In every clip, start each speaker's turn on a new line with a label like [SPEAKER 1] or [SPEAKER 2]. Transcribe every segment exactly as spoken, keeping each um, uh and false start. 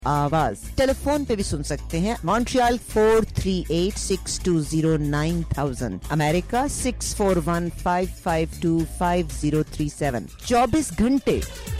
[SPEAKER 1] आवाज टेलीफोन पे भी सुन सकते हैं। Montreal four three eight six two zero nine thousand, America six four one five five two five zero three seven, चौबीस घंटे।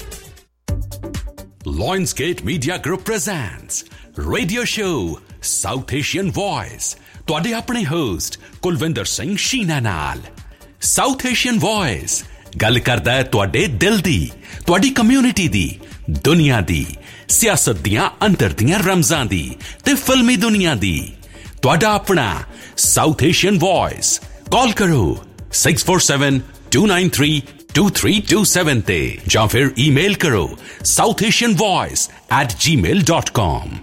[SPEAKER 2] Lionsgate Media Group presents Radio Show South Asian Voice। ਤੁਹਾਡੇ ਆਪਣੇ ਹੋਸਟ ਕੁਲਵਿੰਦਰ ਸਿੰਘ ਸ਼ੀਨਾ ਨਾਲ। South Asian Voice ਗੱਲ ਕਰਦਾ ਹੈ ਤੁਹਾਡੇ ਦਿਲ ਦੀ, ਤੁਹਾਡੀ ਕਮਿਊਨਿਟੀ ਦੀ, ਦੁਨੀਆ ਦੀ, ਸਿਆਸਤ ਦੀਆਂ ਅੰਦਰ ਦੀਆਂ ਰਮਜ਼ਾਂ ਦੀ ਤੇ ਫਿਲਮੀ ਦੁਨੀਆ ਦੀ। ਤੁਹਾਡਾ ਆਪਣਾ South Asian Voice। ਕਾਲ ਕਰੋ six four seven two nine three two three two seven ਤੇ ਜਾਂ ਫਿਰ ਈਮੇਲ ਕਰੋ South Asian Voice at Gmail dot com.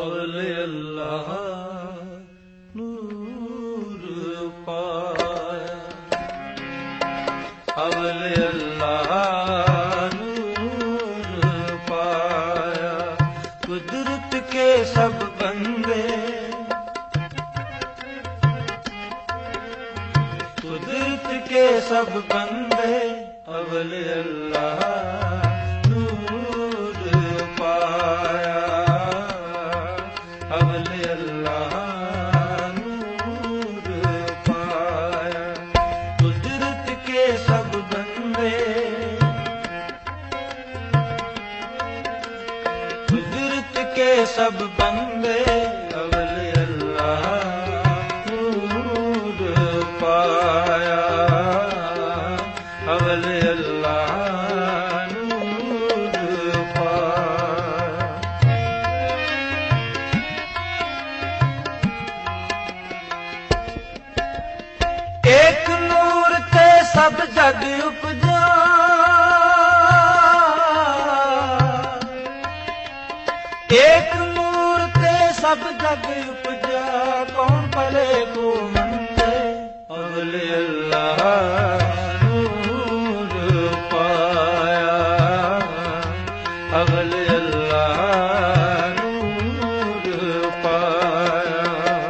[SPEAKER 3] सब बंदे कुदरत के सब बंदे अवल अल्लाह नूर पाया, अवल अल्लाह नूर पाया। कुदरत के सब बंदे कुदरत के सब बंदे अवल अल्लाह नूर पाया, अवल अल्लाह नूर पाया। एक नूर ते सब जग उपजा, एक नूर ते सब जग उपजा। कौन पले को मंदे अवल अल्लाह नूर पाया, अवल अल्लाह नूर पाया।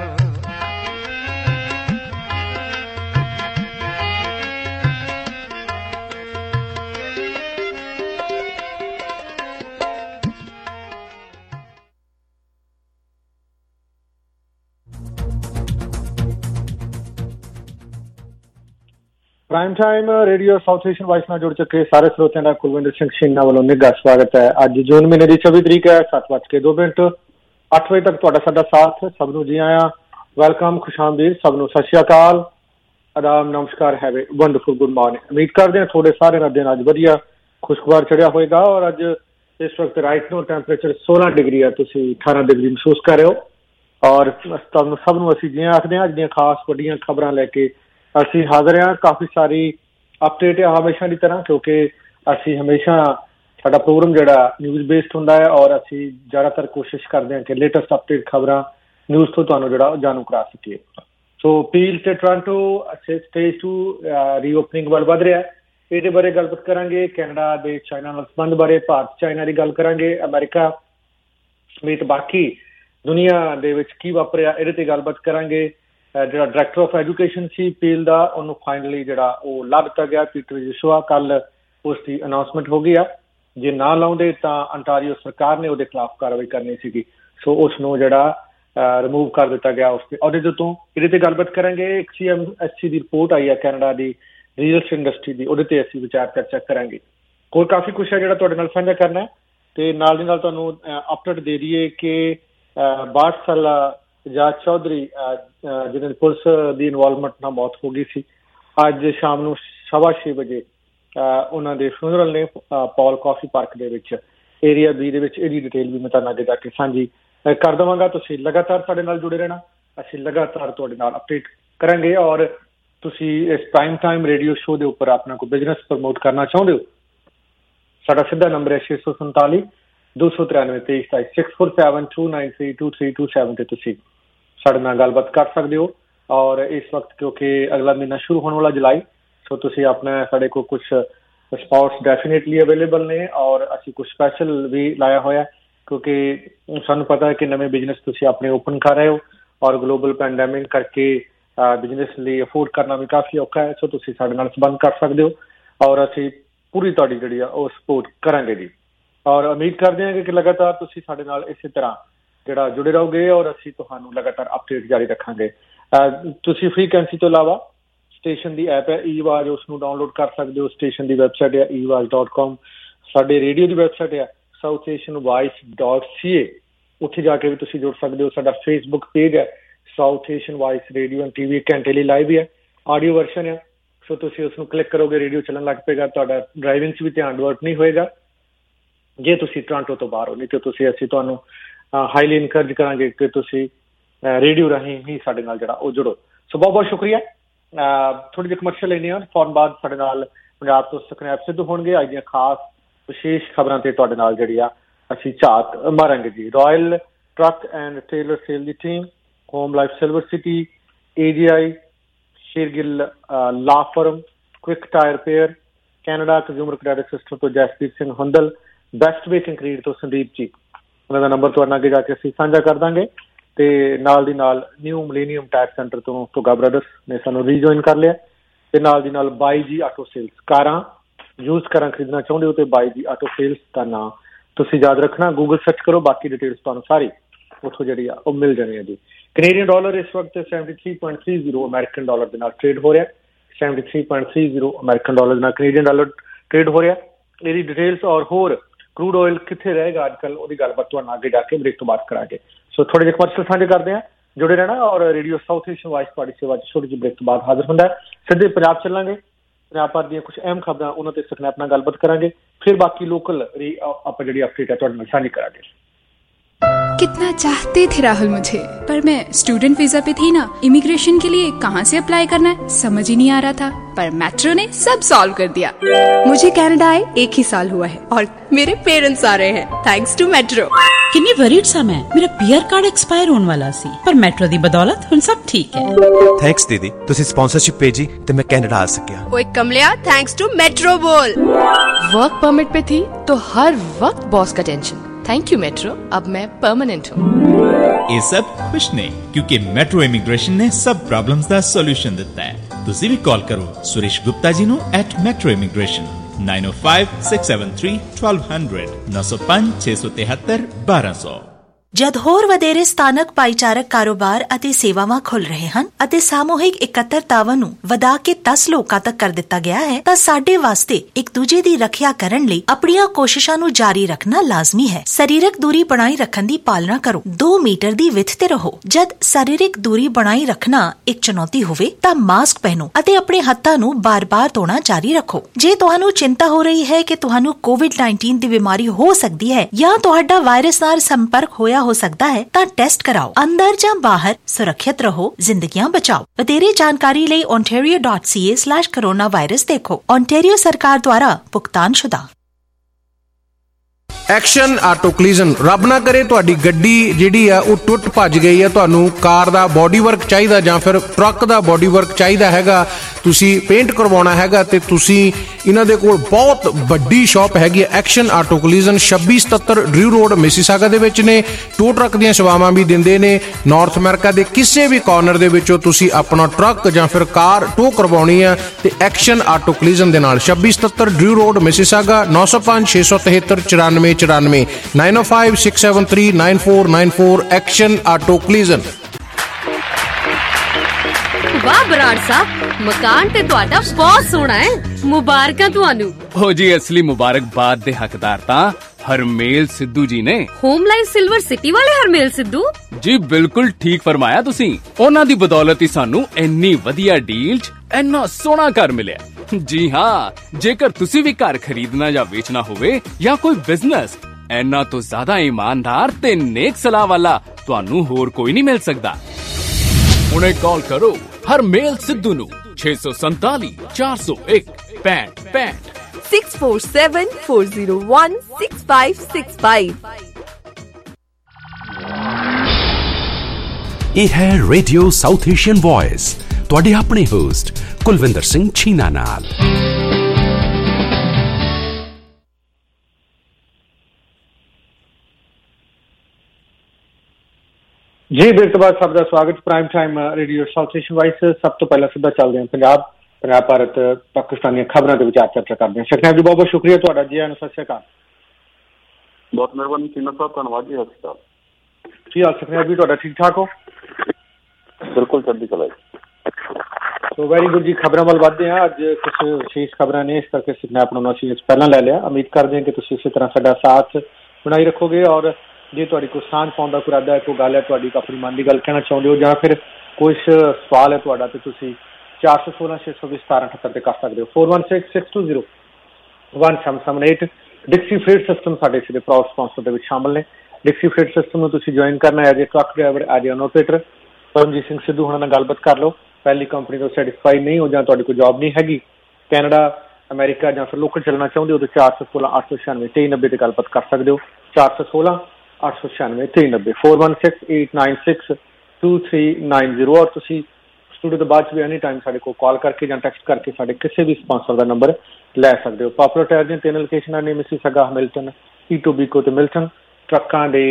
[SPEAKER 4] Prime time radio South Asian Voice ਨਾਲ ਜੁੜ ਚੁੱਕੇ ਸਾਰੇ ਸਰੋਤਿਆਂ ਦਾ ਕੁਲਵਿੰਦਰ ਸਿੰਘ ਸ਼ੀਨਾ ਵੱਲੋਂ ਨਿੱਘਾ ਸਵਾਗਤ ਹੈ। ਅੱਜ ਜੂਨ ਮਹੀਨੇ ਦੀ ਛੱਬੀ ਤਰੀਕ ਹੈ, ਸੱਤ ਵੱਜ ਕੇ ਦੋ ਮਿੰਟ, ਅੱਠ ਵਜੇ ਤੱਕ ਤੁਹਾਡਾ ਸਾਡਾ ਸਾਥ। ਸਭ ਨੂੰ ਜੀ ਆਇਆਂ, ਵੈਲਕਮ, ਖੁਸ਼ਾਮਦੀਦ, ਸਭ ਨੂੰ ਸਤਿ ਸ਼੍ਰੀ ਅਕਾਲ, ਆਦਾਬ, ਨਮਸਕਾਰ, have a wonderful good morning. ਉਮੀਦ ਕਰਦੇ ਹਾਂ ਤੁਹਾਡੇ ਸਾਰਿਆਂ ਦਾ ਦਿਨ ਅੱਜ ਵਧੀਆ ਖੁਸ਼ਗਵਾਰ ਚੜ੍ਹਿਆ ਹੋਏਗਾ। ਔਰ ਅੱਜ ਇਸ ਵਕਤ ਰਾਈਟ ਨੂੰ ਟੈਂਪਰੇਚਰ ਸੋਲਾਂ ਡਿਗਰੀ ਹੈ, ਤੁਸੀਂ ਅਠਾਰਾਂ ਡਿਗਰੀ ਮਹਿਸੂਸ ਕਰ ਰਹੇ ਹੋ। ਔਰ ਤੁਹਾਨੂੰ ਸਭ ਨੂੰ ਅਸੀਂ ਜਿਵੇਂ ਆਖਦੇ ਹਾਂ, ਅੱਜ ਦੀਆਂ ਖਾਸ ਵੱਡੀਆਂ ਖਬਰਾਂ ਲੈ ਕੇ ਅਸੀਂ ਹਾਜ਼ਰ ਹਾਂ। ਕਾਫੀ ਸਾਰੀ ਅਪਡੇਟ ਆ ਹਮੇਸ਼ਾ ਦੀ ਤਰ੍ਹਾਂ, ਕਿਉਂਕਿ ਅਸੀਂ ਹਮੇਸ਼ਾ ਸਾਡਾ ਪ੍ਰੋਗਰਾਮ ਜਿਹੜਾ ਨਿਊਜ਼ ਬੇਸਡ ਹੁੰਦਾ ਹੈ ਔਰ ਅਸੀਂ ਜ਼ਿਆਦਾਤਰ ਕੋਸ਼ਿਸ਼ ਕਰਦੇ ਹਾਂ ਕਿ ਲੇਟੈਸਟ ਅਪਡੇਟ ਖਬਰਾਂ ਨਿਊਜ਼ ਤੋਂ ਤੁਹਾਨੂੰ ਜਿਹੜਾ ਜਾਣੂ ਕਰਾ ਸਕੀਏ। ਸੋ ਪੀਲ ਤੇ ਟੋਰਾਂਟੋ ਸਟੇਜ ਟੂ ਰੀਓਪਨਿੰਗ ਵੱਲ ਵੱਧ ਰਿਹਾ, ਇਹਦੇ ਬਾਰੇ ਗੱਲਬਾਤ ਕਰਾਂਗੇ। ਕੈਨੇਡਾ ਦੇ ਚਾਈਨਾ ਨਾਲ ਸੰਬੰਧ ਬਾਰੇ, ਭਾਰਤ ਚਾਈਨਾ ਦੀ ਗੱਲ ਕਰਾਂਗੇ, ਅਮਰੀਕਾ ਸਮੇਤ ਬਾਕੀ ਦੁਨੀਆ ਦੇ ਵਿੱਚ ਕੀ ਵਾਪਰਿਆ ਇਹਦੇ ਤੇ ਗੱਲਬਾਤ ਕਰਾਂਗੇ। ਜਿਹੜਾ ਡਾਇਰੈਕਟਰ ਆਫ ਐਜੂਕੇਸ਼ਨ ਸੀ ਪੀਲ ਦਾ, ਉਹਨੂੰ ਫਾਈਨਲੀ ਜਿਹੜਾ ਉਹ ਲਾ ਦਿੱਤਾ ਗਿਆ, ਪੀਟਰ ਯਸ਼ੂਆ। ਕੱਲ ਉਸ ਦੀ ਅਨਾਊਂਸਮੈਂਟ ਹੋ ਗਈ ਆ, ਜੇ ਨਾ ਲਾਉਂਦੇ ਤਾਂ ਅੰਟਾਰੀਓ ਸਰਕਾਰ ਨੇ ਉਹਦੇ ਖਿਲਾਫ ਕਾਰਵਾਈ ਕਰਨੀ ਸੀਗੀ। ਸੋ ਉਸ ਨੂੰ ਜਿਹੜਾ ਰਿਮੂਵ ਕਰ ਦਿੱਤਾ ਗਿਆ ਉਸ ਦੇ ਅਹੁਦੇ ਤੋਂ। ਇਹਦੇ ਤੇ ਗੱਲਬਾਤ ਕਰਾਂਗੇ। ਇੱਕ ਸੀ ਐਮ ਐਸ ਸੀ ਦੀ ਰਿਪੋਰਟ ਆਈ ਹੈ ਕੈਨੇਡਾ ਦੀ ਰੀਅਲ estate ਇੰਡਸਟਰੀ ਦੀ, ਉਹਦੇ ਤੇ ਅਸੀਂ ਵਿਚਾਰ ਚਰਚਾ ਕਰਾਂਗੇ। ਹੋਰ ਕਾਫੀ ਕੁਛ ਹੈ ਜਿਹੜਾ ਤੁਹਾਡੇ ਨਾਲ ਸਾਂਝਾ ਕਰਨਾ ਹੈ। ਤੇ ਨਾਲ ਦੀ ਨਾਲ ਤੁਹਾਨੂੰ ਅਪਡੇਟ ਦੇ ਦਈਏ ਕਿ ਬਾਹਠ ਸਾਲਾ ਜਾਜ ਚੌਧਰੀ ਜਿਹਨਾਂ ਦੀ ਪੁਲਿਸ ਦੀ ਇਨਵੋਲਵਮੈਂਟ ਨਾਲ ਮੌਤ ਹੋ ਗਈ ਸੀ, ਅੱਜ ਸ਼ਾਮ ਨੂੰ ਸਵਾ ਛੇ ਵਜੇ ਉਹਨਾਂ ਦੇ ਫਿਊਨਰਲ ਨੇ ਪੌਲ ਕਾਫੀ ਪਾਰਕ ਦੇ ਵਿੱਚ ਏਰੀਆ ਬੀ ਦੇ ਵਿੱਚ। ਇਹਦੀ ਡਿਟੇਲ ਵੀ ਮੈਂ ਤੁਹਾਨੂੰ ਅੱਗੇ ਜਾ ਕੇ ਸਾਂਝੀ ਕਰ ਦੇਵਾਂਗਾ। ਤੁਸੀਂ ਲਗਾਤਾਰ ਸਾਡੇ ਨਾਲ ਜੁੜੇ ਰਹਿਣਾ, ਅਸੀਂ ਲਗਾਤਾਰ ਤੁਹਾਡੇ ਨਾਲ ਅਪਡੇਟ ਕਰਾਂਗੇ। ਔਰ ਤੁਸੀਂ ਇਸ ਪ੍ਰਾਈਮ ਟਾਈਮ ਰੇਡੀਓ ਸ਼ੋਅ ਦੇ ਉੱਪਰ ਆਪਣਾ ਕੋਈ ਬਿਜ਼ਨਸ ਪ੍ਰਮੋਟ ਕਰਨਾ ਚਾਹੁੰਦੇ ਹੋ, ਸਾਡਾ ਸਿੱਧਾ ਨੰਬਰ ਹੈ ਛੇ ਸੌ ਸੰਤਾਲੀ ਦੋ ਸੌ ਤਰਾਨਵੇਂ ਤੇਈ ਸਤਾਈ, six four seven two nine three two three two seven ਤੇ ਤੁਸੀਂ ਸਾਡੇ ਨਾਲ ਗੱਲਬਾਤ ਕਰ ਸਕਦੇ ਹੋ। ਔਰ ਇਸ ਵਕਤ ਕਿਉਂਕਿ ਅਗਲਾ ਮਹੀਨਾ ਸ਼ੁਰੂ ਹੋਣ ਵਾਲਾ ਜੁਲਾਈ, ਸੋ ਤੁਸੀਂ ਆਪਣਾ ਸਾਡੇ ਕੋਲ ਕੁਛ ਸਪੋਟਸ ਡੈਫੀਨੇਟਲੀ ਅਵੇਲੇਬਲ ਨੇ ਔਰ ਅਸੀਂ ਕੁਛ ਸਪੈਸ਼ਲ ਵੀ ਲਾਇਆ ਹੋਇਆ, ਕਿਉਂਕਿ ਸਾਨੂੰ ਪਤਾ ਹੈ ਕਿ ਨਵੇਂ ਬਿਜ਼ਨਸ ਤੁਸੀਂ ਆਪਣੇ ਓਪਨ ਕਰ ਰਹੇ ਹੋ ਔਰ ਗਲੋਬਲ ਪੈਂਡੈਮਿਕ ਕਰਕੇ ਬਿਜ਼ਨਸ ਲਈ ਅਫੋਰਡ ਕਰਨਾ ਵੀ ਕਾਫੀ ਔਖਾ ਹੈ। ਸੋ ਤੁਸੀਂ ਸਾਡੇ ਨਾਲ ਸੰਬੰਧ ਕਰ ਸਕਦੇ ਹੋ ਔਰ ਅਸੀਂ ਪੂਰੀ ਤੁਹਾਡੀ ਜਿਹੜੀ ਆ ਉਹ ਸਪੋਰਟ ਕਰਾਂਗੇ ਜੀ। ਔਰ ਉਮੀਦ ਕਰਦੇ ਹਾਂ ਕਿ ਲਗਾਤਾਰ ਤੁਸੀਂ ਸਾਡੇ ਨਾਲ ਇਸੇ ਤਰ੍ਹਾਂ ਜਿਹੜਾ ਜੁੜੇ ਰਹੋਗੇ ਔਰ ਅਸੀਂ ਤੁਹਾਨੂੰ ਲਗਾਤਾਰ ਅਪਡੇਟ ਜਾਰੀ ਰੱਖਾਂਗੇ। ਤੁਸੀਂ ਫ੍ਰੀਕੁਐਂਸੀ ਤੋਂ ਇਲਾਵਾ ਸਟੇਸ਼ਨ ਦੀ ਐਪ ਹੈ ਈ ਆਵਾਜ਼, ਉਸ ਨੂੰ ਡਾਊਨਲੋਡ ਕਰ ਸਕਦੇ ਹੋ। ਸਟੇਸ਼ਨ ਦੀ ਵੈਬਸਾਈਟ ਹੈ ਈ ਆਵਾਜ਼ ਡਾਟ ਕਾਮ। ਸਾਡੇ ਰੇਡੀਓ ਦੀ ਵੈਬਸਾਈਟ ਹੈ South Asian Voice dot C A, ਉੱਥੇ ਜਾ ਕੇ ਵੀ ਤੁਸੀਂ ਜੁੜ ਸਕਦੇ ਹੋ। ਸਾਡਾ ਫੇਸਬੁੱਕ ਪੇਜ ਹੈ South Asian vice radio and T V, ਇੱਕ ਘੰਟੇ ਲਈ ਲਾਈਵ ਹੀ ਹੈ, ਆਡੀਓ ਵਰਸ਼ਨ ਹੈ। ਸੋ ਤੁਸੀਂ ਉਸ ਨੂੰ ਕਲਿੱਕ ਕਰੋਗੇ, ਰੇਡੀਓ ਚੱਲਣ ਲੱਗ ਪਏਗਾ। ਤੁਹਾਡਾ ਡਰਾਈਵਿੰਗ 'ਚ ਵੀ ਧਿਆਨ ਡਿਵਰਟ ਨਹੀਂ ਹੋਏਗਾ ਜੇ ਤੁਸੀਂ ਟੋਰਾਂਟੋ ਤੋਂ ਬਾਹਰ ਹੋ। ਨਹੀਂ ਤੇ ਤੁਸੀਂ ਅਸੀਂ ਤੁਹਾਨੂੰ ਹਾਈਲੀ ਇਨਕਰੇਜ ਕਰਾਂਗੇ ਕਿ ਤੁਸੀਂ ਰੇਡੀਓ ਰਾਹੀਂ ਹੀ ਸਾਡੇ ਨਾਲ ਜਿਹੜਾ ਉਹ ਜੁੜੋ। ਸੋ ਬਹੁਤ ਬਹੁਤ ਸ਼ੁਕਰੀਆ। ਥੋੜ੍ਹੀ ਜਿਹੀ ਕਮਰਸ਼ੀਅਲ ਲੈਂਦੇ ਹਾਂ, ਫੌਰਨ ਬਾਅਦ ਸਾਡੇ ਨਾਲ ਪੰਜਾਬ ਤੋਂ ਸਕਨੈਪ ਸਿੱਧੂ ਹੋਣਗੇ। ਅੱਜ ਦੀਆਂ ਖਾਸ ਵਿਸ਼ੇਸ਼ ਖਬਰਾਂ ਤੇ ਤੁਹਾਡੇ ਨਾਲ ਜਿਹੜੀ ਆ ਅਸੀਂ ਝਾਤ ਮਾਰਾਂਗੇ ਜੀ। Royal truck and trailer sale ਦੀ team, home life silver city, A G I, Shergill law firm, quick tyre repair, Canada consumer credit system ਤੋਂ Jaspir Singh Hundal, best way concrete ਤੋਂ ਸੰਦੀਪ ਜੀ, ਉਹਨਾਂ ਦਾ ਨੰਬਰ ਤੁਹਾਡੇ ਨਾਲ ਅੱਗੇ ਜਾ ਕੇ ਅਸੀਂ ਸਾਂਝਾ ਕਰ ਦਾਂਗੇ। ਤੇ ਨਾਲ ਦੀ ਨਾਲ ਨਿਊ ਮਿਲੇਨੀਅਮ ਟਾਇਰ ਸੈਂਟਰ ਤੋਂ ਟੋਗਾ ਬ੍ਰਦਰਸ ਨੇ ਸਾਨੂੰ ਰੀਜੁਆਇਨ ਕਰ ਲਿਆ। ਤੇ ਨਾਲ ਦੀ ਨਾਲ ਬਾਈ ਜੀ ਆਟੋ ਸੇਲਸ, ਕਾਰਾਂ ਯੂਜ਼ ਕਾਰਾਂ ਖਰੀਦਣਾ ਚਾਹੁੰਦੇ ਹੋ ਤੇ ਬਾਈ ਜੀ ਆਟੋ ਸੇਲਸ ਦਾ ਨਾਂ ਤੁਸੀਂ ਯਾਦ ਰੱਖਣਾ, ਗੂਗਲ ਸਰਚ ਕਰੋ, ਬਾਕੀ ਡਿਟੇਲਸ ਤੁਹਾਨੂੰ ਸਾਰੀ ਉੱਥੋਂ ਜਿਹੜੀ ਆ ਉਹ ਮਿਲ ਜਾਣੀ ਹੈ ਜੀ। ਕੈਨੇਡੀਅਨ ਡਾਲਰ ਇਸ ਵਕਤ seventy three point three zero American dollar ਦੇ ਨਾਲ ਟ੍ਰੇਡ ਹੋ ਰਿਹਾ। Seventy three point three zero American dollar ਦੇ ਨਾਲ ਕੈਨੇਡੀਅਨ ਡਾਲਰ ਟ੍ਰੇਡ ਹੋ ਰਿਹਾ। ਇਹਦੀ ਡਿਟੇਲਸ ਔਰ ਹੋਰ ਕਰੂਡ ਆਇਲ ਕਿੱਥੇ ਰਹੇਗਾ ਅੱਜ ਕੱਲ੍ਹ, ਉਹਦੀ ਗੱਲਬਾਤ ਤੁਹਾਨੂੰ ਅੱਗੇ ਜਾ ਕੇ ਬ੍ਰੇਕ ਤੋਂ ਬਾਅਦ ਕਰਾਂਗੇ। ਸੋ ਥੋੜ੍ਹੇ ਜਿਹੇ ਕਮਰਸ਼ੀਅਲ ਸਾਂਝੇ ਕਰਦੇ ਹਾਂ, ਜੁੜੇ ਰਹਿਣਾ। ਔਰ ਰੇਡੀਓ ਸਾਊਥ ਏਸ਼ੀਅਨ ਵਾਇਸ ਤੁਹਾਡੀ ਸੇਵਾ 'ਚ ਛੋਟੀ ਜਿਹੀ ਬ੍ਰੇਕ ਤੋਂ ਬਾਅਦ ਹਾਜ਼ਰ ਹੁੰਦਾ। ਸਿੱਧੇ ਪੰਜਾਬ ਚੱਲਾਂਗੇ, ਪੰਜਾਬ ਭਰ ਦੀਆਂ ਕੁਝ ਅਹਿਮ ਖਬਰਾਂ ਉਹਨਾਂ ਤੇ ਸਕਨੈਪ ਨਾਲ ਗੱਲਬਾਤ ਕਰਾਂਗੇ। ਫਿਰ ਬਾਕੀ ਲੋਕਲ ਆਪਾਂ ਜਿਹੜੀ ਅਪਡੇਟ ਹੈ ਤੁਹਾਡੇ ਨਾਲ ਸਾਂਝੀ ਕਰਾਂਗੇ।
[SPEAKER 5] कितना चाहते थे राहुल मुझे, पर मैं स्टूडेंट वीजा पे थी ना, इमिग्रेशन के लिए कहाँ से अप्लाई करना है समझ ही नहीं आ रहा था। पर मेट्रो ने सब सॉल्व कर दिया। मुझे कनाडा आए एक ही साल हुआ है और मेरे पेरेंट्स आ रहे हैं थैंक्स टू मेट्रो।
[SPEAKER 6] किन्नी वरीड सा मैं, मेरा पीआर कार्ड एक्सपायर होने वाला सी, पर मेट्रो दी बदौलत हुन सब ठीक है।
[SPEAKER 7] थैंक्स दीदी, तुसी स्पॉन्सरशिप भेजी ते मैं कनाडा आ सकिया।
[SPEAKER 8] ओए कमलिया, थैंक्स टू मेट्रो बोल। वर्क परमिट पे थी तो हर वक्त बॉस का टेंशन। थैंक यू मेट्रो, अब मैं परमानेंट हूँ।
[SPEAKER 9] ये सब कुछ नहीं, क्योंकि मेट्रो इमिग्रेशन ने सब प्रॉब्लम्स दा सॉल्यूशन दिता है। तुसी भी कॉल करो सुरेश गुप्ता जी नु at metro immigration nine oh five six seven three twelve hundred नौ सौ पांच छह सौ तिहत्तर बारह सौ।
[SPEAKER 10] ਜਦ ਹੋਰ ਵਧੇਰੇ ਸਥਾਨਕ ਭਾਈਚਾਰਕ ਕਾਰੋਬਾਰ ਅਤੇ ਸੇਵਾਵਾਂ ਖੁੱਲ ਰਹੇ ਹਨ ਅਤੇ ਸਾਮੂਹਿਕ ਇਕੱਤਰਤਾਵਾਂ ਨੂੰ ਵਧਾ ਕੇ ਦਸ ਲੋਕਾਂ ਤੱਕ ਕਰ ਦਿੱਤਾ ਗਿਆ ਹੈ, ਤਾਂ ਸਾਡੇ ਵਾਸਤੇ ਇੱਕ ਦੂਜੇ ਦੀ ਰੱਖਿਆ ਕਰਨ ਲਈ ਆਪਣੀਆਂ ਕੋਸ਼ਿਸ਼ਾਂ ਨੂੰ ਜਾਰੀ ਰੱਖਣਾ ਲਾਜ਼ਮੀ ਹੈ। ਸਰੀਰਕ ਦੂਰੀ ਬਣਾਈ ਰੱਖਣ ਦੀ ਪਾਲਣਾ ਕਰੋ, ਦੋ ਮੀਟਰ ਦੀ ਵਿੱਥ ਤੇ ਰਹੋ। ਜਦ ਸਰੀਰਕ ਦੂਰੀ ਬਣਾਈ ਰੱਖਣਾ ਇੱਕ ਚੁਣੌਤੀ ਹੋਵੇ ਤਾਂ ਮਾਸਕ ਪਹਿਨੋ ਅਤੇ ਆਪਣੇ ਹੱਥਾਂ ਨੂੰ ਬਾਰ-ਬਾਰ ਧੋਣਾ ਜਾਰੀ ਰੱਖੋ। ਜੇ ਤੁਹਾਨੂੰ ਚਿੰਤਾ ਹੋ ਰਹੀ ਹੈ ਕਿ ਤੁਹਾਨੂੰ ਕੋਵਿਡ ਨਾਈਨਟੀਨ ਦੀ ਬਿਮਾਰੀ ਹੋ ਸਕਦੀ ਹੈ ਜਾਂ ਤੁਹਾਡਾ ਵਾਇਰਸ ਨਾਲ ਸੰਪਰਕ ਹੋਇਆ ਹੋ ਸਕਦਾ ਹੈ ਤਾਂ ਟੈਸਟ ਕਰਾਓ। ਅੰਦਰ ਜਾਂ ਬਾਹਰ ਸੁਰੱਖਿਅਤ ਰਹੋ, ਜ਼ਿੰਦਗੀਆਂ ਬਚਾਓ। ਵਧੇਰੇ ਜਾਣਕਾਰੀ ਲਈ ontario dot c a slash coronavirus ਦੇਖੋ। ontario ਸਰਕਾਰ ਦੁਆਰਾ ਭੁਗਤਾਨਸ਼ੁਦਾ।
[SPEAKER 11] ਐਕਸ਼ਨ ਆਟੋ ਕਲੀਜ਼ਨ, ਰੱਬ ਨਾ ਕਰੇ ਤੁਹਾਡੀ ਗੱਡੀ ਜਿਹੜੀ ਆ ਉਹ ਟੁੱਟ ਭੱਜ ਗਈ ਹੈ, ਤੁਹਾਨੂੰ ਕਾਰ ਦਾ ਬੋਡੀ ਵਰਕ ਚਾਹੀਦਾ ਜਾਂ ਫਿਰ ਟਰੱਕ ਦਾ ਬੋਡੀ ਵਰਕ ਚਾਹੀਦਾ ਹੈਗਾ, ਤੁਸੀਂ ਪੇਂਟ ਕਰਵਾਉਣਾ ਹੈਗਾ ਤੇ ਤੁਸੀਂ ਇਹਨਾਂ ਦੇ ਕੋਲ ਬਹੁਤ ਵੱਡੀ ਸ਼ਾਪ ਹੈਗੀ ਹੈ ਐਕਸ਼ਨ ਆਟੋ ਕਲੀਜ਼ਨ, ਛੱਬੀ ਸਤੱਤਰ ਡਰਿਊ ਰੋਡ ਮਿਸੀਸਾਗਾ ਦੇ ਵਿੱਚ ਨੇ। ਟੋ ਟਰੱਕ ਦੀਆਂ ਸੇਵਾਵਾਂ ਵੀ ਦਿੰਦੇ ਨੇ। ਨਾਰਥ ਅਮਰੀਕਾ ਦੇ ਕਿਸੇ ਵੀ ਕਾਰਨਰ ਦੇ ਵਿੱਚੋਂ ਤੁਸੀਂ ਆਪਣਾ ਟਰੱਕ ਜਾਂ ਫਿਰ ਕਾਰ ਟੋ ਕਰਵਾਉਣੀ ਆ ਤੇ ਐਕਸ਼ਨ ਆਟੋ ਕਲੀਜ਼ਨ ਦੇ ਨਾਲ ਛੱਬੀ ਸਤੱਤਰ ਡਰਿਊ ਰੋਡ ਮਿਸੀਸਾਗਾ ਨੌ ਸੌ ਪੰਜ ਛੇ ਸੌ ਤਿਹੱਤਰ ਚੁਰਾਨਵੇਂ ਚੁਰਾਨਵੇਂ nine oh five six seven three nine four nine four action auto collision.
[SPEAKER 8] ਵਾਹ ਬਰਾੜ ਸਾਹਿਬ, ਮਕਾਨ ਤੇ ਤੁਹਾਡਾ ਬਹੁਤ ਸੋਹਣਾ ਹੈ, ਮੁਬਾਰਕਾਂ ਤੁਹਾਨੂੰ।
[SPEAKER 12] ਹੋ ਜੀ, ਅਸਲੀ ਮੁਬਾਰਕਬਾਦ ਦੇ ਹੱਕਦਾਰ ਤਾਂ ਹਰਮੇਲ ਸਿੱਧੂ ਜੀ ਨੇ।
[SPEAKER 8] ਹੋਮ ਲਾਈਫ ਸਿਲਵਰ ਸਿਟੀ ਵਾਲੇ ਹਰਮੇਲ ਸਿੱਧੂ
[SPEAKER 12] ਜੀ, ਬਿਲਕੁਲ ਠੀਕ ਫਰਮਾਇਆ ਤੁਸੀਂ। ਉਹਨਾਂ ਦੀ ਬਦੌਲਤ ਹੀ ਸਾਨੂੰ ਇੰਨੀ ਵਧੀਆ ਡੀਲ 'ਚ ਇੰਨਾ ਸੋਹਣਾ ਘਰ ਮਿਲਿਆ। ਜੀ ਹਾਂ, ਜੇਕਰ ਤੁਸੀਂ ਵੀ ਘਰ ਖਰੀਦਣਾ ਜਾਂ ਵੇਚਣਾ ਹੋਵੇ ਜਾਂ ਕੋਈ ਬਿਜ਼ਨਸ, ਇੰਨਾ ਤੋਂ ਜ਼ਿਆਦਾ ਇਮਾਨਦਾਰ ਤੇ ਨੇਕ ਸਲਾਹ ਵਾਲਾ ਤੁਹਾਨੂੰ ਹੋਰ ਕੋਈ ਨਹੀਂ ਮਿਲ ਸਕਦਾ। ਹੁਣੇ ਕਾਲ ਕਰੋ ਹਰਮੇਲ ਸਿੱਧੂ ਨੂੰ ਛੇ ਸੌ ਸੰਤਾਲੀ ਚਾਰ ਸੌ ਇੱਕ ਪੈਂਟ ਪੈਂਟ
[SPEAKER 8] six four seven four zero one six five six five.
[SPEAKER 2] ਇਹ ਹੈ ਰੇਡੀਓ ਸਾਊਥ ਏਸ਼ੀਅਨ ਵੌਇਸ, ਤੁਹਾਡੇ ਆਪਣੇ ਹੋਸਟ ਕੁਲਵਿੰਦਰ ਸਿੰਘ ਛੀਨਾ ਨਾਲ।
[SPEAKER 4] ਜੀ ਬ੍ਰੇਕ ਤੋਂ ਬਾਅਦ ਸਭ ਦਾ ਸਵਾਗਤ। Prime time radio South Asian voice. ਸਭ ਤੋਂ ਪਹਿਲਾਂ ਸਿੱਧਾ ਚੱਲਦੇ ਹਾਂ ਪੰਜਾਬ ਪੰਜਾਬ ਭਾਰਤ ਪਾਕਿਸਤਾਨ ਦੀਆਂ ਖਬਰਾਂ ਦੇ ਵਿਚਾਰ ਚਰਚਾ ਕਰਦੇ ਹਾਂ। ਸ਼ਕਨਾ ਜੀ, ਬਹੁਤ ਬਹੁਤ ਸ਼ੁਕਰੀਆ ਤੁਹਾਡਾ। ਜੀ ਆਇਆਂ ਨੂੰ, ਸਤਿ ਸ਼੍ਰੀ ਅਕਾਲ।
[SPEAKER 13] ਬਹੁਤ ਮਿਹਰਬਾਨੀ ਚੀਨਾ ਸਾਹਿਬ, ਧੰਨਵਾਦ ਜੀ। ਸਤਿ ਸ਼੍ਰੀ ਅਕਾਲ।
[SPEAKER 4] ਕੀ ਹਾਲ ਸੁਖਨੇਬ ਜੀ, ਤੁਹਾਡਾ ਠੀਕ ਠਾਕ ਹੋ?
[SPEAKER 13] ਬਿਲਕੁਲ ਚੜ੍ਹਦੀ ਕਲਾ ਜੀ।
[SPEAKER 4] ਸੋ ਵੈਰੀ ਗੁੱਡ ਜੀ। ਖਬਰਾਂ ਵੱਲ ਵੱਧਦੇ ਹਾਂ। ਅੱਜ ਕੁਛ ਵਿਸ਼ੇਸ਼ ਖਬਰਾਂ ਨੇ, ਇਸ ਕਰਕੇ ਸੁਖਨੇਬ ਨੂੰ ਅਸੀਂ ਪਹਿਲਾਂ ਲੈ ਲਿਆ। ਉਮੀਦ ਕਰਦੇ ਹਾਂ ਕਿ ਤੁਸੀਂ ਇਸੇ ਤਰ੍ਹਾਂ ਸਾਡਾ ਸਾਥ ਬਣਾਈ ਰੱਖੋਗੇ। ਔਰ ਜੇ ਤੁਹਾਡੀ ਕੋਈ ਸਾਂਝ ਪਾਉਣ ਦਾ ਕੋਈ ਇਰਾਦਾ ਹੈ, ਕੋਈ ਗੱਲ ਹੈ ਤੁਹਾਡੀ, ਆਪਣੀ ਮਨ ਦੀ ਗੱਲ ਕਹਿਣਾ ਚਾਹੁੰਦੇ ਹੋ, ਜਾਂ ਫਿਰ ਕੁਛ ਸਵਾਲ ਹੈ ਤੁਹਾਡਾ, ਤੇ ਤੁਸੀਂ ਚਾਰ ਸੌ ਸੋਲਾਂ ਛੇ ਸੌ ਵੀਹ ਸਤਾਰਾਂ ਅਠੱਤਰ ਤੇ ਕਰ ਸਕਦੇ ਹੋ। Four one six six two zero one seven seven eight. Dixie feed system ਸਾਡੇ ਇਸ ਦੇ ਪ੍ਰਾਊਡ ਸਪਾਂਸਰ ਦੇ ਵਿੱਚ ਸ਼ਾਮਲ ਨੇ। ਡਿਕਸੀ ਫੀਡ ਸਿਸਟਮ ਨੂੰ ਤੁਸੀਂ ਜੁਆਇਨ ਕਰਨਾ ਹੈ as a truck driver, as a operator. Paramjit Singh Sidhu ਹੁਣਾਂ ਨਾਲ ਗੱਲਬਾਤ ਕਰ ਲਓ। ਪਹਿਲੀ ਕੰਪਨੀ ਤੋਂ ਸੈਟਿਸਫਾਈ ਨਹੀਂ ਹੋ, ਜਾਂ ਤੁਹਾਡੀ ਕੋਈ ਜੋਬ ਨਹੀਂ ਹੈਗੀ, ਕੈਨੇਡਾ, ਅਮਰੀਕਾ ਜਾਂ ਫਿਰ ਲੋਕਲ ਚੱਲਣਾ ਚਾਹੁੰਦੇ ਹੋ, ਤਾਂ ਚਾਰ ਸੌ ਸੋਲਾਂ ਅੱਠ ਸੌ ਛਿਆਨਵੇਂ ਤੇਈ ਨੱਬੇ ਤੇ ਗੱਲਬਾਤ ਕਰ ਸਕਦੇ ਹੋ। ਚਾਰ ਸੌ ਸੋਲਾਂ ਅੱਠ ਸੌ ਛਿਆਨਵੇਂ ਤੇਈ ਨੱਬੇ four one six eight nine six two three nine zero. ਔਰ ਤੁਸੀਂ ਸਟੂਡੀਓ ਤੋਂ ਬਾਅਦ 'ਚ ਵੀ ਐਨੀ ਟਾਈਮ ਸਾਡੇ ਕੋਲ ਕਾਲ ਕਰਕੇ ਜਾਂ ਟੈਕਸਟ ਕਰਕੇ ਸਾਡੇ ਕਿਸੇ ਵੀ ਸਪਾਂਸਰ ਦਾ ਨੰਬਰ ਲੈ ਸਕਦੇ ਹੋ। ਪਾਪੂਲਰ ਟਾਇਰ ਦੀਆਂ ਤਿੰਨ ਲੋਕੇਸ਼ਨਾਂ ਨੇ, ਮਿਸੀਸਾਗਾ, ਹੈਮਿਲਟਨ, ਈਟੋਬੀਕੋ ਤੇ ਮਿਲਟਨ। ਟਰੱਕਾਂ ਦੇ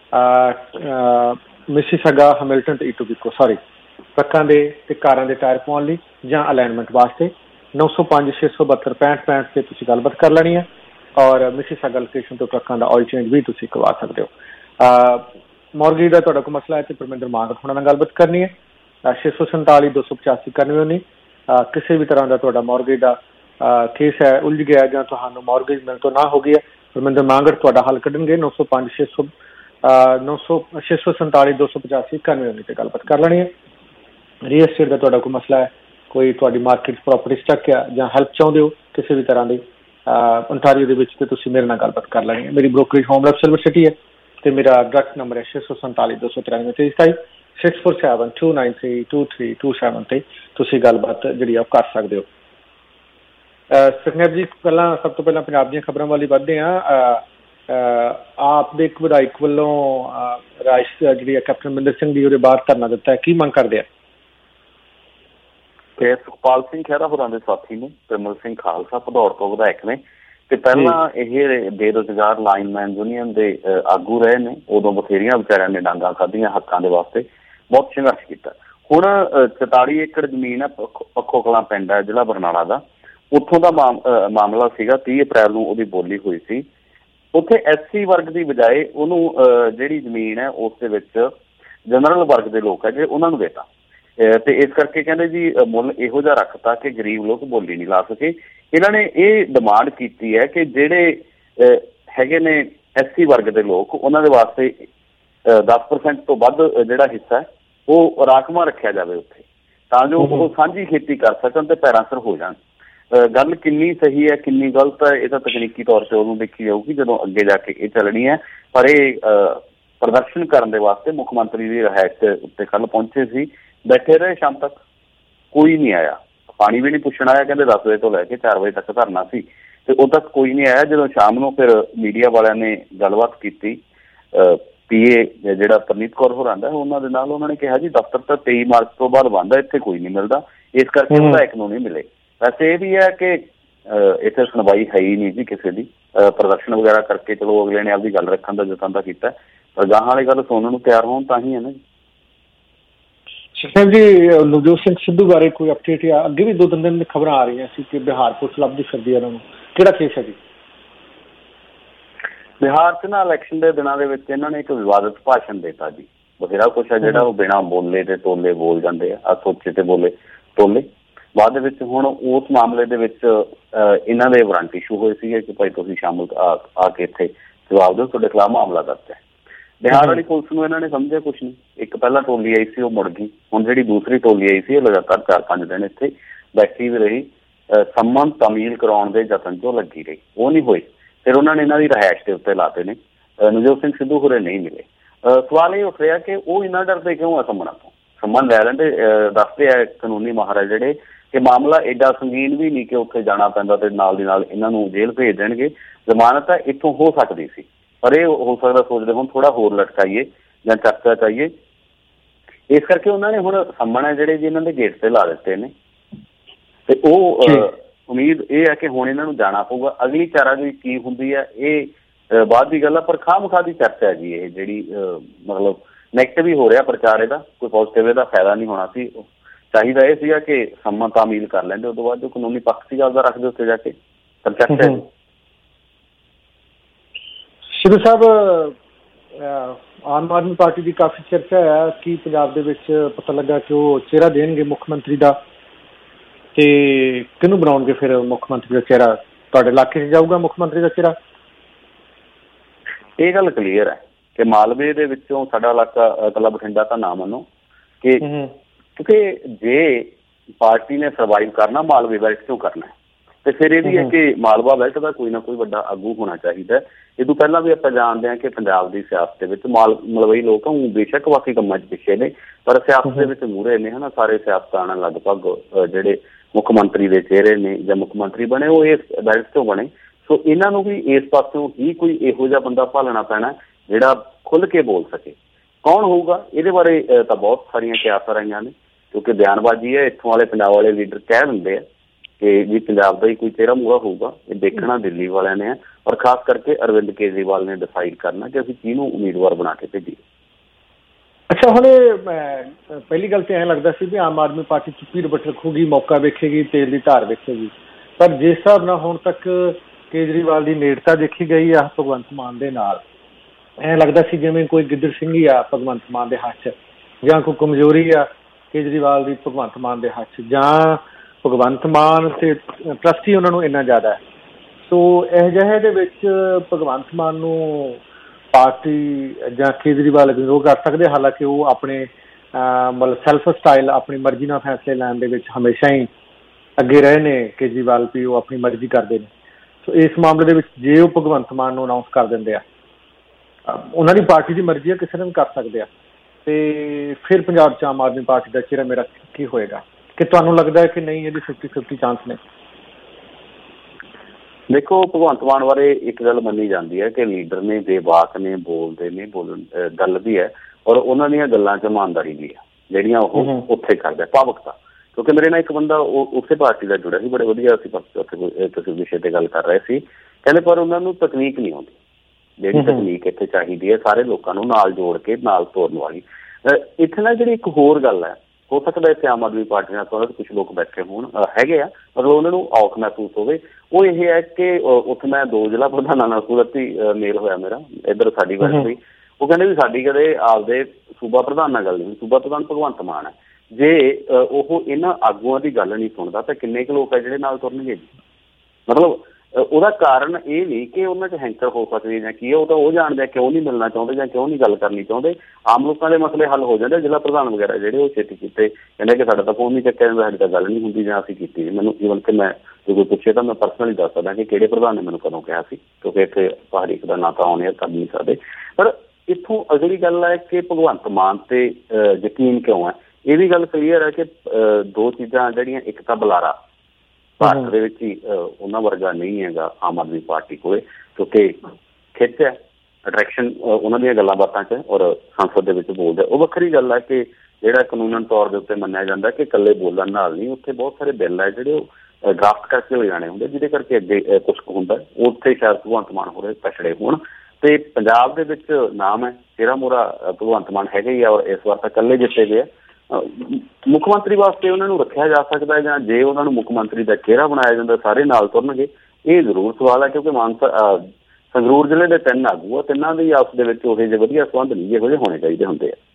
[SPEAKER 4] ਮਿਸੀਸਾਗਾ, ਹੈਮਿਲਟਨ ਤੇ ਈਟੋਬੀਕੋ, ਸੌਰੀ, ਟਰੱਕਾਂ ਦੇ ਤੇ ਕਾਰਾਂ ਦੇ ਟਾਇਰ ਪਾਉਣ ਲਈ ਜਾਂ ਅਲਾਈਨਮੈਂਟ ਵਾਸਤੇ ਨੌ ਸੌ ਪੰਜ ਛੇ ਸੌ ਬਹੱਤਰ ਪੈਂਹਠ ਪੈਂਹਠ ਤੇ ਤੁਸੀਂ ਗੱਲਬਾਤ ਕਰ ਲੈਣੀ ਹੈ। ਔਰ ਮਿਸੀਸਾਗਾ ਲੋਕੇਸ਼ਨ ਤੋਂ ਟਰੱਕਾਂ ਦਾ ਆਇਲ ਚੇਂਜ ਵੀ ਤੁਸੀਂ ਕਰਵਾ ਸਕਦੇ ਹੋ। ਮੌਰਗੇਜ ਦਾ ਤੁਹਾਡਾ ਕੋਈ ਮਸਲਾ ਹੈ ਤੇ ਪਰਮਿੰਦਰ ਮਾਂਗਟ ਹੋਣਾ ਨਾਲ ਗੱਲਬਾਤ ਕਰਨੀ ਹੈ। ਛੇ ਸੌ ਸੰਤਾਲੀ ਦੋ ਸੌ ਪਚਾਸੀ ਇਕਾਨਵੇਂ ਉੱਨੀ। ਕਿਸੇ ਵੀ ਤਰ੍ਹਾਂ ਦਾ ਤੁਹਾਡਾ ਮੌਰਗੇਜ ਦਾ ਕੇਸ ਹੈ, ਉਲਝ ਗਿਆ, ਜਾਂ ਤੁਹਾਨੂੰ ਮੌਰਗੇਜ ਮਿਲਣ ਤੋਂ ਨਾ ਹੋ ਗਈ ਹੈ, ਪਰਮਿੰਦਰ ਮਾਂਗਟ ਤੁਹਾਡਾ ਹੱਲ ਕੱਢਣਗੇ। ਨੌ ਸੌ ਪੰਜ ਛੇ ਸੌ ਨੌ ਸੌ ਛੇ ਸੌ ਸੰਤਾਲੀ ਦੋ ਸੌ ਪਚਾਸੀ ਇਕਾਨਵੇਂ ਉੱਨੀ ਤੇ ਗੱਲਬਾਤ ਕਰ ਲੈਣੀ ਹੈ। ਰੀਅਲ estate ਦਾ ਤੁਹਾਡਾ ਕੋਈ ਮਸਲਾ ਹੈ, ਕੋਈ ਤੁਹਾਡੀ ਮਾਰਕੀਟ ਪ੍ਰੋਪਰਟੀ ਸਟਕ ਆ, ਜਾਂ ਹੈਲਪ ਚਾਹੁੰਦੇ ਹੋ ਕਿਸੇ ਵੀ ਤਰ੍ਹਾਂ ਦੀ ਅੰਟਾਰੀਓ ਦੇ ਵਿੱਚ, ਤੇ ਤੁਸੀਂ ਮੇਰੇ ਨਾਲ ਗੱਲਬਾਤ ਕਰ ਲੈਣੀ ਹੈ। ਮੇਰੀ ਬ੍ਰੋਕਰੇਜ ਹੋਮਲੈਬ ਸਿਲਵਰ ਸਿਟੀ ਹੈ ਤੇ ਮੇਰਾ ਡਾਇਰੈਕਟ ਨੰਬਰ ਹੈ ਛੇ ਸੌ ਸੰਤਾਲੀ ਦੋ ਸੌ ਤਰਾਨਵੇਂ ਤੇਈ ਸਤਾਈ six four seven two nine three two three two seven ਤੇ ਤੁਸੀਂ ਗੱਲਬਾਤ ਜਿਹੜੀ ਆ ਕਰ ਸਕਦੇ ਹੋ। ਸੁਖਨੇਬ ਜੀ, ਪਹਿਲਾਂ ਸਭ ਤੋਂ ਪਹਿਲਾਂ ਪੰਜਾਬ ਦੀਆਂ ਖਬਰਾਂ ਵੱਲ ਹੀ ਵੱਧਦੇ ਹਾਂ। ਆਪ ਦੇ ਇੱਕ ਵਿਧਾਇਕ ਵੱਲੋਂ ਰਾਜ ਜਿਹੜੀ ਹੈ ਕੈਪਟਨ ਅਮਰਿੰਦਰ ਸਿੰਘ ਜੀ ਉਹਦੇ ਬਾਹਰ ਧਰਨਾ ਦਿੱਤਾ ਹੈ, ਕੀ ਮੰਗ ਕਰਦੇ ਆ?
[SPEAKER 13] ਤੇ ਸੁਖਪਾਲ ਸਿੰਘ ਖਹਿਰਾ ਹੋਰਾਂ ਦੇ ਸਾਥੀ ਨੇ, ਪਿਰਮਲ ਸਿੰਘ ਖਾਲਸਾ ਭਦੌੜ ਤੋਂ ਵਿਧਾਇਕ ਨੇ, ਤੇ ਪਹਿਲਾਂ ਇਹ ਬੇਰੁਜ਼ਗਾਰ ਲਾਈਨਮੈਨ ਯੂਨੀਅਨ ਦੇ ਆਗੂ ਰਹੇ ਨੇ। ਉਦੋਂ ਬਥੇਰੀਆਂ ਵਿਚਾਰਿਆਂ ਨੇ ਡਾਂਗਾਂ ਖਾਧੀਆਂ ਹੱਕਾਂ ਦੇ ਵਾਸਤੇ, ਬਹੁਤ ਸੰਘਰਸ਼ ਕੀਤਾ। ਹੁਣ ਚੁਤਾਲੀ ਏਕੜ ਜ਼ਮੀਨ ਹੈ, ਪੱਖੋ ਕਲਾਂ ਪਿੰਡ ਹੈ ਜ਼ਿਲ੍ਹਾ ਬਰਨਾਲਾ ਦਾ, ਉੱਥੋਂ ਦਾ ਮਾਮਲਾ ਸੀਗਾ। ਤੀਹ ਅਪ੍ਰੈਲ ਨੂੰ ਉਹਦੀ ਬੋਲੀ ਹੋਈ ਸੀ। ਉੱਥੇ ਐਸ ਸੀ ਵਰਗ ਦੀ ਬਜਾਏ ਉਹਨੂੰ ਜਿਹੜੀ ਜ਼ਮੀਨ ਹੈ ਉਸ ਦੇ ਵਿੱਚ ਜਨਰਲ ਵਰਗ ਦੇ ਲੋਕ ਹੈ ਜਿਹੜੇ ਉਹਨਾਂ ਨੂੰ ਦੇਤਾ, ਤੇ ਇਸ ਕਰਕੇ ਕਹਿੰਦੇ ਜੀ ਮੁੱਲ ਇਹੋ ਜਿਹਾ ਰੱਖਤਾ ਕਿ ਗਰੀਬ ਲੋਕ ਬੋਲੀ ਨਹੀਂ ਲਾ ਸਕੇ। ਇਹਨਾਂ ਨੇ ਇਹ ਡਿਮਾਂਡ ਕੀਤੀ ਹੈ ਕਿ ਜਿਹੜੇ ਹੈਗੇ ਨੇ ਐਸ ਸੀ ਵਰਗ ਦੇ ਲੋਕ, ਉਹਨਾਂ ਦੇ ਵਾਸਤੇ ਦਸ ਪਰਸੈਂਟ ਤੋਂ ਵੱਧ ਜਿਹੜਾ ਹਿੱਸਾ ਹੈ ਉਹ ਰਾਖਵਾਂ ਰੱਖਿਆ ਜਾਵੇ ਉੱਥੇ, ਤਾਂ ਜੋ ਉਹ ਸਾਂਝੀ ਖੇਤੀ ਕਰ ਸਕਣ ਤੇ ਪੈਰਾਂ ਸਿਰ ਹੋ ਜਾਣ। ਗੱਲ ਕਿੰਨੀ ਸਹੀ ਹੈ ਕਿੰਨੀ ਗਲਤ ਹੈ ਇਹ ਤਾਂ ਤਕਨੀਕੀ ਤੌਰ ਤੇ ਉਦੋਂ ਦੇਖੀ ਜਾਊਗੀ ਜਦੋਂ ਅੱਗੇ ਜਾ ਕੇ ਇਹ ਚੱਲਣੀ ਹੈ। ਪਰ ਇਹ ਪ੍ਰਦਰਸ਼ਨ ਕਰਨ ਦੇ ਵਾਸਤੇ ਮੁੱਖ ਮੰਤਰੀ ਦੀ ਰਿਹਾਇਸ਼ ਉੱਤੇ ਕੱਲ੍ਹ ਪਹੁੰਚੇ ਸੀ, ਬੈਠੇ ਰਹੇ ਸ਼ਾਮ ਤੱਕ, ਕੋਈ ਨਹੀਂ ਆਇਆ, ਪਾਣੀ ਵੀ ਨਹੀਂ ਪੁੱਛਣ ਆਇਆ। ਕਹਿੰਦੇ ਦਸ ਵਜੇ ਤੋਂ ਲੈ ਕੇ ਚਾਰ ਵਜੇ ਤੱਕ ਧਰਨਾ ਸੀ ਤੇ ਉਦੋਂ ਤੱਕ ਕੋਈ ਨਹੀਂ ਆਇਆ। ਜਦੋਂ ਸ਼ਾਮ ਨੂੰ ਫਿਰ ਮੀਡੀਆ ਵਾਲਿਆਂ ਨੇ ਗੱਲਬਾਤ ਕੀਤੀ, ਪੀ ਏ ਜਿਹੜਾ ਪਰਨੀਤ ਕੌਰ ਹੋਰਾਂ ਦਾ ਉਹਨਾਂ ਦੇ ਨਾਲ, ਉਹਨਾਂ ਨੇ ਕਿਹਾ ਜੀ ਦਫ਼ਤਰ ਤਾਂ ਤੇਈ ਮਾਰਚ ਤੋਂ ਬਾਅਦ ਬੰਦ ਹੈ, ਇੱਥੇ ਕੋਈ ਨਹੀਂ ਮਿਲਦਾ, ਇਸ ਕਰਕੇ ਵਿਧਾਇਕ ਨੂੰ ਨਹੀਂ ਮਿਲੇ। ਵੈਸੇ ਇਹ ਵੀ ਹੈ ਕਿ ਇੱਥੇ ਸੁਣਵਾਈ ਹੈ ਹੀ ਨਹੀਂ ਜੀ ਕਿਸੇ ਦੀ। ਪ੍ਰਦਰਸ਼ਨ ਵਗੈਰਾ ਕਰਕੇ ਚਲੋ ਅਗਲੇ ਨੇ ਆਪਦੀ ਗੱਲ ਰੱਖਣ ਦਾ ਯਤਨ ਤਾਂ ਕੀਤਾ, ਪਰ ਗਾਹਾਂ ਵਾਲੀ ਗੱਲ ਸੁਣਨ ਨੂੰ ਤਿਆਰ ਹੋਣ ਤਾਂ ਹੀ ਹੈ ਨਾ ਜੀ।
[SPEAKER 4] ਸੁਖਦੇਵ ਜੀ, ਨਵਜੋਤ ਸਿੰਘ ਸਿੱਧੂ ਬਾਰੇ ਕੋਈ ਅਪਡੇਟ? ਆ ਅੱਗੇ ਵੀ ਦੋ ਤਿੰਨ ਦਿਨ ਦੀ ਖਬਰਾਂ ਆ ਰਹੀਆਂ ਸੀ ਕਿ ਬਿਹਾਰ ਪੁਲਿਸ ਲੱਭਦੀ ਫਿਰਦੀ ਹੈ ਉਹਨਾਂ ਨੂੰ, ਕਿਹੜਾ ਕੇਸ ਹੈ ਜੀ?
[SPEAKER 13] ਬਿਹਾਰ 'ਚ ਨਾ ਇਲੈਕਸ਼ਨ ਦੇ ਦਿਨਾਂ ਦੇ ਵਿੱਚ ਇਹਨਾਂ ਨੇ ਇੱਕ ਵਿਵਾਦਤ ਭਾਸ਼ਣ ਦਿੱਤਾ ਜੀ। ਬਥੇਰਾ ਕੁਛ ਹੈ ਜਿਹੜਾ ਉਹ ਬਿਨਾਂ ਬੋਲੇ ਤੇ ਤੋਲੇ ਬੋਲ ਜਾਂਦੇ ਆ, ਆ ਸੋਚੇ ਤੇ ਬੋਲੇ ਤੋਲੇ। ਬਾਅਦ ਦੇ ਵਿੱਚ ਹੁਣ ਉਸ ਮਾਮਲੇ ਦੇ ਵਿੱਚ ਇਹਨਾਂ ਦੇ ਵਾਰੰਟ ਇਸ਼ੂ ਹੋਏ ਸੀਗੇ ਕਿ ਭਾਈ ਤੁਸੀਂ ਸ਼ਾਮਲ ਆ ਕੇ ਇੱਥੇ ਜਵਾਬ ਦਿਓ, ਤੁਹਾਡੇ ਖਿਲਾਫ ਮਾਮਲਾ ਦਰਜ ਹੈ। ਬਿਹਾਰ ਵਾਲੀ ਪੁਲਿਸ ਨੂੰ ਇਹਨਾਂ ਨੇ ਸਮਝਿਆ ਕੁਛ ਨਹੀਂ। ਇੱਕ ਪਹਿਲਾਂ ਟੋਲੀ ਆਈ ਸੀ ਉਹ ਮੁੜ ਗਈ, ਹੁਣ ਜਿਹੜੀ ਦੂਸਰੀ ਟੋਲੀ ਆਈ ਸੀ ਉਹ ਲਗਾਤਾਰ ਚਾਰ ਪੰਜ ਦਿਨ ਇੱਥੇ ਬੈਠੀ ਵੀ ਰਹੀ, ਸੰਮਨ ਤਾਮੀਲ ਕਰਾਉਣ ਦੇ ਯਤਨ 'ਚ ਉਹ ਲੱਗੀ ਰਹੀ, ਉਹ ਨਹੀਂ ਹੋਈ। ਫਿਰ ਉਹਨਾਂ ਨੇ ਇਹਨਾਂ ਦੀ ਰਿਹਾਇਸ਼ ਦੇ ਉੱਤੇ ਲਾਤੇ ਨੇ। ਨਵਜੋਤ ਸਿੰਘ ਸਿੱਧੂ ਹੋਰੇ ਨਹੀਂ ਮਿਲੇ। ਸਵਾਲ ਇਹ ਉੱਠ ਰਿਹਾ ਕਿ ਉਹ ਇੰਨਾ ਡਰਦੇ ਕਿਉਂ ਆ ਸੰਮਣਾ ਤੋਂ? ਸੰਮਨ ਲੈ ਲੈਂਦੇ, ਦੱਸਦੇ ਆ ਕਾਨੂੰਨੀ ਮਾਹਰ ਜਿਹੜੇ ਕਿ ਮਾਮਲਾ ਏਡਾ ਸੰਗੀਨ ਵੀ ਨਹੀਂ ਕਿ ਉੱਥੇ ਜਾਣਾ ਪੈਂਦਾ ਤੇ ਨਾਲ ਦੀ ਨਾਲ ਇਹਨਾਂ ਨੂੰ ਜੇਲ੍ਹ ਭੇਜ ਦੇਣਗੇ। ਜ਼ਮਾਨਤ ਤਾਂ ਇੱਥੋਂ ਹੋ ਸਕਦੀ ਸੀ, ਪਰ ਇਹ ਹੋ ਸਕਦਾ ਸੋਚਦੇ ਹੁਣ ਥੋੜਾ ਹੋਰ ਲਟਕਾਈਏ ਜਾਂ ਚਰਚਾ ਚਾਹੀਏ, ਇਸ ਕਰਕੇ ਉਹਨਾਂ ਨੇ ਹੁਣ ਸੰਮਣ ਹੈ ਜਿਹੜੇ ਜੀ ਇਹਨਾਂ ਦੇ ਗੇਟ ਤੇ ਲਾ ਦਿੱਤੇ ਨੇ। ਤੇ ਉਹ ਉਮੀਦ ਇਹ ਹੈ ਕਿ ਹੁਣ ਇਹਨਾਂ ਨੂੰ ਜਾਣਾ ਪਊਗਾ। ਅਗਲੀ ਚਾਰਾਜੋਈ ਕੀ ਹੁੰਦੀ ਹੈ ਇਹ ਬਾਅਦ ਦੀ ਗੱਲ ਆ, ਪਰ ਖਾਮ ਖਾ ਦੀ ਚਰਚਾ ਜੀ ਇਹ ਜਿਹੜੀ ਮਤਲਬ ਨੈਗੇਟਿਵ ਹੀ ਹੋ ਰਿਹਾ ਪ੍ਰਚਾਰ ਇਹਦਾ, ਕੋਈ ਪੋਜ਼ੀਟਿਵ ਇਹਦਾ ਫਾਇਦਾ ਨਹੀਂ ਹੋਣਾ ਸੀ। ਚਾਹੀਦਾ ਇਹ ਸੀਗਾ ਕਿ ਸੰਮਨ ਤਾਮੀਲ ਕਰ ਲੈਂਦੇ, ਉਦੋਂ ਬਾਅਦ ਜੋ ਕਾਨੂੰਨੀ ਪੱਖ ਸੀਗਾ ਉਹਦਾ ਰੱਖਦੇ ਉੱਤੇ ਜਾ ਕੇ, ਪਰ ਚਰਚਾ
[SPEAKER 4] ਸਿੱਧੂ ਸਾਹਿਬ, ਆਮ ਆਦਮੀ ਪਾਰਟੀ ਦੀ ਕਾਫੀ ਚਰਚਾ ਹੈ ਕਿ ਪੰਜਾਬ ਦੇ ਵਿੱਚ ਪਤਾ ਲੱਗਾ ਕਿ ਉਹ ਚਿਹਰਾ ਦੇਣਗੇ ਮੁੱਖ ਮੰਤਰੀ ਦਾ, ਤੇ ਕਿਹਨੂੰ ਬਣਾਉਣਗੇ ਫਿਰ ਮੁੱਖ ਮੰਤਰੀ ਦਾ ਚਿਹਰਾ? ਤੁਹਾਡੇ ਇਲਾਕੇ 'ਚ ਜਾਊਗਾ ਮੁੱਖ ਮੰਤਰੀ ਦਾ ਚਿਹਰਾ?
[SPEAKER 13] ਇਹ ਗੱਲ ਕਲੀਅਰ ਹੈ ਕਿ ਮਾਲਵੇ ਦੇ ਵਿੱਚੋਂ ਸਾਡਾ ਇਲਾਕਾ ਇਕੱਲਾ ਬਠਿੰਡਾ ਤਾਂ ਨਾ ਮੰਨੋ, ਕਿ ਕਿਉਂਕਿ ਜੇ ਪਾਰਟੀ ਨੇ ਸਰਵਾਈਵ ਕਰਨਾ ਮਾਲਵੇ ਬੈਲਟ ਚੋਂ ਕਰਨਾ, ਤੇ ਫਿਰ ਇਹ ਵੀ ਹੈ ਕਿ ਮਾਲਵਾ ਬੈਲਟ ਦਾ ਕੋਈ ਨਾ ਕੋਈ ਵੱਡਾ ਆਗੂ ਹੋਣਾ ਚਾਹੀਦਾ। ਇਹ ਤੋਂ ਪਹਿਲਾਂ ਵੀ ਆਪਾਂ ਜਾਣਦੇ ਹਾਂ ਕਿ ਪੰਜਾਬ ਦੀ ਸਿਆਸਤ ਦੇ ਵਿੱਚ ਮਾਲ ਮਲਵਈ ਲੋਕ ਉਹ ਬੇਸ਼ੱਕ ਬਾਕੀ ਕੰਮਾਂ 'ਚ ਪਿੱਛੇ ਨੇ, ਪਰ ਸਿਆਸਤ ਦੇ ਵਿੱਚ ਮੂਹਰੇ ਨੇ, ਹਨਾ। ਸਾਰੇ ਸਿਆਸਤਦਾਨ ਲਗਭਗ ਜਿਹੜੇ ਮੁੱਖ ਮੰਤਰੀ ਦੇ ਚਿਹਰੇ ਨੇ ਜਾਂ ਮੁੱਖ ਮੰਤਰੀ ਬਣੇ ਉਹ ਇਸ ਬੈਲਟ ਤੋਂ ਬਣੇ। ਸੋ ਇਹਨਾਂ ਨੂੰ ਵੀ ਇਸ ਪਾਸਿਓਂ ਹੀ ਕੋਈ ਇਹੋ ਜਿਹਾ ਬੰਦਾ ਭਾਲਣਾ ਪੈਣਾ ਜਿਹੜਾ ਖੁੱਲ੍ਹ ਕੇ ਬੋਲ ਸਕੇ। ਕੌਣ ਹੋਊਗਾ ਇਹਦੇ ਬਾਰੇ ਤਾਂ ਬਹੁਤ ਸਾਰੀਆਂ ਕਿਆਸਾਂ ਰਹੀਆਂ ਨੇ, ਕਿਉਂਕਿ ਬਿਆਨਬਾਜ਼ੀ ਹੈ। ਇੱਥੋਂ ਵਾਲੇ ਪੰਜਾਬ ਵਾਲੇ ਲੀਡਰ ਕਹਿ ਦਿੰਦੇ ਆ ਕਿ ਵੀ ਪੰਜਾਬ ਦਾ ਹੀ ਕੋਈ ਚਿਹਰਾ ਮੂਹਰਾ ਹੋਊਗਾ। ਇਹ ਦੇਖਣਾ ਦਿੱਲੀ ਵਾਲਿਆਂ ਨੇ, ਔਰ ਖਾਸ ਕਰਕੇ ਅਰਵਿੰਦ ਕੇਜਰੀਵਾਲ ਨੇ ਡਿਸਾਈਡ ਕਰਨਾ ਕਿ ਅਸੀਂ ਕਿਹਨੂੰ ਉਮੀਦਵਾਰ ਬਣਾ ਕੇ ਭੇਜੀਏ।
[SPEAKER 4] ਅੱਛਾ, ਹੁਣ ਪਹਿਲੀ ਗੱਲ ਤਾਂ ਐਂ ਲੱਗਦਾ ਸੀ ਵੀ ਆਮ ਆਦਮੀ ਪਾਰਟੀ ਚੁੱਪੀ ਰਬਟ ਰੱਖੂਗੀ, ਮੌਕਾ ਵੇਖੇਗੀ, ਤੇਲ ਦੀ ਧਾਰ ਵੇਖੇਗੀ, ਪਰ ਜਿਸ ਹਿਸਾਬ ਨਾਲ ਹੁਣ ਤੱਕ ਕੇਜਰੀਵਾਲ ਦੀ ਨੇੜਤਾ ਦੇਖੀ ਗਈ ਆ ਭਗਵੰਤ ਮਾਨ ਦੇ ਨਾਲ, ਐਂ ਲੱਗਦਾ ਸੀ ਜਿਵੇਂ ਕੋਈ ਗਿੱਦੜ ਸਿੰਘੀ ਆ ਭਗਵੰਤ ਮਾਨ ਦੇ ਹੱਥ 'ਚ, ਜਾਂ ਕੋਈ ਕਮਜ਼ੋਰੀ ਆ ਕੇਜਰੀਵਾਲ ਦੀ ਭਗਵੰਤ ਮਾਨ ਦੇ ਹੱਥ 'ਚ, ਜਾਂ ਭਗਵੰਤ ਮਾਨ ਤੇ ਟਰਸਟ ਹੀ ਉਹਨਾਂ ਨੂੰ ਇੰਨਾ ਜ਼ਿਆਦਾ ਹੈ। ਸੋ ਇਹ ਜਿਹੇ ਦੇ ਵਿੱਚ ਭਗਵੰਤ ਮਾਨ ਨੂੰ ਪਾਰਟੀ ਜਾਂ ਕੇਜਰੀਵਾਲ ਇਗਨੋਰ ਕਰ ਸਕਦੇ, ਹਾਲਾਂਕਿ ਉਹ ਆਪਣੇ ਮਤਲਬ ਸੈਲਫ ਸਟਾਈਲ ਆਪਣੀ ਮਰਜ਼ੀ ਨਾਲ ਫੈਸਲੇ ਲੈਣ ਦੇ ਵਿੱਚ ਹਮੇਸ਼ਾ ਹੀ ਅੱਗੇ ਰਹੇ ਨੇ ਕੇਜਰੀਵਾਲ, ਵੀ ਉਹ ਆਪਣੀ ਮਰਜ਼ੀ ਕਰਦੇ ਨੇ। ਸੋ ਇਸ ਮਾਮਲੇ ਦੇ ਵਿੱਚ ਜੇ ਉਹ ਭਗਵੰਤ ਮਾਨ ਨੂੰ ਅਨਾਊਂਸ ਕਰ ਦਿੰਦੇ ਆ, ਉਹਨਾਂ ਦੀ ਪਾਰਟੀ ਦੀ ਮਰਜ਼ੀ ਆ, ਕਿਸੇ ਨੂੰ ਵੀ ਕਰ ਸਕਦੇ ਆ, ਤੇ ਫਿਰ ਪੰਜਾਬ 'ਚ ਆਮ ਆਦਮੀ ਪਾਰਟੀ ਦਾ ਚਿਹਰਾ ਮੇਰਾ ਕੀ ਹੋਏਗਾ? ਕਿ ਤੁਹਾਨੂੰ ਲੱਗਦਾ ਹੈ ਕਿ ਨਹੀਂ ਇਹਦੀ ਫਿਫਟੀ ਫਿਫਟੀ ਚਾਂਸ ਨੇ?
[SPEAKER 13] ਦੇਖੋ, ਭਗਵੰਤ ਮਾਨ ਬਾਰੇ ਇੱਕ ਗੱਲ ਮੰਨੀ ਜਾਂਦੀ ਹੈ ਕਿ ਲੀਡਰ ਨੇ, ਬੇਬਾਕ ਨੇ, ਬੋਲਦੇ ਨੇ, ਬੋਲਣ ਗੱਲ ਵੀ ਹੈ, ਔਰ ਉਹਨਾਂ ਦੀਆਂ ਗੱਲਾਂ 'ਚ ਇਮਾਨਦਾਰੀ ਵੀ ਹੈ ਜਿਹੜੀਆਂ ਉਹ ਉੱਥੇ ਕਰਦੇ, ਭਾਵੁਕਤਾ। ਕਿਉਂਕਿ ਮੇਰੇ ਨਾਲ ਇੱਕ ਬੰਦਾ ਉਹ ਉਸੇ ਪਾਰਟੀ ਦਾ ਜੁੜਿਆ ਸੀ, ਬੜੇ ਵਧੀਆ ਸੀ, ਉੱਥੇ ਤੁਸੀਂ ਵਿਸ਼ੇ ਤੇ ਗੱਲ ਕਰ ਰਹੇ ਸੀ, ਕਹਿੰਦੇ ਪਰ ਉਹਨਾਂ ਨੂੰ ਤਕਨੀਕ ਨਹੀਂ ਆਉਂਦੀ ਜਿਹੜੀ ਤਕਨੀਕ ਇੱਥੇ ਚਾਹੀਦੀ ਹੈ ਸਾਰੇ ਲੋਕਾਂ ਨੂੰ ਨਾਲ ਜੋੜ ਕੇ ਨਾਲ ਤੋਰਨ ਵਾਲੀ। ਇੱਥੇ ਨਾ ਜਿਹੜੀ ਇੱਕ ਹੋਰ ਗੱਲ ਹੈ, ਹੋ ਸਕਦਾ ਇੱਥੇ ਆਮ ਆਦਮੀ ਪਾਰਟੀ ਨਾਲ ਥੋੜ੍ਹਾ ਕੁਛ ਲੋਕ ਬੈਠੇ ਹੋਣ, ਹੈਗੇ ਆ, ਮਤਲਬ ਉਹਨਾਂ ਨੂੰ ਔਖ ਮਹਿਸੂਸ ਹੋਵੇ। ਉਹ ਇਹ ਹੈ ਕਿ ਉੱਥੇ ਮੈਂ ਦੋ ਜ਼ਿਲ੍ਹਾ ਪ੍ਰਧਾਨਾਂ ਨਾਲ ਸੂਰਤੀ ਮੇਲ ਹੋਇਆ ਮੇਰਾ, ਇੱਧਰ ਸਾਡੀ ਗੱਲ ਹੋਈ, ਉਹ ਕਹਿੰਦੇ ਵੀ ਸਾਡੀ ਕਦੇ ਆਪਦੇ ਸੂਬਾ ਪ੍ਰਧਾਨ ਨਾਲ ਗੱਲ ਨਹੀਂ, ਸੂਬਾ ਪ੍ਰਧਾਨ ਭਗਵੰਤ ਮਾਨ ਹੈ, ਜੇ ਉਹ ਇਹਨਾਂ ਆਗੂਆਂ ਦੀ ਗੱਲ ਨਹੀਂ ਸੁਣਦਾ ਤਾਂ ਕਿੰਨੇ ਕੁ ਲੋਕ ਹੈ ਜਿਹੜੇ ਨਾਲ ਤੁਰਨਗੇ ਜੀ? ਮਤਲਬ ਉਹਦਾ ਕਾਰਨ ਇਹ ਨਹੀਂ ਕਿ ਉਹਨਾਂ 'ਚ ਹੈਂਕਰ ਹੋ ਸਕਦੀ ਜਾਂ ਕੀ ਹੈ, ਉਹ ਤਾਂ ਉਹ ਜਾਣਦੇ ਆ ਕਿਉਂ ਨਹੀਂ ਮਿਲਣਾ ਚਾਹੁੰਦੇ ਜਾਂ ਕਿਉਂ ਨਹੀਂ ਗੱਲ ਕਰਨੀ ਚਾਹੁੰਦੇ। ਆਮ ਲੋਕਾਂ ਦੇ ਮਸਲੇ ਹੱਲ ਹੋ ਜਾਂਦੇ, ਜ਼ਿਲ੍ਹਾ ਪ੍ਰਧਾਨ ਵਗੈਰਾ ਜਿਹੜੇ ਉਹ ਛੇਤੀ ਕੀਤੇ, ਕਹਿੰਦੇ ਕਿ ਸਾਡਾ ਤਾਂ ਫੋਨ ਨਹੀਂ ਚੱਕਿਆ ਜਾਂਦਾ, ਸਾਡੀ ਤਾਂ ਗੱਲ ਨਹੀਂ ਹੁੰਦੀ ਜਾਂ ਅਸੀਂ ਕੀਤੀ। ਮੈਨੂੰ ਈਵਨ ਕਿ ਮੈਂ ਜੇ ਕੋਈ ਪੁੱਛੇ ਤਾਂ ਮੈਂ ਪਰਸਨਲੀ ਦੱਸ ਸਕਦਾ ਕਿ ਕਿਹੜੇ ਪ੍ਰਧਾਨ ਨੇ ਮੈਨੂੰ ਕਦੋਂ ਕਿਹਾ ਸੀ, ਕਿਉਂਕਿ ਇੱਥੇ ਹਰੇਕ ਦਾ ਨਾਂ ਤਾਂ ਆਨ ਏਅਰ ਕਰ ਨਹੀਂ ਸਕਦੇ। ਪਰ ਇੱਥੋਂ ਅਗਲੀ ਗੱਲ ਹੈ ਕਿ ਭਗਵੰਤ ਮਾਨ ਤੇ ਯਕੀਨ ਕਿਉਂ ਹੈ? ਇਹ ਵੀ ਗੱਲ ਕਲੀਅਰ ਹੈ ਕਿ ਦੋ ਚੀਜ਼ਾਂ ਜਿਹੜੀਆਂ, ਇੱਕ ਤਾਂ ਬੁਲਾਰਾ ਭਾਰਤ ਦੇ ਵਿੱਚ ਹੀ ਉਹਨਾਂ ਵਰਗਾ ਨਹੀਂ ਹੈਗਾ ਆਮ ਆਦਮੀ ਪਾਰਟੀ ਕੋਲੇ, ਕਿਉਂਕਿ ਖਿੱਚ ਹੈ, ਅਟਰੈਕਸ਼ਨ ਉਹਨਾਂ ਦੀਆਂ ਗੱਲਾਂ ਬਾਤਾਂ 'ਚ, ਔਰ ਸੰਸਦ ਦੇ ਵਿੱਚ ਬੋਲਦੇ। ਉਹ ਵੱਖਰੀ ਗੱਲ ਹੈ ਕਿ ਜਿਹੜਾ ਕਾਨੂੰਨ ਤੌਰ ਦੇ ਉੱਤੇ ਮੰਨਿਆ ਜਾਂਦਾ ਕਿ ਇਕੱਲੇ ਬੋਲਣ ਨਾਲ ਨਹੀਂ, ਉੱਥੇ ਬਹੁਤ ਸਾਰੇ ਬਿੱਲ ਹੈ ਜਿਹੜੇ ਉਹ ਡਰਾਫਟ ਕਰਕੇ ਹੋ ਜਾਣੇ ਹੁੰਦੇ, ਜਿਹਦੇ ਕਰਕੇ ਅੱਗੇ ਕੁਛ ਕੁ ਹੁੰਦਾ, ਉੱਥੇ ਸ਼ਾਇਦ ਭਗਵੰਤ ਮਾਨ ਹੋ ਰਹੇ ਪਛੜੇ ਹੋਣ। ਤੇ ਪੰਜਾਬ ਦੇ ਵਿੱਚ ਨਾਮ ਹੈ ਚਿਹਰਾ ਮੋਹਰਾ ਭਗਵੰਤ ਮਾਨ ਹੈਗਾ ਹੀ ਆ, ਔਰ ਇਸ ਵਾਰ ਤਾਂ ਇਕੱਲੇ ਜਿੱਤੇ ਗਏ ਆ। ਮੁੱਖ ਮੰਤਰੀ ਵਾਸਤੇ ਉਹਨਾਂ ਨੂੰ ਰੱਖਿਆ ਜਾ ਸਕਦਾ, ਜਾਂ ਜੇ ਉਹਨਾਂ ਨੂੰ ਮੁੱਖ ਮੰਤਰੀ ਦਾ ਚਿਹਰਾ ਬਣਾਇਆ ਜਾਂਦਾ ਸਾਰੇ ਨਾਲ ਤੁਰਨਗੇ? ਇਹ ਜ਼ਰੂਰ ਸਵਾਲ ਹੈ, ਕਿਉਂਕਿ ਮਾਨਸਾ ਸੰਗਰੂਰ ਜ਼ਿਲ੍ਹੇ ਦੇ ਤਿੰਨ ਆਗੂ ਆ, ਤਿੰਨਾਂ ਦੇ ਆਪਸ ਦੇ ਵਿੱਚ ਉਹੋ ਜਿਹੇ ਵਧੀਆ ਸੰਬੰਧ ਨਹੀਂ ਜਿਹੋ ਜਿਹੇ ਹੋਣੇ ਚਾਹੀਦੇ ਹੁੰਦੇ ਆ।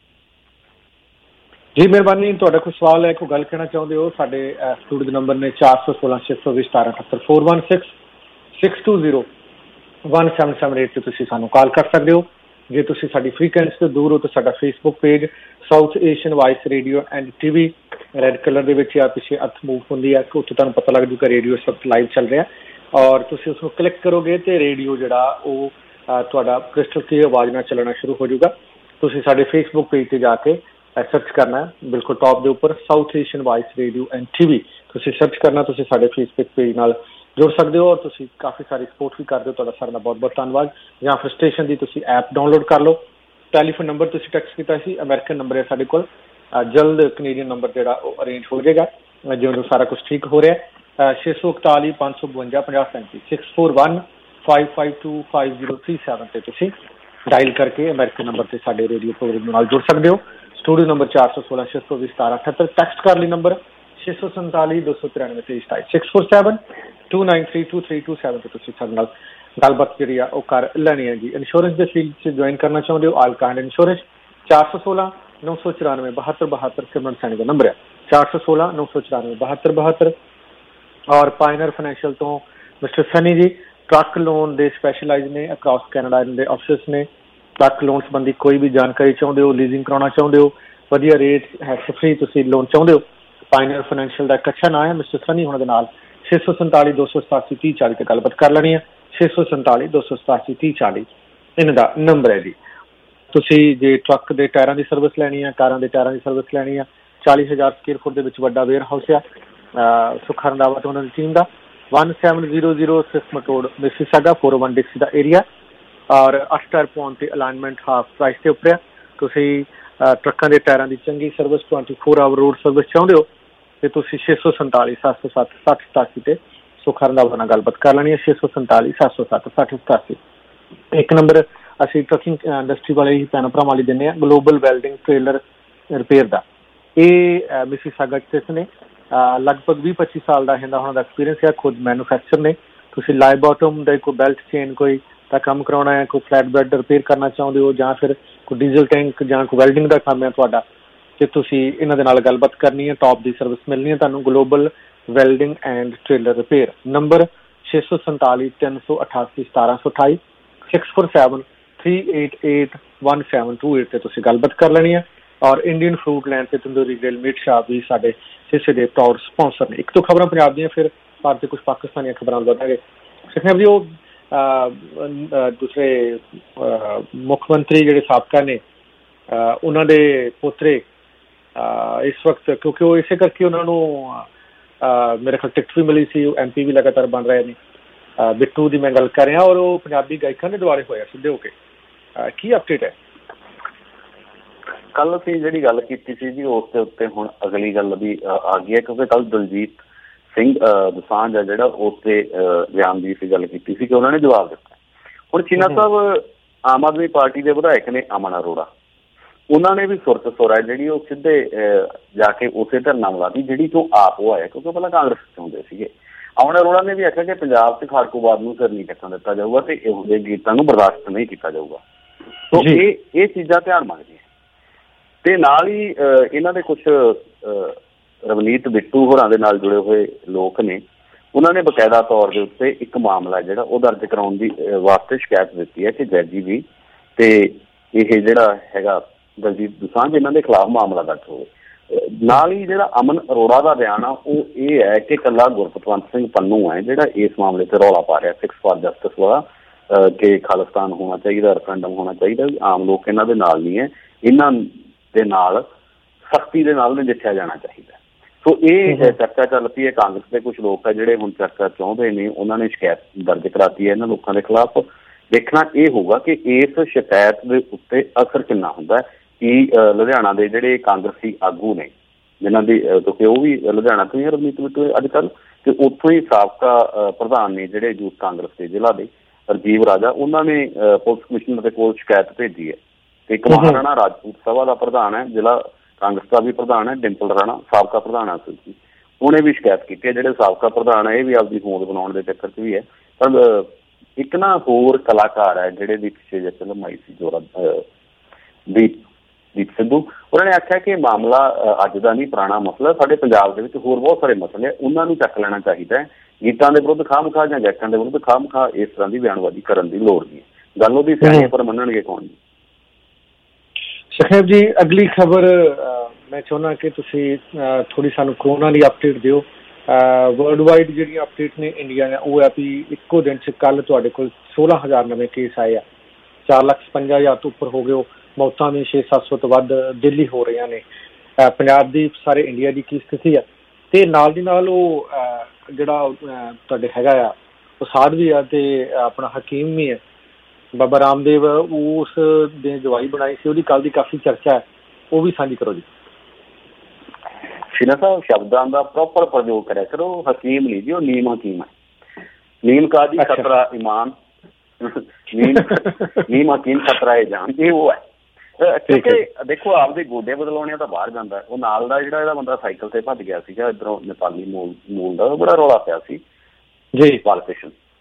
[SPEAKER 4] ਜੀ ਮਿਹਰਬਾਨੀ। ਤੁਹਾਡਾ ਕੋਈ ਸਵਾਲ ਹੈ, ਕੋਈ ਗੱਲ ਕਹਿਣਾ ਚਾਹੁੰਦੇ ਹੋ? ਸਾਡੇ ਸਟੂਡੀਓ ਦੇ ਨੰਬਰ ਨੇ ਚਾਰ ਸੌ ਸੋਲਾਂ ਛੇ ਸੌ ਵੀਹ ਸਤਾਰਾਂ ਅਠੱਤਰ four one six six two zero one seven seven eight ਤੇ ਤੁਸੀਂ ਸਾਨੂੰ ਕਾਲ ਕਰ ਸਕਦੇ ਹੋ। ਜੇ ਤੁਸੀਂ ਸਾਡੀ ਫ੍ਰੀਕੁਐਂਸੀ ਤੋਂ ਦੂਰ ਹੋ ਤਾਂ ਸਾਡਾ Facebook page South Asian vice radio and T V red colour ਦੇ ਵਿੱਚ ਆ ਪਿੱਛੇ ਅੱਖ ਮੂਵ ਹੁੰਦੀ ਹੈ, ਉੱਥੇ ਤੁਹਾਨੂੰ ਪਤਾ ਲੱਗ ਜੂਗਾ ਰੇਡੀਓ ਇਸ ਵਕਤ ਲਾਈਵ ਚੱਲ ਰਿਹਾ, ਔਰ ਤੁਸੀਂ ਉਸ ਨੂੰ ਕਲਿੱਕ ਕਰੋਗੇ ਤੇ ਰੇਡੀਓ ਜਿਹੜਾ ਉਹ ਤੁਹਾਡਾ ਕ੍ਰਿਸਟਲ ਕਲੀਅਰ ਆਵਾਜ਼ ਨਾਲ ਚੱਲਣਾ ਸ਼ੁਰੂ ਹੋ ਜਾਊਗਾ। ਤੁਸੀਂ ਸਾਡੇ ਫੇਸਬੁੱਕ ਪੇਜ 'ਤੇ ਜਾ ਕੇ ਸਰਚ ਕਰਨਾ, ਬਿਲਕੁਲ ਟੌਪ ਦੇ ਉੱਪਰ South Asian vice radio and T V ਤੁਸੀਂ ਸਰਚ ਕਰਨਾ, ਤੁਸੀਂ ਸਾਡੇ ਫੇਸਬੁੱਕ ਪੇਜ ਨਾਲ ਜੁੜ ਸਕਦੇ ਹੋ, ਔਰ ਤੁਸੀਂ ਕਾਫੀ ਸਾਰੀ ਸਪੋਰਟ ਵੀ ਕਰਦੇ ਹੋ। ਤੁਹਾਡਾ ਸਾਰਿਆਂ ਦਾ ਬਹੁਤ ਬਹੁਤ ਧੰਨਵਾਦ। ਜਾਂ ਫਿਰ ਸਟੇਸ਼ਨ ਦੀ ਤੁਸੀਂ ਐਪ ਡਾਊਨਲੋਡ ਕਰ ਲਓ। ਟੈਲੀਫੋਨ ਨੰਬਰ ਤੁਸੀਂ ਟੈਕਸਟ ਕੀਤਾ ਸੀ, ਅਮਰੀਕਨ ਨੰਬਰ ਹੈ ਸਾਡੇ ਕੋਲ, ਜਲਦ ਕੈਨੇਡੀਅਨ ਨੰਬਰ ਜਿਹੜਾ ਉਹ ਅਰੇਂਜ ਹੋ ਜਾਏਗਾ ਜਦੋਂ ਸਾਰਾ ਕੁਛ ਠੀਕ ਹੋ ਰਿਹਾ। ਛੇ ਸੌ ਇਕਤਾਲੀ ਪੰਜ ਸੌ ਬਵੰਜਾ ਪੰਜਾਹ ਸੈਂਤੀ six four one five five two five zero three seven ਤੇ ਤੁਸੀਂ ਡਾਇਲ ਕਰਕੇ ਅਮਰੀਕਨ ਨੰਬਰ ਤੇ ਸਾਡੇ ਰੇਡੀਓ ਪ੍ਰੋਗਰਾਮ ਨਾਲ ਜੁੜ ਸਕਦੇ ਹੋ। ਸਟੂਡੀਓ ਨੰਬਰ ਚਾਰ ਸੌ ਸੋਲਾਂ ਛੇ ਸੌ ਵੀਹ ਸਤਾਰਾਂ ਅਠੱਤਰ, ਟੈਕਸਟ ਕਰ ਲਈ ਨੰਬਰ ਛੇ ਸੌ ਸੰਤਾਲੀ ਦੋ ਸੌ ਤਰਾਨਵੇਂ ਤੇਈ ਸਤਾਈ six four seven two nine three two three two seven ਤੇ ਤੁਸੀਂ ਸਾਡੇ ਨਾਲ ਗੱਲਬਾਤ ਜਿਹੜੀ ਆ ਉਹ ਕਰ ਲੈਣੀ ਹੈ ਜੀ। ਇੰਸ਼ੋਰੈਂਸ ਦੇ ਫੀਲਡ 'ਚ ਜੁਆਇਨ ਕਰਨਾ ਚਾਹੁੰਦੇ ਹੋ ਆਲ ਕਾਇੰਡ ਇੰਸ਼ੋਰੈਂਸ, ਚਾਰ ਸੌ ਸੋਲਾਂ ਨੌ ਸੌ ਚੁਰਾਨਵੇਂ ਬਹੱਤਰ ਬਹੱਤਰ ਸਿਮਰਨ ਸੈਣੀ ਦਾ ਨੰਬਰ ਹੈ, ਚਾਰ ਸੌ ਸੋਲਾਂ ਨੌ ਸੌ ਚੁਰਾਨਵੇਂ ਬਹੱਤਰ ਬਹੱਤਰ। ਔਰ ਪਾਇਨਰ ਫਾਈਨੈਂਸ਼ੀਅਲ ਤੋਂ mister Sunny ji truck loan ਦੇ ਸਪੈਸ਼ਲਾਈਜ਼ ਨੇ, ਅਕ੍ਰੋਸ ਕੈਨੇਡਾ ਦੇ ਆਫਿਸ ਨੇ। ਟਰੱਕ ਲੋਨ ਸੰਬੰਧੀ ਕੋਈ ਵੀ ਜਾਣਕਾਰੀ ਚਾਹੁੰਦੇ ਹੋ, ਲੀਜ਼ਿੰਗ ਕਰਾਉਣਾ ਚਾਹੁੰਦੇ ਹੋ, ਵਧੀਆ ਰੇਟ ਹੈ ਫਰੀ ਤੁਸੀਂ ਲੋਨ ਚਾਹੁੰਦੇ ਹੋ, ਪਾਇਨਰ ਫਾਈਨੈਂਸ਼ੀਅਲ ਦਾ ਇੱਕ ਅੱਛਾ ਨਾਂ ਹੈ ਮਿਸਟਰ ਸਨੀ ਉਹਨਾਂ ਦੇ ਨਾਲ। ਛੇ ਸੌ ਸੰਤਾਲੀ ਦੋ ਸੌ ਸਤਾਸੀ ਤੀਹ ਚਾਲੀ ਤੇ ਗੱਲਬਾਤ ਕਰ ਲੈਣੀ ਹੈ। ਛੇ ਸੌ ਸੰਤਾਲੀ ਦੋ ਸੌ ਸਤਾਸੀ ਤੀਹ ਚਾਲੀ ਇਹਨਾਂ ਦਾ ਨੰਬਰ ਹੈ ਜੀ। ਤੁਸੀਂ ਜੇ ਟਰੱਕ ਦੇ ਟਾਇਰਾਂ ਦੀ ਸਰਵਿਸ ਲੈਣੀ ਆ, ਕਾਰਾਂ ਦੇ ਟਾਇਰਾਂ ਦੀ ਸਰਵਿਸ ਲੈਣੀ ਆ, ਚਾਲੀ ਹਜ਼ਾਰ ਸਕੁਅਰ ਫੁੱਟ ਦੇ ਵਿੱਚ ਵੱਡਾ ਵੇਅਰ ਹਾਊਸ ਆ ਸੁੱਖਾ ਰੰਧਾਵਾ ਤੇ ਉਹਨਾਂ ਦੀ ਟੀਮ ਦਾ। One seven zero zero Sismet road Mississauga four one Dixie ਦਾ ਏਰੀਆ। ਔਰ ਅੱਠ ਟਾਇਰ ਪਾਉਣ ਤੇ ਅਲਾਈਨਮੈਂਟ ਹਾਫ ਪ੍ਰਾਈਸ ਤੇ ਉੱਪਰ ਆ। ਤੁਸੀਂ ਟਰੱਕਾਂ ਦੇ ਟਾਇਰਾਂ ਦੀ ਚੰਗੀ service twenty four hour road service ਚਾਹੁੰਦੇ ਹੋ ਤੇ ਤੁਸੀਂ ਛੇ ਸੌ ਸੰਤਾਲੀ ਸੱਤ ਸੌ ਸੱਤ ਸੱਠ ਸਤਾਸੀ ਤੇ ਸੁੱਖਾ ਰੰਧਾਵਾ ਨਾਲ ਗੱਲਬਾਤ ਕਰ ਲੈਣੀ ਹੈ। ਛੇ ਸੌ ਸੰਤਾਲੀ ਸੱਤ ਸੌ ਸੱਤ ਸੱਠ ਸਤਾਸੀ। ਇੱਕ ਨੰਬਰ ਅਸੀਂ ਟਰੱਕਿੰਗ ਇੰਡਸਟਰੀ ਵਾਲੇ ਹੀ ਭੈਣ ਭਰਾਵਾਂ ਲਈ ਦਿੰਦੇ ਹਾਂ, ਗਲੋਬਲ ਵੈਲਡਿੰਗ ਟ੍ਰੇਲਰ ਰਿਪੇਅਰ ਦਾ। ਇਹ ਮਿਸੀਸਾਗਾ ਸਥਿਤ ਨੇ, ਲਗਭਗ ਵੀਹ ਪੱਚੀ ਸਾਲ ਦਾ ਇਹਦਾ ਉਹਨਾਂ ਦਾ ਐਕਸਪੀਰੀਅੰਸ ਹੈ, ਖੁਦ ਮੈਨੂਫੈਕਚਰ ਨੇ। ਤੁਸੀਂ ਲਾਈ ਬਾਟਮ ਦਾ ਕੋਈ ਬੈਲਟ ਚੇਨ ਕੋਈ ਦਾ ਕੰਮ ਕਰਾਉਣਾ ਹੈ, ਕੋਈ ਫਲੈਟ ਬੈਡ ਰਿਪੇਅਰ ਕਰਨਾ ਚਾਹੁੰਦੇ ਹੋ, ਜਾਂ ਫਿਰ ਕੋਈ ਡੀਜ਼ਲ ਟੈਂਕ ਜਾਂ ਕੋਈ ਵੈਲਡਿੰਗ ਦਾ ਕੰਮ ਹੈ ਤੁਹਾਡਾ, ਤੇ ਤੁਸੀਂ ਇਹਨਾਂ ਦੇ ਨਾਲ ਗੱਲਬਾਤ ਕਰਨੀ ਹੈ। ਟੌਪ ਦੀ ਸਰਵਿਸ ਮਿਲਣੀ ਹੈ ਤੁਹਾਨੂੰ, global welding and trailer repair. Number ਛੇ ਸੌ ਸੰਤਾਲੀ ਤਿੰਨ ਸੌ ਅਠਾਸੀ ਸਤਾਰਾਂ ਸੌ ਅਠਾਈ six four seven three eight eight one seven two eight ਤੇ ਤੁਸੀਂ ਗੱਲਬਾਤ ਕਰ ਲੈਣੀ ਹੈ। ਔਰ ਇੰਡੀਅਨ ਫੂਡ ਲੈਂਡ ਤੇ ਤੰਦੂਰੀ ਗ੍ਰਿਲ ਮੀਟ ਸ਼ਾਪ ਵੀ ਸਾਡੇ ਹਿੱਸੇ ਦੇ ਤੌਰ ਸਪਾਂਸਰ ਨੇ। ਇੱਕ ਤੋਂ ਖਬਰਾਂ ਪੰਜਾਬ ਦੀਆਂ, ਫਿਰ ਭਾਰਤ ਦੇ ਕੁਝ ਪਾਕਿਸਤਾਨੀ ਖਬਰਾਂ ਵਧਾਂਗੇ। ਸਿੱਖਿਆ ਜੀ ਉਹ ਦੂਸਰੇ ਮੁੱਖ ਮੰਤਰੀ ਜਿਹੜੇ ਸਾਬਕਾ ਨੇ ਉਹਨਾਂ ਦੇ ਪੋਤਰੇ ਇਸ ਵਕਤ, ਕਿਉਂਕਿ ਉਹ ਇਸੇ ਕਰਕੇ ਉਹਨਾਂ ਨੂੰ ਮੇਰੇ ਖਿਆਲ ਟਿਕਟ ਵੀ ਮਿਲੀ ਸੀ, ਉਹ ਐਮ ਪੀ ਵੀ ਲਗਾਤਾਰ ਬਣ ਰਹੇ ਨੇ। ਬਿੱਟੂ ਦੀ ਮੈਂ ਗੱਲ ਕਰ ਰਿਹਾ, ਔਰ ਉਹ ਪੰਜਾਬੀ ਗਾਇਕਾਂ ਦੇ ਦੁਆਲੇ ਹੋਇਆ ਸਿੱਧੇ ਹੋ ਕੇ। ਕੀ ਅਪਡੇਟ ਹੈ?
[SPEAKER 13] ਕੱਲ ਅਸੀਂ ਜਿਹੜੀ ਗੱਲ ਕੀਤੀ ਸੀ ਜੀ ਉਸ ਦੇ ਉੱਤੇ ਹੁਣ ਅਗਲੀ ਗੱਲ ਵੀ ਆ ਗਈ ਹੈ, ਕਿਉਂਕਿ ਕੱਲ ਦਲਜੀਤ ਸਿੰਘ ਦੋਸਾਂਝ ਆ ਜਿਹੜਾ ਉਸ ਦੇ ਬਿਆਨ ਦੀ ਅਸੀਂ ਗੱਲ ਕੀਤੀ ਸੀ ਕਿ ਉਹਨਾਂ ਨੇ ਜਵਾਬ ਦਿੱਤਾ। ਹੁਣ ਚੀਨਾ ਸਾਹਿਬ ਆਮ ਆਦਮੀ ਪਾਰਟੀ ਦੇ ਵਿਧਾਇਕ ਨੇ ਅਮਨ ਅਰੋੜਾ, ਉਹਨਾਂ ਨੇ ਵੀ ਸੁਰਤ ਸੁਰ ਹੈ ਜਿਹੜੀ ਉਹ ਸਿੱਧੇ ਜਾ ਕੇ ਉਸੇ ਧਰਨਾ ਮਿਲਾਤੀ ਜਿਹੜੀ ਤੋਂ ਆਪ ਉਹ ਆਇਆ, ਕਿਉਂਕਿ ਪਹਿਲਾਂ ਕਾਂਗਰਸ ਚਾਹੁੰਦੇ ਸੀਗੇ। ਅਮਨ ਅਰੋੜਾ ਨੇ ਵੀ ਆਖਿਆ ਕਿ ਪੰਜਾਬ ਤੇ ਖਾੜਕੂਵਾਦ ਨੂੰ ਸਿਰ ਨਹੀਂ ਕੱਟਣ ਦਿੱਤਾ ਜਾਊਗਾ ਤੇ ਇਹੋ ਜਿਹੇ ਗੀਤਾਂ ਨੂੰ ਬਰਦਾਸ਼ਤ ਨਹੀਂ ਕੀਤਾ ਜਾਊਗਾ। ਸੋ ਇਹ ਇਹ ਚੀਜ਼ਾਂ ਧਿਆਨ ਮੰਗਦੀਆਂ। ਤੇ ਨਾਲ ਹੀ ਇਹਨਾਂ ਦੇ ਕੁਛ ਰਵਨੀਤ ਬਿੱਟੂ ਹੋਰਾਂ ਦੇ ਨਾਲ ਜੁੜੇ ਹੋਏ ਲੋਕ ਨੇ, ਉਹਨਾਂ ਨੇ ਬਕਾਇਦਾ ਤੌਰ ਦੇ ਉੱਤੇ ਇੱਕ ਮਾਮਲਾ ਜਿਹੜਾ ਉਹ ਦਰਜ ਕਰਾਉਣ ਦੀ ਵਾਸਤੇ ਸ਼ਿਕਾਇਤ ਦਿੱਤੀ ਹੈ ਕਿ ਜੈਜੀ ਵੀ ਤੇ ਇਹ ਜਿਹੜਾ ਹੈਗਾ ਦਲਜੀਤ ਦੋਸਾਂਝ ਇਹਨਾਂ ਦੇ ਖਿਲਾਫ ਮਾਮਲਾ ਦਰਜ ਹੋਵੇ। ਨਾਲ ਹੀ ਜਿਹੜਾ ਅਮਨ ਅਰੋੜਾ ਦਾ ਬਿਆਨ ਆ ਉਹ ਇਹ ਹੈ ਕਿ ਇਕੱਲਾ ਗੁਰਪਤਵੰਤ ਸਿੰਘ ਪੰਨੂ ਹੈ ਜਿਹੜਾ ਇਸ ਮਾਮਲੇ ਤੇ ਰੌਲਾ ਪਾ ਰਿਹਾ ਸਿੱਖਸ ਫਾਰ ਜਸਟਿਸ ਵਾਲਾ, ਕਿ ਖਾਲਿਸਤਾਨ ਹੋਣਾ ਚਾਹੀਦਾ, ਰੈਫਰੈਂਡਮ ਹੋਣਾ ਚਾਹੀਦਾ। ਆਮ ਲੋਕ ਇਹਨਾਂ ਦੇ ਨਾਲ ਨਹੀਂ ਹੈ, ਇਹਨਾਂ ਦੇ ਨਾਲ ਸਖਤੀ ਦੇ ਨਾਲ ਨਜਿੱਠਿਆ ਜਾਣਾ ਚਾਹੀਦਾ। ਸੋ ਇਹ ਚਰਚਾ ਚੱਲ ਪਈ ਹੈ। ਕਾਂਗਰਸ ਦੇ ਕੁਛ ਲੋਕ ਹੈ ਜਿਹੜੇ ਹੁਣ ਚਰਚਾ ਚਾਹੁੰਦੇ ਨੇ, ਉਹਨਾਂ ਨੇ ਸ਼ਿਕਾਇਤ ਦਰਜ ਕਰਾਤੀ ਹੈ ਇਹਨਾਂ ਲੋਕਾਂ ਦੇ ਖਿਲਾਫ। ਦੇਖਣਾ ਇਹ ਹੋਊਗਾ ਕਿ ਇਸ ਸ਼ਿਕਾਇਤ ਦੇ ਉੱਤੇ ਅਸਰ ਕਿੰਨਾ ਹੁੰਦਾ ਕਿ ਲੁਧਿਆਣਾ ਦੇ ਜਿਹੜੇ ਕਾਂਗਰਸੀ ਆਗੂ ਨੇ ਜਿਨ੍ਹਾਂ ਦੀ, ਕਿਉਂਕਿ ਉਹ ਵੀ ਲੁਧਿਆਣਾ ਤੋਂ ਹੀ ਰਵਨੀਤ ਬਿੱਟੂ ਅੱਜ ਕੱਲ੍ਹ, ਤੇ ਉੱਥੋਂ ਹੀ ਸਾਬਕਾ ਪ੍ਰਧਾਨ ਨੇ ਜਿਹੜੇ ਯੂਥ ਕਾਂਗਰਸ ਦੇ ਜ਼ਿਲ੍ਹਾ ਦੇ ਰਾਜੀਵ ਰਾਜਾ, ਉਹਨਾਂ ਨੇ ਪੁਲਿਸ ਕਮਿਸ਼ਨਰ ਦੇ ਕੋਲ ਸ਼ਿਕਾਇਤ ਭੇਜੀ ਹੈ। ਤੇ ਇੱਕ ਮਹਾਰਾਣਾ ਰਾਜਪੂਤ ਸਭਾ ਦਾ ਪ੍ਰਧਾਨ ਹੈ, ਜ਼ਿਲ੍ਹਾ ਕਾਂਗਰਸ ਦਾ ਵੀ ਪ੍ਰਧਾਨ ਹੈ ਡਿੰਪਲ ਰਾਣਾ, ਸਾਬਕਾ ਪ੍ਰਧਾਨ ਹੈ ਸੀ, ਉਹਨੇ ਵੀ ਸ਼ਿਕਾਇਤ ਕੀਤੀ ਹੈ। ਜਿਹੜੇ ਸਾਬਕਾ ਪ੍ਰਧਾਨ ਹੈ ਇਹ ਵੀ ਆਪਦੀ ਹੋਂਦ ਬਣਾਉਣ ਦੇ ਚੱਕਰ 'ਚ ਵੀ ਹੈ। ਪਰ ਇੱਕ ਨਾ ਹੋਰ ਕਲਾਕਾਰ ਹੈ ਜਿਹੜੇ ਦੀ ਪਿੱਛੇ ਜੇ ਫਿਲਮ ਆਈ ਸੀ ਜੋਰਾ ਦੀਪ ਦੀਪ ਸਿੱਧੂ, ਉਹਨਾਂ ਨੇ ਆਖਿਆ ਕਿ ਮਾਮਲਾ ਅੱਜ ਦਾ ਨਹੀਂ ਪੁਰਾਣਾ ਮਸਲਾ, ਸਾਡੇ ਪੰਜਾਬ ਦੇ ਵਿੱਚ ਹੋਰ ਬਹੁਤ ਸਾਰੇ ਮਸਲੇ ਆ, ਉਹਨਾਂ ਨੂੰ ਚੱਕ ਲੈਣਾ ਚਾਹੀਦਾ ਹੈ। ਗੀਤਾਂ ਦੇ ਵਿਰੁੱਧ ਖਾਮ ਖਾ ਜਾਂ ਗਾਇਕਾਂ ਦੇ ਵਿਰੁੱਧ ਖਾਮ ਖਾ ਇਸ ਤਰ੍ਹਾਂ ਦੀ ਬਿਆਨਬਾਜ਼ੀ ਕਰਨ ਦੀ ਲੋੜ ਨਹੀਂ ਹੈ। ਗੱਲ ਉਹਦੀ ਸਿਆਣੀ ਪਰ ਮੰਨਣਗੇ ਕੌਣ ਜੀ।
[SPEAKER 4] ਸਖੇਬ ਜੀ ਅਗਲੀ ਖਬਰ ਮੈਂ ਚਾਹੁੰਦਾ ਕਿ ਤੁਸੀਂ ਥੋੜ੍ਹੀ ਸਾਨੂੰ ਕਰੋਨਾ ਦੀ ਅਪਡੇਟ ਦਿਓ। ਵਰਲਡ ਵਾਈਡ ਜਿਹੜੀਆਂ ਅਪਡੇਟ ਨੇ ਇੰਡੀਆ ਨੇ ਉਹ ਹੈ ਵੀ ਇੱਕੋ ਦਿਨ 'ਚ ਕੱਲ੍ਹ ਤੁਹਾਡੇ ਕੋਲ ਸੋਲਾਂ ਹਜ਼ਾਰ ਨਵੇਂ ਕੇਸ ਆਏ ਆ, ਚਾਰ ਲੱਖ ਛਪੰਜਾ ਹਜ਼ਾਰ ਤੋਂ ਉੱਪਰ ਹੋ ਗਏ। ਮੌਤਾਂ ਵੀ ਛੇ ਸੱਤ ਸੌ ਤੋਂ ਵੱਧ ਦਿੱਲੀ ਹੋ ਰਹੀਆਂ ਨੇ। ਪੰਜਾਬ ਦੀ ਸਾਰੇ ਇੰਡੀਆ ਦੀ ਕੀ ਸਥਿਤੀ ਆ, ਤੇ ਨਾਲ ਦੀ ਨਾਲ ਉਹ ਜਿਹੜਾ ਤੁਹਾਡੇ ਹੈਗਾ ਆ ਉਹ ਸਾਧ ਵੀ ਆ ਤੇ ਆਪਣਾ ਹਕੀਮ ਵੀ ਹੈ ਬਾਬਾ ਰਾਮਦੇਵ, ਉਸ ਦੇ ਦਵਾਈ ਬਣਾਈ ਸੀ, ਉਹਦੀ ਕੱਲ੍ਹ ਦੀ ਕਾਫੀ ਚਰਚਾ ਹੈ, ਉਹ ਵੀ ਸਾਂਝੀ ਕਰੋ ਜੀ।
[SPEAKER 13] ਸ਼ੀਨਾ ਸਾਹਿਬ ਸ਼ਬਦਾਂ ਦਾ ਪ੍ਰੋਪਰ ਪ੍ਰਯੋਗ ਕਰਿਆ ਕਰੋ। ਹਕੀਮ ਨਹੀਂ ਜੀ, ਉਹ ਨੀਮ ਹਕੀਮ ਹੈ। ਨੀਮ ਕਾਜੀ ਖਤਰਾ ਇਮਾਨ, ਨੀਮ ਨੀਮ ਹਕੀਮ ਖਤਰਾ ਹੈ ਜਾਨ, ਇਹ ਉਹ ਹੈ। ਕਿਉਂਕਿ ਦੇਖੋ ਆਪਦੇ ਗੋਡੇ ਬਦਲਾਉਣੇ ਤਾਂ ਬਾਹਰ ਜਾਂਦਾ, ਉਹ ਨਾਲ ਦਾ ਜਿਹੜਾ ਇਹਦਾ ਬੰਦਾ ਸਾਈਕਲ ਤੇ ਭੱਜ ਗਿਆ ਸੀਗਾ ਇੱਧਰੋਂ ਨੇਪਾਲੀ ਮੂਲ ਮੂਲ ਦਾ, ਬੜਾ ਰੌਲਾ ਪਿਆ ਸੀ ਜੀ। ਪਾਲਿਟੀਸ਼ਨ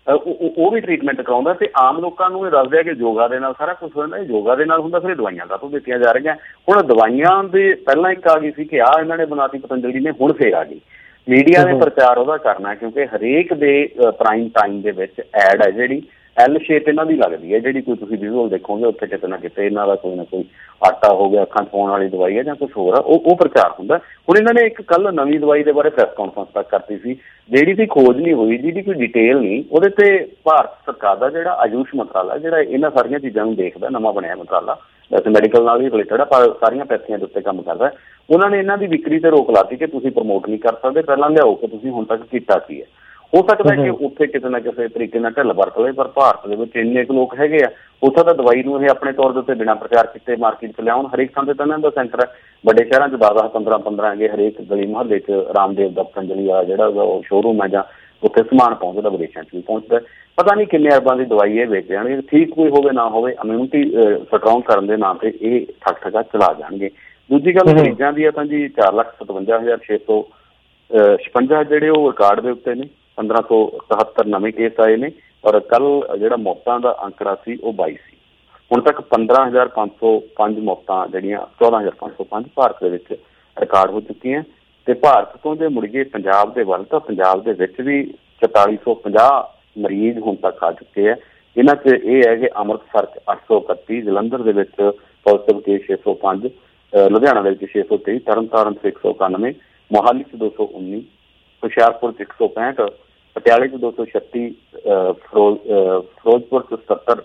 [SPEAKER 13] ਉਹ ਵੀ ਟ੍ਰੀਟਮੈਂਟ ਕਰਾਉਂਦਾ। ਤੇ ਆਮ ਲੋਕਾਂ ਨੂੰ ਇਹ ਦੱਸਦੇ ਆ ਕਿ ਯੋਗਾ ਦੇ ਨਾਲ ਸਾਰਾ ਕੁਛ ਹੁੰਦਾ। ਯੋਗਾ ਦੇ ਨਾਲ ਹੁੰਦਾ, ਫਿਰ ਦਵਾਈਆਂ ਕਾਹਤੋਂ ਦਿੱਤੀਆਂ ਜਾ ਰਹੀਆਂ? ਹੁਣ ਦਵਾਈਆਂ ਦੇ ਪਹਿਲਾਂ ਇੱਕ ਆ ਗਈ ਸੀ ਕਿ ਆਹ ਇਹਨਾਂ ਨੇ ਬਣਾਤੀ ਪਤੰਜਲੀ ਨੇ, ਹੁਣ ਫੇਰ ਆ ਗਈ। ਮੀਡੀਆ ਨੇ ਪ੍ਰਚਾਰ ਉਹਦਾ ਕਰਨਾ, ਕਿਉਂਕਿ ਹਰੇਕ ਦੇ ਪ੍ਰਾਈਮ ਟਾਈਮ ਦੇ ਵਿੱਚ ਐਡ ਹੈ ਜਿਹੜੀ ਐਲ ਸ਼ੇਪ ਇਹਨਾਂ ਦੀ ਲੱਗਦੀ ਹੈ, ਜਿਹੜੀ ਕੋਈ ਤੁਸੀਂ ਵਿਜ਼ੂਅਲ ਦੇਖੋਗੇ ਉੱਥੇ ਕਿਤੇ ਨਾ ਕਿਤੇ ਇਹਨਾਂ ਦਾ ਕੋਈ ਨਾ ਕੋਈ ਆਟਾ ਹੋ ਗਿਆ, ਅੱਖਾਂ 'ਚ ਪਾਉਣ ਵਾਲੀ ਦਵਾਈ ਹੈ ਜਾਂ ਕੁਛ ਹੋਰ ਆ, ਉਹ ਉਹ ਪ੍ਰਚਾਰ ਹੁੰਦਾ। ਹੁਣ ਇਹਨਾਂ ਨੇ ਇੱਕ ਕੱਲ੍ਹ ਨਵੀਂ ਦਵਾਈ ਦੇ ਬਾਰੇ ਪ੍ਰੈਸ ਕਾਨਫਰੰਸ ਤੱਕ ਕਰਤੀ ਸੀ, ਜਿਹੜੀ ਦੀ ਖੋਜ ਨਹੀਂ ਹੋਈ, ਜਿਹਦੀ ਕੋਈ ਡਿਟੇਲ ਨਹੀਂ। ਉਹਦੇ ਤੇ ਭਾਰਤ ਸਰਕਾਰ ਦਾ ਜਿਹੜਾ ਆਯੂਸ਼ ਮੰਤਰਾਲਾ, ਜਿਹੜਾ ਇਹਨਾਂ ਸਾਰੀਆਂ ਚੀਜ਼ਾਂ ਨੂੰ ਦੇਖਦਾ, ਨਵਾਂ ਬਣਿਆ ਮੰਤਰਾਲਾ, ਵੈਸੇ ਮੈਡੀਕਲ ਨਾਲ ਵੀ ਰਿਲੇਟਡ ਆ ਪਰ ਸਾਰੀਆਂ ਪੈਥੀਆਂ ਦੇ ਉੱਤੇ ਕੰਮ ਕਰਦਾ, ਉਹਨਾਂ ਨੇ ਇਹਨਾਂ ਦੀ ਵਿਕਰੀ ਤੇ ਰੋਕ ਲਾਤੀ ਕਿ ਤੁਸੀਂ ਪ੍ਰਮੋਟ ਨਹੀਂ ਕਰ ਸਕਦੇ, ਪਹਿਲਾਂ ਲਿਆਓ ਕਿ ਤੁਸੀਂ ਹੁਣ ਤੱਕ ਕੀਤਾ ਕੀ ਹੈ। ਹੋ ਸਕਦਾ ਕਿ ਉੱਥੇ ਕਿਤੇ ਨਾ ਕਿਸੇ ਤਰੀਕੇ ਨਾਲ ਢਿੱਲ ਵਰਤ ਲਏ, ਪਰ ਭਾਰਤ ਦੇ ਵਿੱਚ ਇੰਨੇ ਕੁ ਲੋਕ ਹੈਗੇ ਆ, ਉੱਥੋਂ ਤਾਂ ਦਵਾਈ ਨੂੰ ਇਹ ਆਪਣੇ ਤੌਰ ਦੇ ਉੱਤੇ ਬਿਨਾਂ ਪ੍ਰਚਾਰ ਕੀਤੇ ਮਾਰਕੀਟ 'ਚ ਲਿਆਉਣ। ਹਰੇਕ ਥਾਂ 'ਤੇ ਤਾਂ ਇਹਨਾਂ ਦਾ ਸੈਂਟਰ ਹੈ, ਵੱਡੇ ਸ਼ਹਿਰਾਂ 'ਚ ਦਸ ਦਸ ਪੰਦਰਾਂ ਪੰਦਰਾਂ ਹੈਗੇ, ਹਰੇਕ ਗਲੀ ਮੁਹੱਲੇ 'ਚ ਰਾਮਦੇਵ ਦਾ ਪਤੰਜਲੀ ਵਾਲਾ ਜਿਹੜਾ ਉਹ ਸ਼ੋਰੂਮ ਹੈ, ਜਾਂ ਉੱਥੇ ਸਮਾਨ ਪਹੁੰਚਦਾ, ਵਿਦੇਸ਼ਾਂ 'ਚ ਵੀ ਪਹੁੰਚਦਾ। ਪਤਾ ਨਹੀਂ ਕਿੰਨੇ ਅਰਬਾਂ ਦੀ ਦਵਾਈ ਇਹ ਵੇਚ ਜਾਣਗੇ। ਠੀਕ ਕੋਈ ਹੋਵੇ ਨਾ ਹੋਵੇ, ਇਮਿਊਨਿਟੀ ਸਟਰੋਂਗ ਕਰਨ ਦੇ ਨਾਂ 'ਤੇ ਇਹ ਠੱਗ ਠੱਗਾ ਚਲਾ ਜਾਣਗੇ। ਦੂਜੀ ਗੱਲ ਮਰੀਜ਼ਾਂ ਦੀ ਆ ਤਾਂ ਜੀ ਚਾਰ ਲੱਖ ਸਤਵੰਜਾ ਹਜ਼ਾਰ ਛੇ ਸੌ ਛਪੰਜਾ ਜਿਹੜੇ ਉਹ ਰਿਕਾਰਡ ਦੇ ਉੱਤੇ ਨੇ, ਪੰਦਰਾਂ ਸੌ ਇਕਹੱਤਰ ਨਵੇਂ ਕੇਸ ਆਏ ਨੇ, ਔਰ ਕੱਲ੍ਹ ਜਿਹੜਾ ਮੌਤਾਂ ਦਾ ਅੰਕੜਾ ਸੀ ਉਹ ਬਾਈ ਸੀ। ਹੁਣ ਤੱਕ ਪੰਦਰਾਂ ਹਜ਼ਾਰ ਪੰਜ ਸੌ ਪੰਜ ਮੌਤਾਂ ਜਿਹੜੀਆਂ ਚੌਦਾਂ ਹਜ਼ਾਰ ਪੰਜ ਸੌ ਪੰਜ ਭਾਰਤ ਦੇ ਵਿੱਚ ਰਿਕਾਰਡ ਹੋ ਚੁੱਕੀਆਂ। ਤੇ ਭਾਰਤ ਤੋਂ ਜੇ ਮੁੜੀਏ ਪੰਜਾਬ ਦੇ ਵੱਲ, ਤਾਂ ਪੰਜਾਬ ਦੇ ਵਿੱਚ ਵੀ ਚੁਤਾਲੀ ਸੌ ਪੰਜਾਹ ਮਰੀਜ਼ ਹੁਣ ਤੱਕ ਆ ਚੁੱਕੇ ਆ। ਇਹਨਾਂ 'ਚ ਇਹ ਹੈ ਕਿ ਅੰਮ੍ਰਿਤਸਰ 'ਚ ਅੱਠ ਸੌ ਇਕੱਤੀ, ਜਲੰਧਰ ਦੇ ਵਿੱਚ ਪੋਜ਼ੀਟਿਵ ਕੇਸ ਛੇ ਸੌ ਪੰਜ, ਲੁਧਿਆਣਾ ਦੇ ਵਿੱਚ ਛੇ ਸੌ ਤੇਈ, ਤਰਨਤਾਰਨ 'ਚ ਇੱਕ ਸੌ ਇਕਾਨਵੇਂ, ਮੋਹਾਲੀ 'ਚ ਦੋ ਸੌ ਉੱਨੀ, ਹੁਸ਼ਿਆਰਪੁਰ 'ਚ ਇੱਕ ਸੌ ਪੈਂਹਠ, ਪਟਿਆਲੇ 'ਚ ਦੋ ਸੌ ਛੱਤੀ, ਫਿਰੋਜ਼ ਫਿਰੋਜ਼ਪੁਰ 'ਚ ਸੱਤਰ,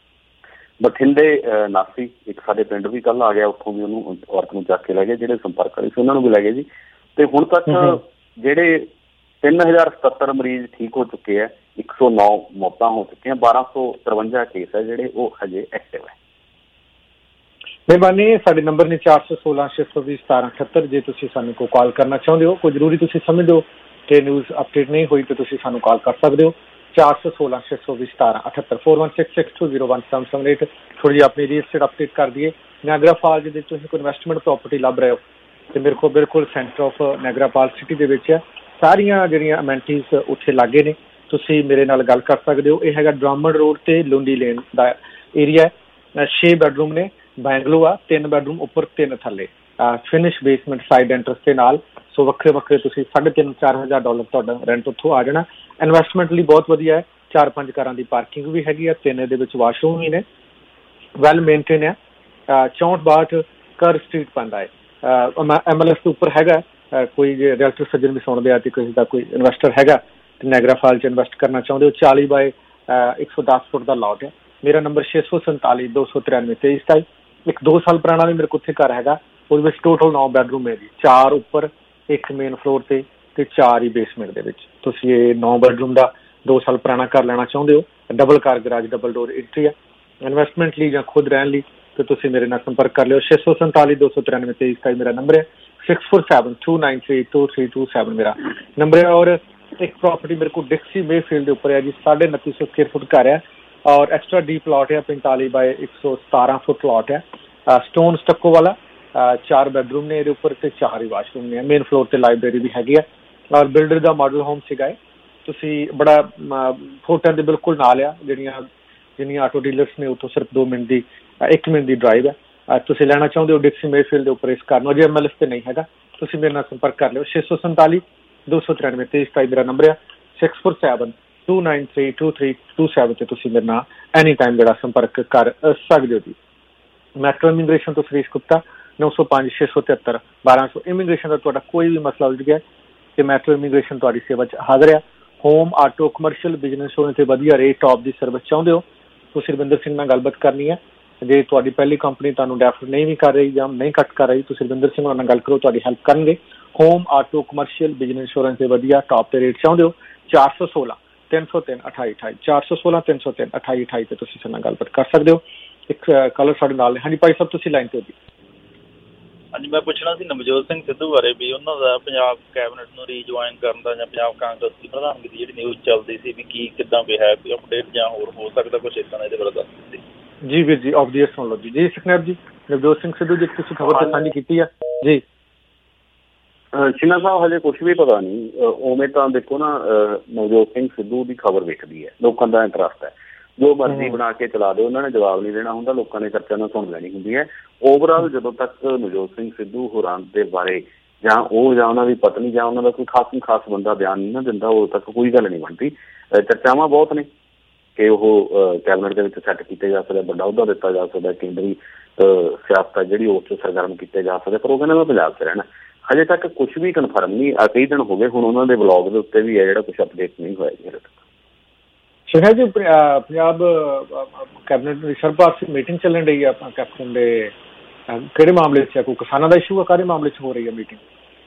[SPEAKER 13] ਬਠਿੰਡੇ ਉਨਾਸੀ, ਇੱਕ ਸਾਡੇ ਪਿੰਡ ਵੀ ਕੱਲ੍ਹ ਆ ਗਿਆ, ਉੱਥੋਂ ਵੀ ਉਹਨੂੰ ਔਰਤ ਨੂੰ ਚੱਕ ਕੇ ਲੈ ਗਏ, ਜਿਹੜੇ ਸੰਪਰਕ ਵਾਲੇ ਸੀ ਉਹਨਾਂ ਨੂੰ ਵੀ ਲੈ ਗਏ ਜੀ। ਤੇ ਹੁਣ ਤੱਕ ਜਿਹੜੇ ਤਿੰਨ ਹਜ਼ਾਰ ਸਤੱਤਰ ਮਰੀਜ਼ ਠੀਕ ਹੋ ਚੁੱਕੇ ਆ, ਇੱਕ ਸੌ ਨੌ ਮੌਤਾਂ ਹੋ ਚੁੱਕੀਆਂ, ਬਾਰਾਂ ਸੌ ਤਰਵੰਜਾ ਕੇਸ ਹੈ ਜਿਹੜੇ ਉਹ ਹਜੇ ਐਕਟਿਵ ਹੈ।
[SPEAKER 4] ਮਿਹਰਬਾਨੀ। ਸਾਡੇ ਨੰਬਰ ਨੇ ਚਾਰ ਸੌ ਸੋਲਾਂ ਛੇ ਸੌ ਵੀਹ ਸਤਾਰਾਂ ਅਠੱਤਰ। ਜੇ ਤੁਸੀਂ ਸਾਨੂੰ ਕੋਈ ਕਾਲ ਕਰਨਾ ਚਾਹੁੰਦੇ ਹੋ, ਕੋਈ ਜ਼ਰੂਰੀ ਤੁਸੀਂ ਸਮਝਦੇ ਹੋ ਕਿ ਨਿਊਜ਼ ਅਪਡੇਟ ਨਹੀਂ ਹੋਈ, ਤਾਂ ਤੁਸੀਂ ਸਾਨੂੰ ਕਾਲ ਕਰ ਸਕਦੇ ਹੋ ਚਾਰ ਸੌ ਸੋਲਾਂ ਛੇ ਸੌ ਵੀਹ ਸਤਾਰਾਂ ਅਠੱਤਰ four one six six two zero one seven seven eight. ਥੋੜ੍ਹੀ ਜਿਹੀ ਆਪਣੀ ਰੀਅਲ ਸਟੇਟ ਅਪਡੇਟ ਕਰ ਦਈਏ। ਨਾਇਗਰਾ ਫਾਲਜ਼ ਦੇ ਤੁਸੀਂ ਕੋਈ ਇਨਵੈਸਟਮੈਂਟ ਪ੍ਰੋਪਰਟੀ ਲੱਭ ਰਹੇ ਹੋ ਤੇ ਮੇਰੇ ਕੋਲ ਬਿਲਕੁਲ centre of Niagara Falls city ਦੇ ਵਿੱਚ ਹੈ। ਸਾਰੀਆਂ ਜਿਹੜੀਆਂ ਅਮੈਨਿਟੀਜ਼ ਉੱਥੇ ਲਾਗੇ ਨੇ, ਤੁਸੀਂ ਮੇਰੇ ਨਾਲ ਗੱਲ ਕਰ ਸਕਦੇ ਹੋ। ਇਹ ਹੈਗਾ ਡਰਾਮੰਡ ਰੋਡ ਤੇ ਲੁੰਡੀ ਲੇਨ ਦਾ ਏਰੀਆ। ਛੇ ਬੈਡਰੂਮ ਨੇ, ਬੈਂਗਲੋ ਆ, ਤਿੰਨ ਬੈਡਰੂਮ ਉੱਪਰ ਤਿੰਨ ਥੱਲੇ, ਫਿਨਿਸ਼ ਬੇਸਮੈਂਟ ਸਾਈਡ ਐਂਟਰਸ ਦੇ ਨਾਲ। ਸੋ ਵੱਖਰੇ ਵੱਖਰੇ ਤੁਸੀਂ ਸਾਢੇ ਤਿੰਨ ਚਾਰ ਹਜ਼ਾਰ ਡਾਲਰ ਤੁਹਾਡਾ ਰੈਂਟ ਉੱਥੋਂ ਆ ਜਾਣਾ। ਇਨਵੈਸਟਮੈਂਟ ਲਈ ਬਹੁਤ ਵਧੀਆ ਹੈ। ਚਾਰ ਪੰਜ ਕਾਰਾਂ ਦੀ ਪਾਰਕਿੰਗ ਵੀ ਹੈਗੀ ਆ, ਤਿੰਨ ਇਹਦੇ ਵਿੱਚ ਵਾਸ਼ਰੂਮ ਵੀ ਨੇ, ਵੈਲ ਮੇਨਟੇਨ ਹੈ। ਚੌਂਹਠ ਬਾਹਠ ਕਰ ਸਟਰੀਟ ਪੈਂਦਾ ਹੈ। ਐਮ ਐਲ ਐਸ ਦੇ ਉੱਪਰ ਹੈਗਾ। ਕੋਈ ਜੇ ਰਿਐਲਟਰ ਸੱਜਣ ਵੀ ਸੁਣਦੇ ਆ ਤੇ ਕਿਸੇ ਦਾ ਕੋਈ ਇਨਵੈਸਟਰ ਹੈਗਾ ਤੇ ਨਾਇਗਰਾ ਫਾਲ 'ਚ ਇਨਵੈਸਟ ਕਰਨਾ ਚਾਹੁੰਦੇ ਹੋ, ਚਾਲੀ ਬਾਏ ਇੱਕ ਸੌ ਦਸ ਫੁੱਟ ਦਾ ਲਾਟ ਹੈ। ਮੇਰਾ ਨੰਬਰ ਛੇ ਸੌ ਸੰਤਾਲੀ ਦੋ ਸੌ ਤਰਾਨਵੇਂ ਤੇਈ ਸਤਾਈ। ਇੱਕ ਦੋ ਸਾਲ ਪੁਰਾਣਾ ਵੀ ਮੇਰੇ ਕੋਲ ਉੱਥੇ ਘਰ ਹੈਗਾ, ਉਹਦੇ ਵਿੱਚ ਟੋਟਲ ਨੌ ਬੈਡਰੂਮ ਹੈ ਜੀ, ਚਾਰ ਉੱਪਰ, ਇੱਕ ਮੇਨ ਫਲੋਰ ਤੇ ਤੇ ਚਾਰ ਹੀ ਬੇਸਮੈਂਟ ਦੇ ਵਿੱਚ। ਤੁਸੀਂ ਇਹ ਨੌ ਬੈਡਰੂਮ ਦਾ ਦੋ ਸਾਲ ਪੁਰਾਣਾ ਘਰ ਲੈਣਾ ਚਾਹੁੰਦੇ ਹੋ, double car garage, double door entry ਹੈ। ਇਨਵੈਸਟਮੈਂਟ ਲਈ ਜਾਂ ਖੁਦ ਰਹਿਣ ਲਈ ਤੇ ਤੁਸੀਂ ਮੇਰੇ ਨਾਲ ਸੰਪਰਕ ਕਰ ਲਿਓ। ਛੇ ਸੌ ਸੰਤਾਲੀ ਦੋ ਸੌ ਤਰਾਨਵੇਂ ਤੇਈ ਸਤਾਈ ਮੇਰਾ ਨੰਬਰ ਹੈ। Six four seven two nine three two three two seven ਮੇਰਾ ਨੰਬਰ ਹੈ। ਔਰ ਇੱਕ ਪ੍ਰੋਪਰਟੀ ਮੇਰੇ ਕੋਲ ਡਿਕਸੀ ਮੇਫੀਲਡ ਦੇ ਉੱਪਰ ਹੈ ਜੀ, ਸਾਢੇ ਉਨੱਤੀ ਸੌ ਸਕੁਅਰ ਫੁੱਟ ਘਰ ਹੈ ਔਰ ਐਕਸਟਰਾ ਡੀ ਪਲਾਟ ਹੈ, ਪੈਂਤਾਲੀ ਬਾਏ ਇੱਕ ਸੌ ਸਤਾਰਾਂ ਫੁੱਟ ਪਲਾਟ ਹੈ, ਸਟੋਨ ਸਟੱਕੋ ਵਾਲਾ। ਚਾਰ ਬੈਡਰੂਮ ਨੇ ਇਹਦੇ ਉੱਪਰ ਤੇ ਚਾਰ ਹੀ ਵਾਸ਼ਰੂਮ ਨੇ। ਮੇਨ ਫਲੋਰ ਤੇ ਲਾਇਬ੍ਰੇਰੀ ਵੀ ਹੈਗੀ ਹੈ ਔਰ ਬਿਲਡਰ ਦਾ ਮਾਡਲ ਹੋਮ ਸੀਗਾ। ਤੁਸੀਂ ਬੜਾ ਹੋਟਲ ਦੇ ਬਿਲਕੁਲ ਨਾਲ ਆ, ਜਿਹੜੀਆਂ ਜਿੰਨੀਆਂ ਆਟੋ ਡੀਲਰਸ ਨੇ ਉੱਥੋਂ ਸਿਰਫ ਦੋ ਮਿੰਟ ਦੀ ਇੱਕ ਮਿੰਟ ਦੀ ਡਰਾਈਵ ਹੈ। ਤੁਸੀਂ ਲੈਣਾ ਚਾਹੁੰਦੇ ਹੋ ਡਿਕਸੀ ਮੇਫੀਲਡ ਦੇ ਉੱਪਰ ਇਸ ਘਰ ਨੂੰ, ਅਜੇ ਐਮ ਐਲ ਐਸ ਤੇ ਨਹੀਂ ਹੈਗਾ, ਤੁਸੀਂ ਮੇਰੇ ਨਾਲ ਸੰਪਰਕ ਕਰ ਲਿਓ। ਛੇ ਸੌ ਸੰਤਾਲੀ ਦੋ ਸੌ ਤਰਾਨਵੇਂ ਤੇਈ ਸਤਾਈ ਮੇਰਾ ਨੰਬਰ ਹੈ। Six four seven two nine three two three two seven ਤੇ ਤੁਸੀਂ ਮੇਰੇ ਨਾਲ ਐਨੀ ਟਾਈਮ ਜਿਹੜਾ ਸੰਪਰਕ ਕਰ ਸਕਦੇ ਹੋ ਜੀ। ਮੈਟਰੋ ਇਮੀਗ੍ਰੇਸ਼ਨ ਤੋਂ ਸੁਰੇਸ਼ ਗੁਪਤਾ, ਨੌ ਸੌ ਪੰਜ ਛੇ ਸੌ ਤਿਹੱਤਰ ਬਾਰਾਂ ਸੌ। ਇਮੀਗ੍ਰੇਸ਼ਨ ਦਾ ਤੁਹਾਡਾ ਕੋਈ ਵੀ ਮਸਲਾ ਉਲਝ ਗਿਆ ਤੇ ਮੈਟਰੋ ਇਮੀਗ੍ਰੇਸ਼ਨ ਤੁਹਾਡੀ ਸੇਵਾ 'ਚ ਹਾਜ਼ਰ ਆ। Home, auto, commercial, business show ਤੇ ਵਧੀਆ ਰੇਟ ਟੌਪ ਦੀ ਸਰਵਿਸ ਚਾਹੁੰਦੇ ਹੋ, ਤੁਸੀਂ ਰਵਿੰਦਰ ਸਿੰਘ ਨਾਲ ਗੱਲਬਾਤ ਕਰਨੀ ਹੈ। ਜੇ ਤੁਹਾਡੀ ਪਹਿਲੀ ਕੰਪਨੀ ਤੁਹਾਨੂੰ ਡੈਫਰ ਨਹੀਂ ਵੀ ਕਰ ਰਹੀ ਜਾਂ ਨਹੀਂ ਕੱਟ ਕਰ ਰਹੀ, ਤੁਸੀਂ ਰਵਿੰਦਰ ਸਿੰਘ ਨਾਲ ਗੱਲ ਕਰੋ, ਤੁਹਾਡੀ ਹੈਲਪ ਕਰਨਗੇ। Home, auto, commercial, business insurance ਦੇ ਵਧੀਆ ਟੌਪ ਤੇ ਰੇਟ ਚਾਹੁੰਦੇ ਹੋ, ਚਾਰ ਸੌ ਸੋਲਾਂ ਤਿੰਨ ਸੌ ਤਿੰਨ ਅਠਾਈ ਅਠਾਈ ਚਾਰ ਸੌ ਸੋਲਾਂ ਤਿੰਨ ਸੌ ਤਿੰਨ ਅਠਾਈ ਅਠਾਈ ਤੇ ਤੁਸੀਂ ਸਾਡੇ ਨਾਲ ਗੱਲਬਾਤ ਕਰ ਸਕਦੇ ਹੋ। ਇੱਕ ਕਲਰ ਸਾਡੇ ਨਾਲ ਨੇ। ਹਾਂਜੀ ਭਾਈ ਸਾਹਿਬ, ਤੁਸੀਂ ਲਾਈਨ ਤੇ ਹੋ ਜੀ।
[SPEAKER 14] ਹਾਂਜੀ, ਮੈਂ ਪੁੱਛਣਾ ਸੀ ਨਵਜੋਤ ਸਿੰਘ ਸਿੱਧੂ ਬਾਰੇ, ਵੀ ਉਹਨਾਂ ਦਾ ਪੰਜਾਬ ਕੈਬਨਿਟ ਨੂੰ ਰੀਜੁਆਇਨ ਕਰਨ ਦਾ ਜਾਂ ਪੰਜਾਬ ਕਾਂਗਰਸ ਦੀ ਪ੍ਰਧਾਨਗੀ ਦੀ ਜਿਹੜੀ ਨਿਊਜ਼ ਚੱਲਦੀ ਸੀ ਵੀ ਕੀ ਕਿੱਦਾਂ ਵੀ ਹੈ, ਕੋਈ ਅਪਡੇਟ ਜਾਂ ਹੋਰ ਹੋ ਸਕਦਾ ਕੁਛ ਇੱਦਾਂ ਦਾ, ਇਹਦੇ ਬਾਰੇ ਦੱਸ ਦਿੰਦੇ ਜੀ। ਵੀਰ ਜੀ ਆਬਵੀਅਸ ਸੁਣ ਲਓ ਜੀ। ਜੀ ਸੁਖਨੈਬ ਜੀ, ਨਵਜੋਤ ਸਿੰਘ ਸਿੱਧੂ ਜੀ ਤੁਸੀਂ ਖਬਰ ਤੇ ਸਾਂਝੀ ਕੀਤੀ ਆ ਜੀ।
[SPEAKER 13] ਸ਼ਿਨਾ ਸਾਹਿਬ ਹਜੇ ਕੁਛ ਵੀ ਪਤਾ ਨਹੀਂ। ਉਵੇਂ ਤਾਂ ਦੇਖੋ ਨਾ, ਨਵਜੋਤ ਸਿੰਘ ਸਿੱਧੂ ਦੀ ਖਬਰ ਵਿਕਦੀ ਹੈ, ਲੋਕਾਂ ਦਾ ਇੰਟਰਸਟ ਹੈ, ਜੋ ਮਰਜ਼ੀ ਬਣਾ ਕੇ ਚਲਾ ਦਿਓ, ਉਹਨਾਂ ਨੇ ਜਵਾਬ ਨਹੀਂ ਦੇਣਾ ਹੁੰਦਾ, ਲੋਕਾਂ ਨੇ ਚਰਚਾ ਨਾਲ ਸੁਣ ਲੈਣੀ ਹੁੰਦੀ ਹੈ। ਓਵਰਆਲ ਜਦੋਂ ਤੱਕ ਨਵਜੋਤ ਸਿੰਘ ਸਿੱਧੂ ਹੋਰਾਂ ਦੇ ਬਾਰੇ ਜਾਂ ਉਹ ਜਾਂ ਉਹਨਾਂ ਦੀ ਪਤਨੀ ਜਾਂ ਉਹਨਾਂ ਦਾ ਕੋਈ ਖਾਸ ਖਾਸ ਬੰਦਾ ਬਿਆਨ ਨਹੀਂ ਨਾ ਦਿੰਦਾ, ਉਦੋਂ ਤੱਕ ਕੋਈ ਗੱਲ ਨਹੀਂ ਬਣਦੀ। ਚਰਚਾਵਾਂ ਬਹੁਤ ਨੇ ਕਿ ਉਹ ਕੈਬਨਿਟ ਦੇ ਵਿੱਚ ਸੈੱਟ ਕੀਤੇ ਜਾ ਸਕਦੇ, ਵੱਡਾ ਅਹੁਦਾ ਦਿੱਤਾ ਜਾ ਸਕਦਾ, ਕੇਂਦਰੀ ਸਿਆਸਤ ਜਿਹੜੀ ਉਸ 'ਚ ਸਰਗਰਮ ਕੀਤੇ ਜਾ ਸਕਦੇ, ਪਰ ਉਹ ਕਹਿੰਦੇ ਮੈਂ ਪੰਜਾਬ 'ਚ ਰਹਿਣਾ। ਹਜੇ ਤੱਕ ਕੁਛ ਵੀ ਕਨਫਰਮ ਨਹੀਂ। ਕਈ ਦਿਨ ਹੋ ਗਏ ਹੁਣ ਉਹਨਾਂ ਦੇ ਬਲੌਗ ਦੇ ਉੱਤੇ ਵੀ ਹੈ ਜਿਹੜਾ ਕੁਛ ਅਪਡੇਟ ਨਹੀਂ ਹੋਇਆ ਜੀ ਹਜੇ ਤੱਕ।
[SPEAKER 4] ਸ਼ਿਖਾ ਜੀ, ਪੰਜਾਬ ਕੈਬਨਿਟ ਦੀ ਸਰਬਪਾਰਟੀ ਮੀਟਿੰਗ ਚੱਲਣ ਰਹੀ ਹੈ ਆਪਾਂ ਕੈਪਟਨ ਦੇ, ਕਿਹੜੇ ਮਾਮਲੇ 'ਚ ਹੈ? ਕੋਈ ਕਿਸਾਨਾਂ ਦਾ ਇਸ਼ੂ ਹੈ? ਕਾਹਦੇ ਮਾਮਲੇ 'ਚ ਹੋ ਰਹੀ ਹੈ ਮੀਟਿੰਗ